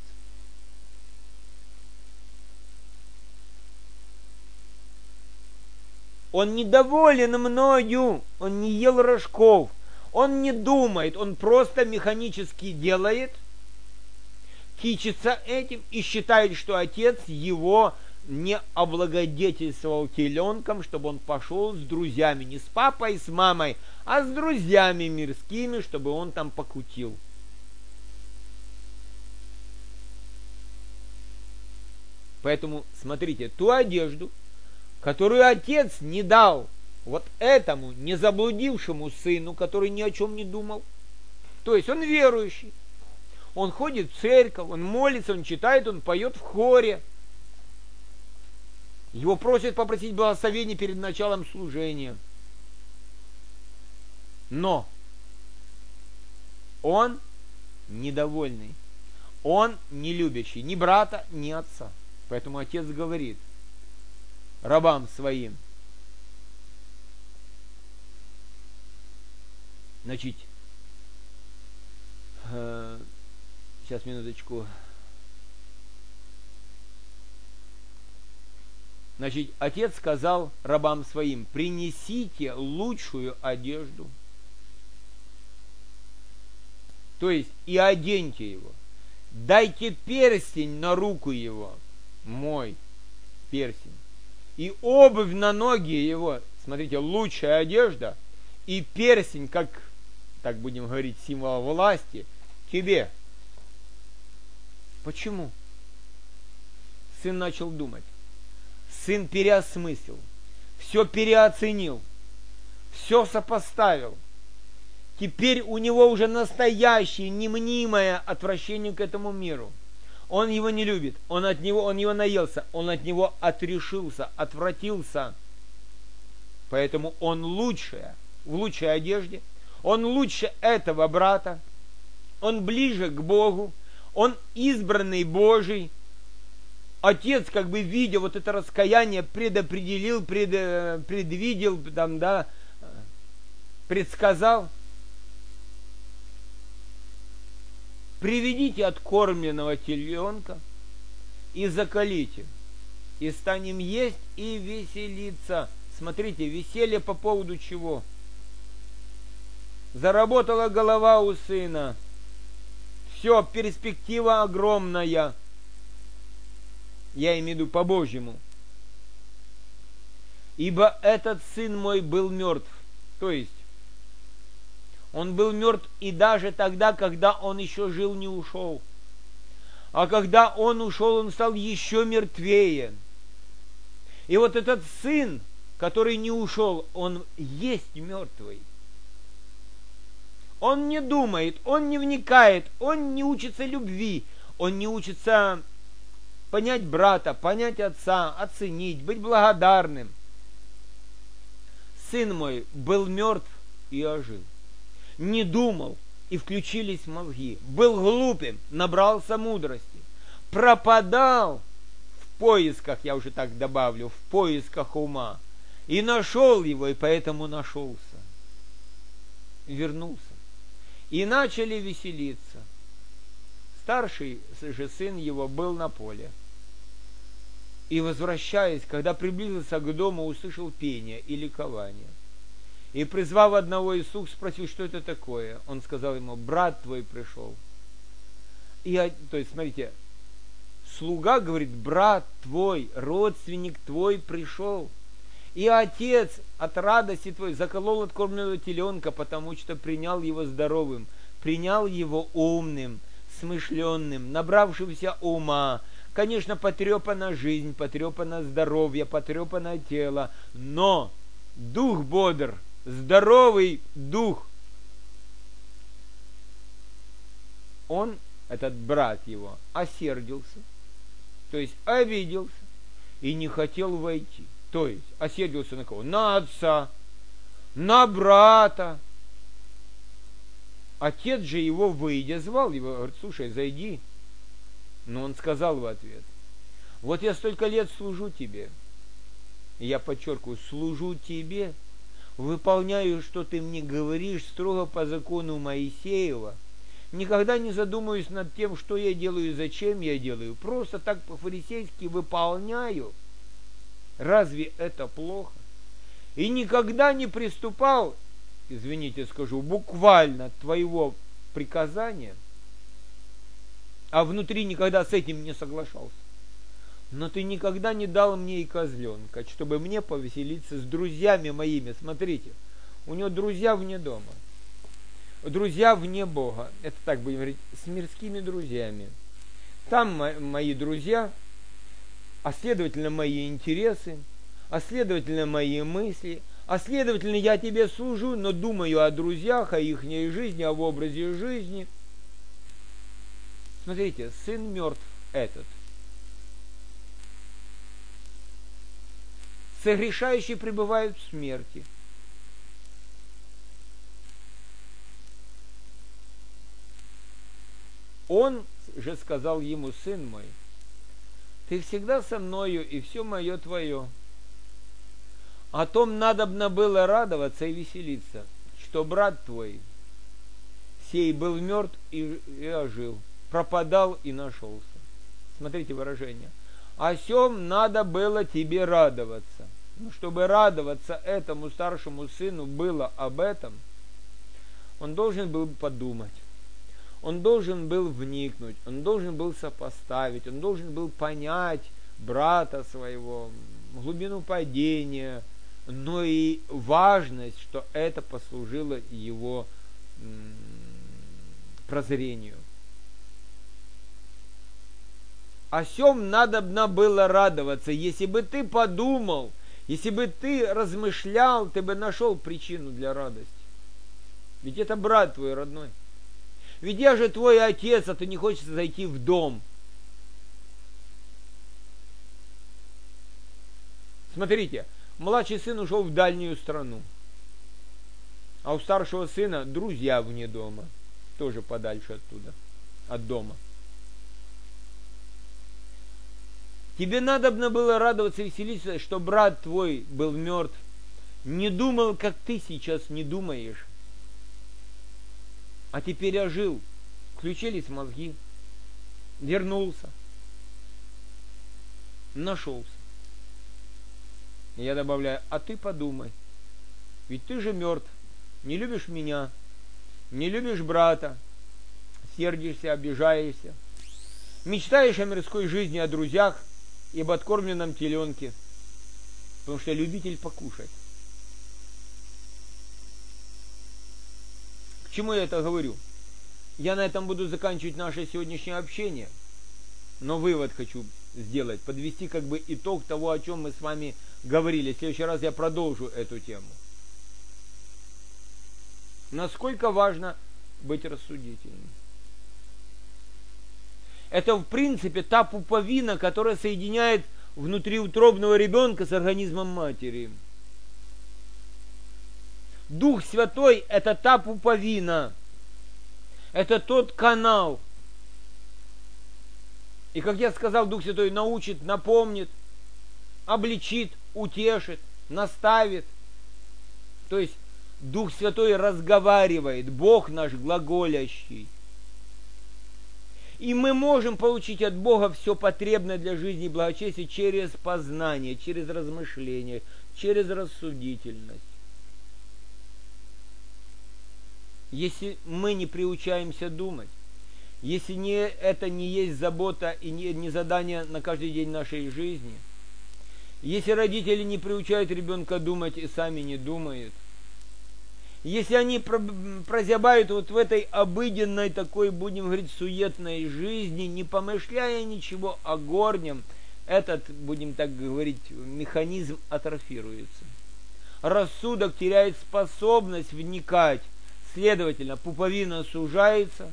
Он недоволен мною, он не ел рожков, он не думает, он просто механически делает, кичится этим и считает, что отец его не облагодетельствовал теленком, чтобы он пошел с друзьями, не с папой, с мамой, а с друзьями мирскими, чтобы он там покутил. Поэтому, смотрите, ту одежду, которую отец не дал вот этому незаблудившему сыну, который ни о чем не думал. То есть он верующий, он ходит в церковь, он молится, он читает, он поет в хоре. Его просят попросить благословения перед началом служения. Но он недовольный, он не любящий ни брата, ни отца. Поэтому отец говорит рабам своим: значит, Сейчас, минуточку. Значит, отец сказал рабам своим: принесите лучшую одежду. То есть, и оденьте его. Дайте перстень на руку его, мой перстень. И обувь на ноги его. Смотрите, лучшая одежда и перстень, как, так будем говорить, символ власти, тебе. Почему? Сын начал думать. Сын переосмыслил, все переоценил, все сопоставил. Теперь у него уже настоящее, немнимое отвращение к этому миру. Он его не любит, он его наелся, он от него отрешился, отвратился. Поэтому он лучшее, в лучшей одежде, он лучше этого брата, он ближе к Богу, он избранный Божий. Отец, как бы видя вот это раскаяние, предопределил, предвидел, там, да, предсказал. Приведите откормленного теленка и заколите, и станем есть и веселиться. Смотрите, веселье по поводу чего? Заработала голова у сына. Все, перспектива огромная. Я имею в виду по-божьему. Ибо этот сын мой был мертв. То есть, он был мертв и даже тогда, когда он еще жил, не ушел. А когда он ушел, он стал еще мертвее. И вот этот сын, который не ушел, он есть мертвый. Он не думает, он не вникает, он не учится любви, он не учится понять брата, понять отца, оценить, быть благодарным. Сын мой был мертв и ожил. Не думал, и включились мозги. Был глупым, набрался мудрости. Пропадал в поисках, я уже так добавлю, в поисках ума. И нашел его, и поэтому нашелся. Вернулся. И начали веселиться. Старший же сын его был на поле. И, возвращаясь, когда приблизился к дому, услышал пение и ликование. И, призвав одного из слуг, спросил, что это такое. Он сказал ему: брат твой пришел. То есть, смотрите, слуга говорит: брат твой, родственник твой пришел. И отец от радости твоей заколол откормленного теленка, потому что принял его здоровым, принял его умным, смышленным, набравшимся ума. Конечно, потрепана жизнь, потрепано здоровье, потрепано тело, но дух бодр, здоровый дух. Он, этот брат его, осердился, то есть обиделся и не хотел войти. То есть осердился на кого? На отца, на брата. Отец же его, выйдя, звал его, говорит: слушай, зайди. Но он сказал в ответ: вот я столько лет служу тебе. И я подчеркиваю, служу тебе, выполняю, что ты мне говоришь, строго по закону Моисеева. Никогда не задумываюсь над тем, что я делаю и зачем я делаю. Просто так по-фарисейски выполняю. Разве это плохо? И никогда не приступал, извините, скажу, буквально твоего приказания, а внутри никогда с этим не соглашался. Но ты никогда не дал мне и козленка, чтобы мне повеселиться с друзьями моими. Смотрите, у него друзья вне дома, друзья вне Бога. Это так будем говорить, с мирскими друзьями. Там мои друзья, а следовательно мои интересы, а следовательно мои мысли, а следовательно я тебе служу, но думаю о друзьях, о их жизни, об образе жизни. Смотрите, сын мертв этот. Согрешающие пребывают в смерти. Он же сказал ему: сын мой, ты всегда со мною, и все мое твое. О том надобно было радоваться и веселиться, что брат твой сей был мертв и ожил, пропадал и нашелся. Смотрите выражение. О сем надо было тебе радоваться. Но чтобы радоваться этому старшему сыну было об этом, он должен был подумать. Он должен был вникнуть, он должен был сопоставить, он должен был понять брата своего, глубину падения, но и важность, что это послужило его прозрению. О сем надобно было радоваться. Если бы ты подумал, если бы ты размышлял, ты бы нашел причину для радости. Ведь это брат твой родной. Ведь я же твой отец, а ты не хочешь зайти в дом. Смотрите, младший сын ушел в дальнюю страну. А у старшего сына друзья вне дома. Тоже подальше оттуда, от дома. Тебе надобно было радоваться и веселиться, что брат твой был мертв. Не думал, как ты сейчас не думаешь. А теперь ожил. Включились мозги. Вернулся. Нашелся. И я добавляю, а ты подумай. Ведь ты же мертв. Не любишь меня. Не любишь брата. Сердишься, обижаешься. Мечтаешь о мирской жизни, о друзьях и об откормленном теленке. Потому что любитель покушать. К чему я это говорю? Я на этом буду заканчивать наше сегодняшнее общение. Но вывод хочу сделать, подвести как бы итог того, о чем мы с вами говорили. В следующий раз я продолжу эту тему. Насколько важно быть рассудительным. Это в принципе та пуповина, которая соединяет внутриутробного ребенка с организмом матери. Дух Святой – это та пуповина, это тот канал. И, как я сказал, Дух Святой научит, напомнит, обличит, утешит, наставит. То есть, Дух Святой разговаривает, Бог наш глаголящий. И мы можем получить от Бога все потребное для жизни и благочестия через познание, через размышление, через рассудительность. Если мы не приучаемся думать, если это не есть забота и не задание на каждый день нашей жизни, если родители не приучают ребенка думать и сами не думают, если они прозябают вот в этой обыденной такой, будем говорить, суетной жизни, не помышляя ничего о горнем, этот, будем так говорить, механизм атрофируется. Рассудок теряет способность вникать. Следовательно, пуповина сужается,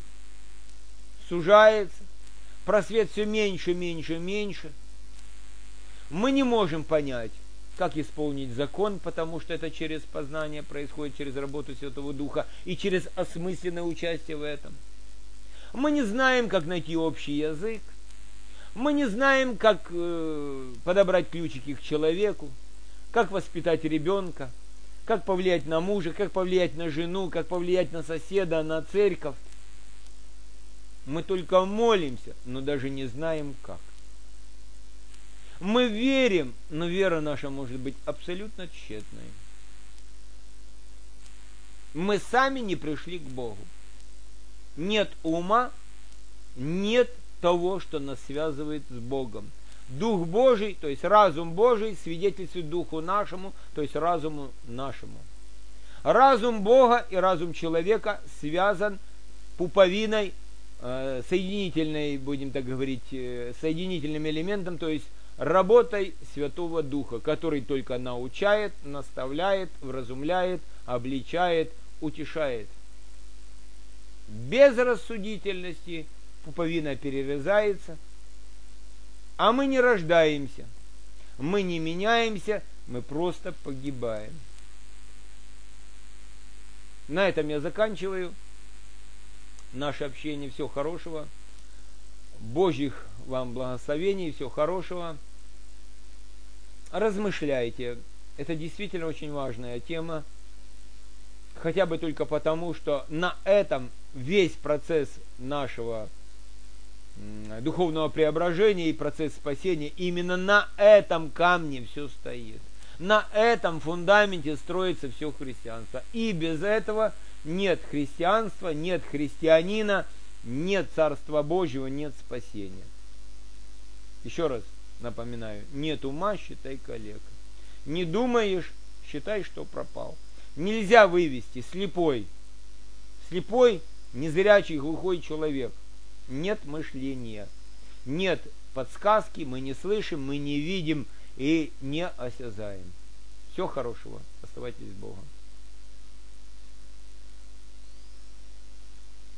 просвет все меньше, меньше, меньше. Мы не можем понять, как исполнить закон, потому что это через познание происходит, через работу Святого Духа и через осмысленное участие в этом. Мы не знаем, как найти общий язык. Мы не знаем, как подобрать ключики к человеку, как воспитать ребенка, как повлиять на мужа, как повлиять на жену, как повлиять на соседа, на церковь. Мы только молимся, но даже не знаем как. Мы верим, но вера наша может быть абсолютно тщетной. Мы сами не пришли к Богу. Нет ума, нет того, что нас связывает с Богом. Дух Божий, то есть разум Божий, свидетельствует Духу нашему, то есть разуму нашему. Разум Бога и разум человека связан пуповиной, соединительной, будем так говорить, соединительным элементом, то есть работой Святого Духа, который только научает, наставляет, вразумляет, обличает, утешает. Без рассудительности пуповина перерезается, а мы не рождаемся, мы не меняемся, мы просто погибаем. На этом я заканчиваю наше общение. Всего хорошего. Божьих вам благословений, всего хорошего. Размышляйте. Это действительно очень важная тема. Хотя бы только потому, что на этом весь процесс нашего духовного преображения и процесс спасения, именно на этом камне все стоит. На этом фундаменте строится все христианство. И без этого нет христианства, нет христианина, нет Царства Божьего, нет спасения. Еще раз напоминаю, нет ума, считай калека. Не думаешь, считай, что пропал. Нельзя вывести слепой, незрячий, глухой человек. Нет мышления, нет подсказки, мы не слышим, мы не видим и не осязаем. Всего хорошего. Оставайтесь с Богом.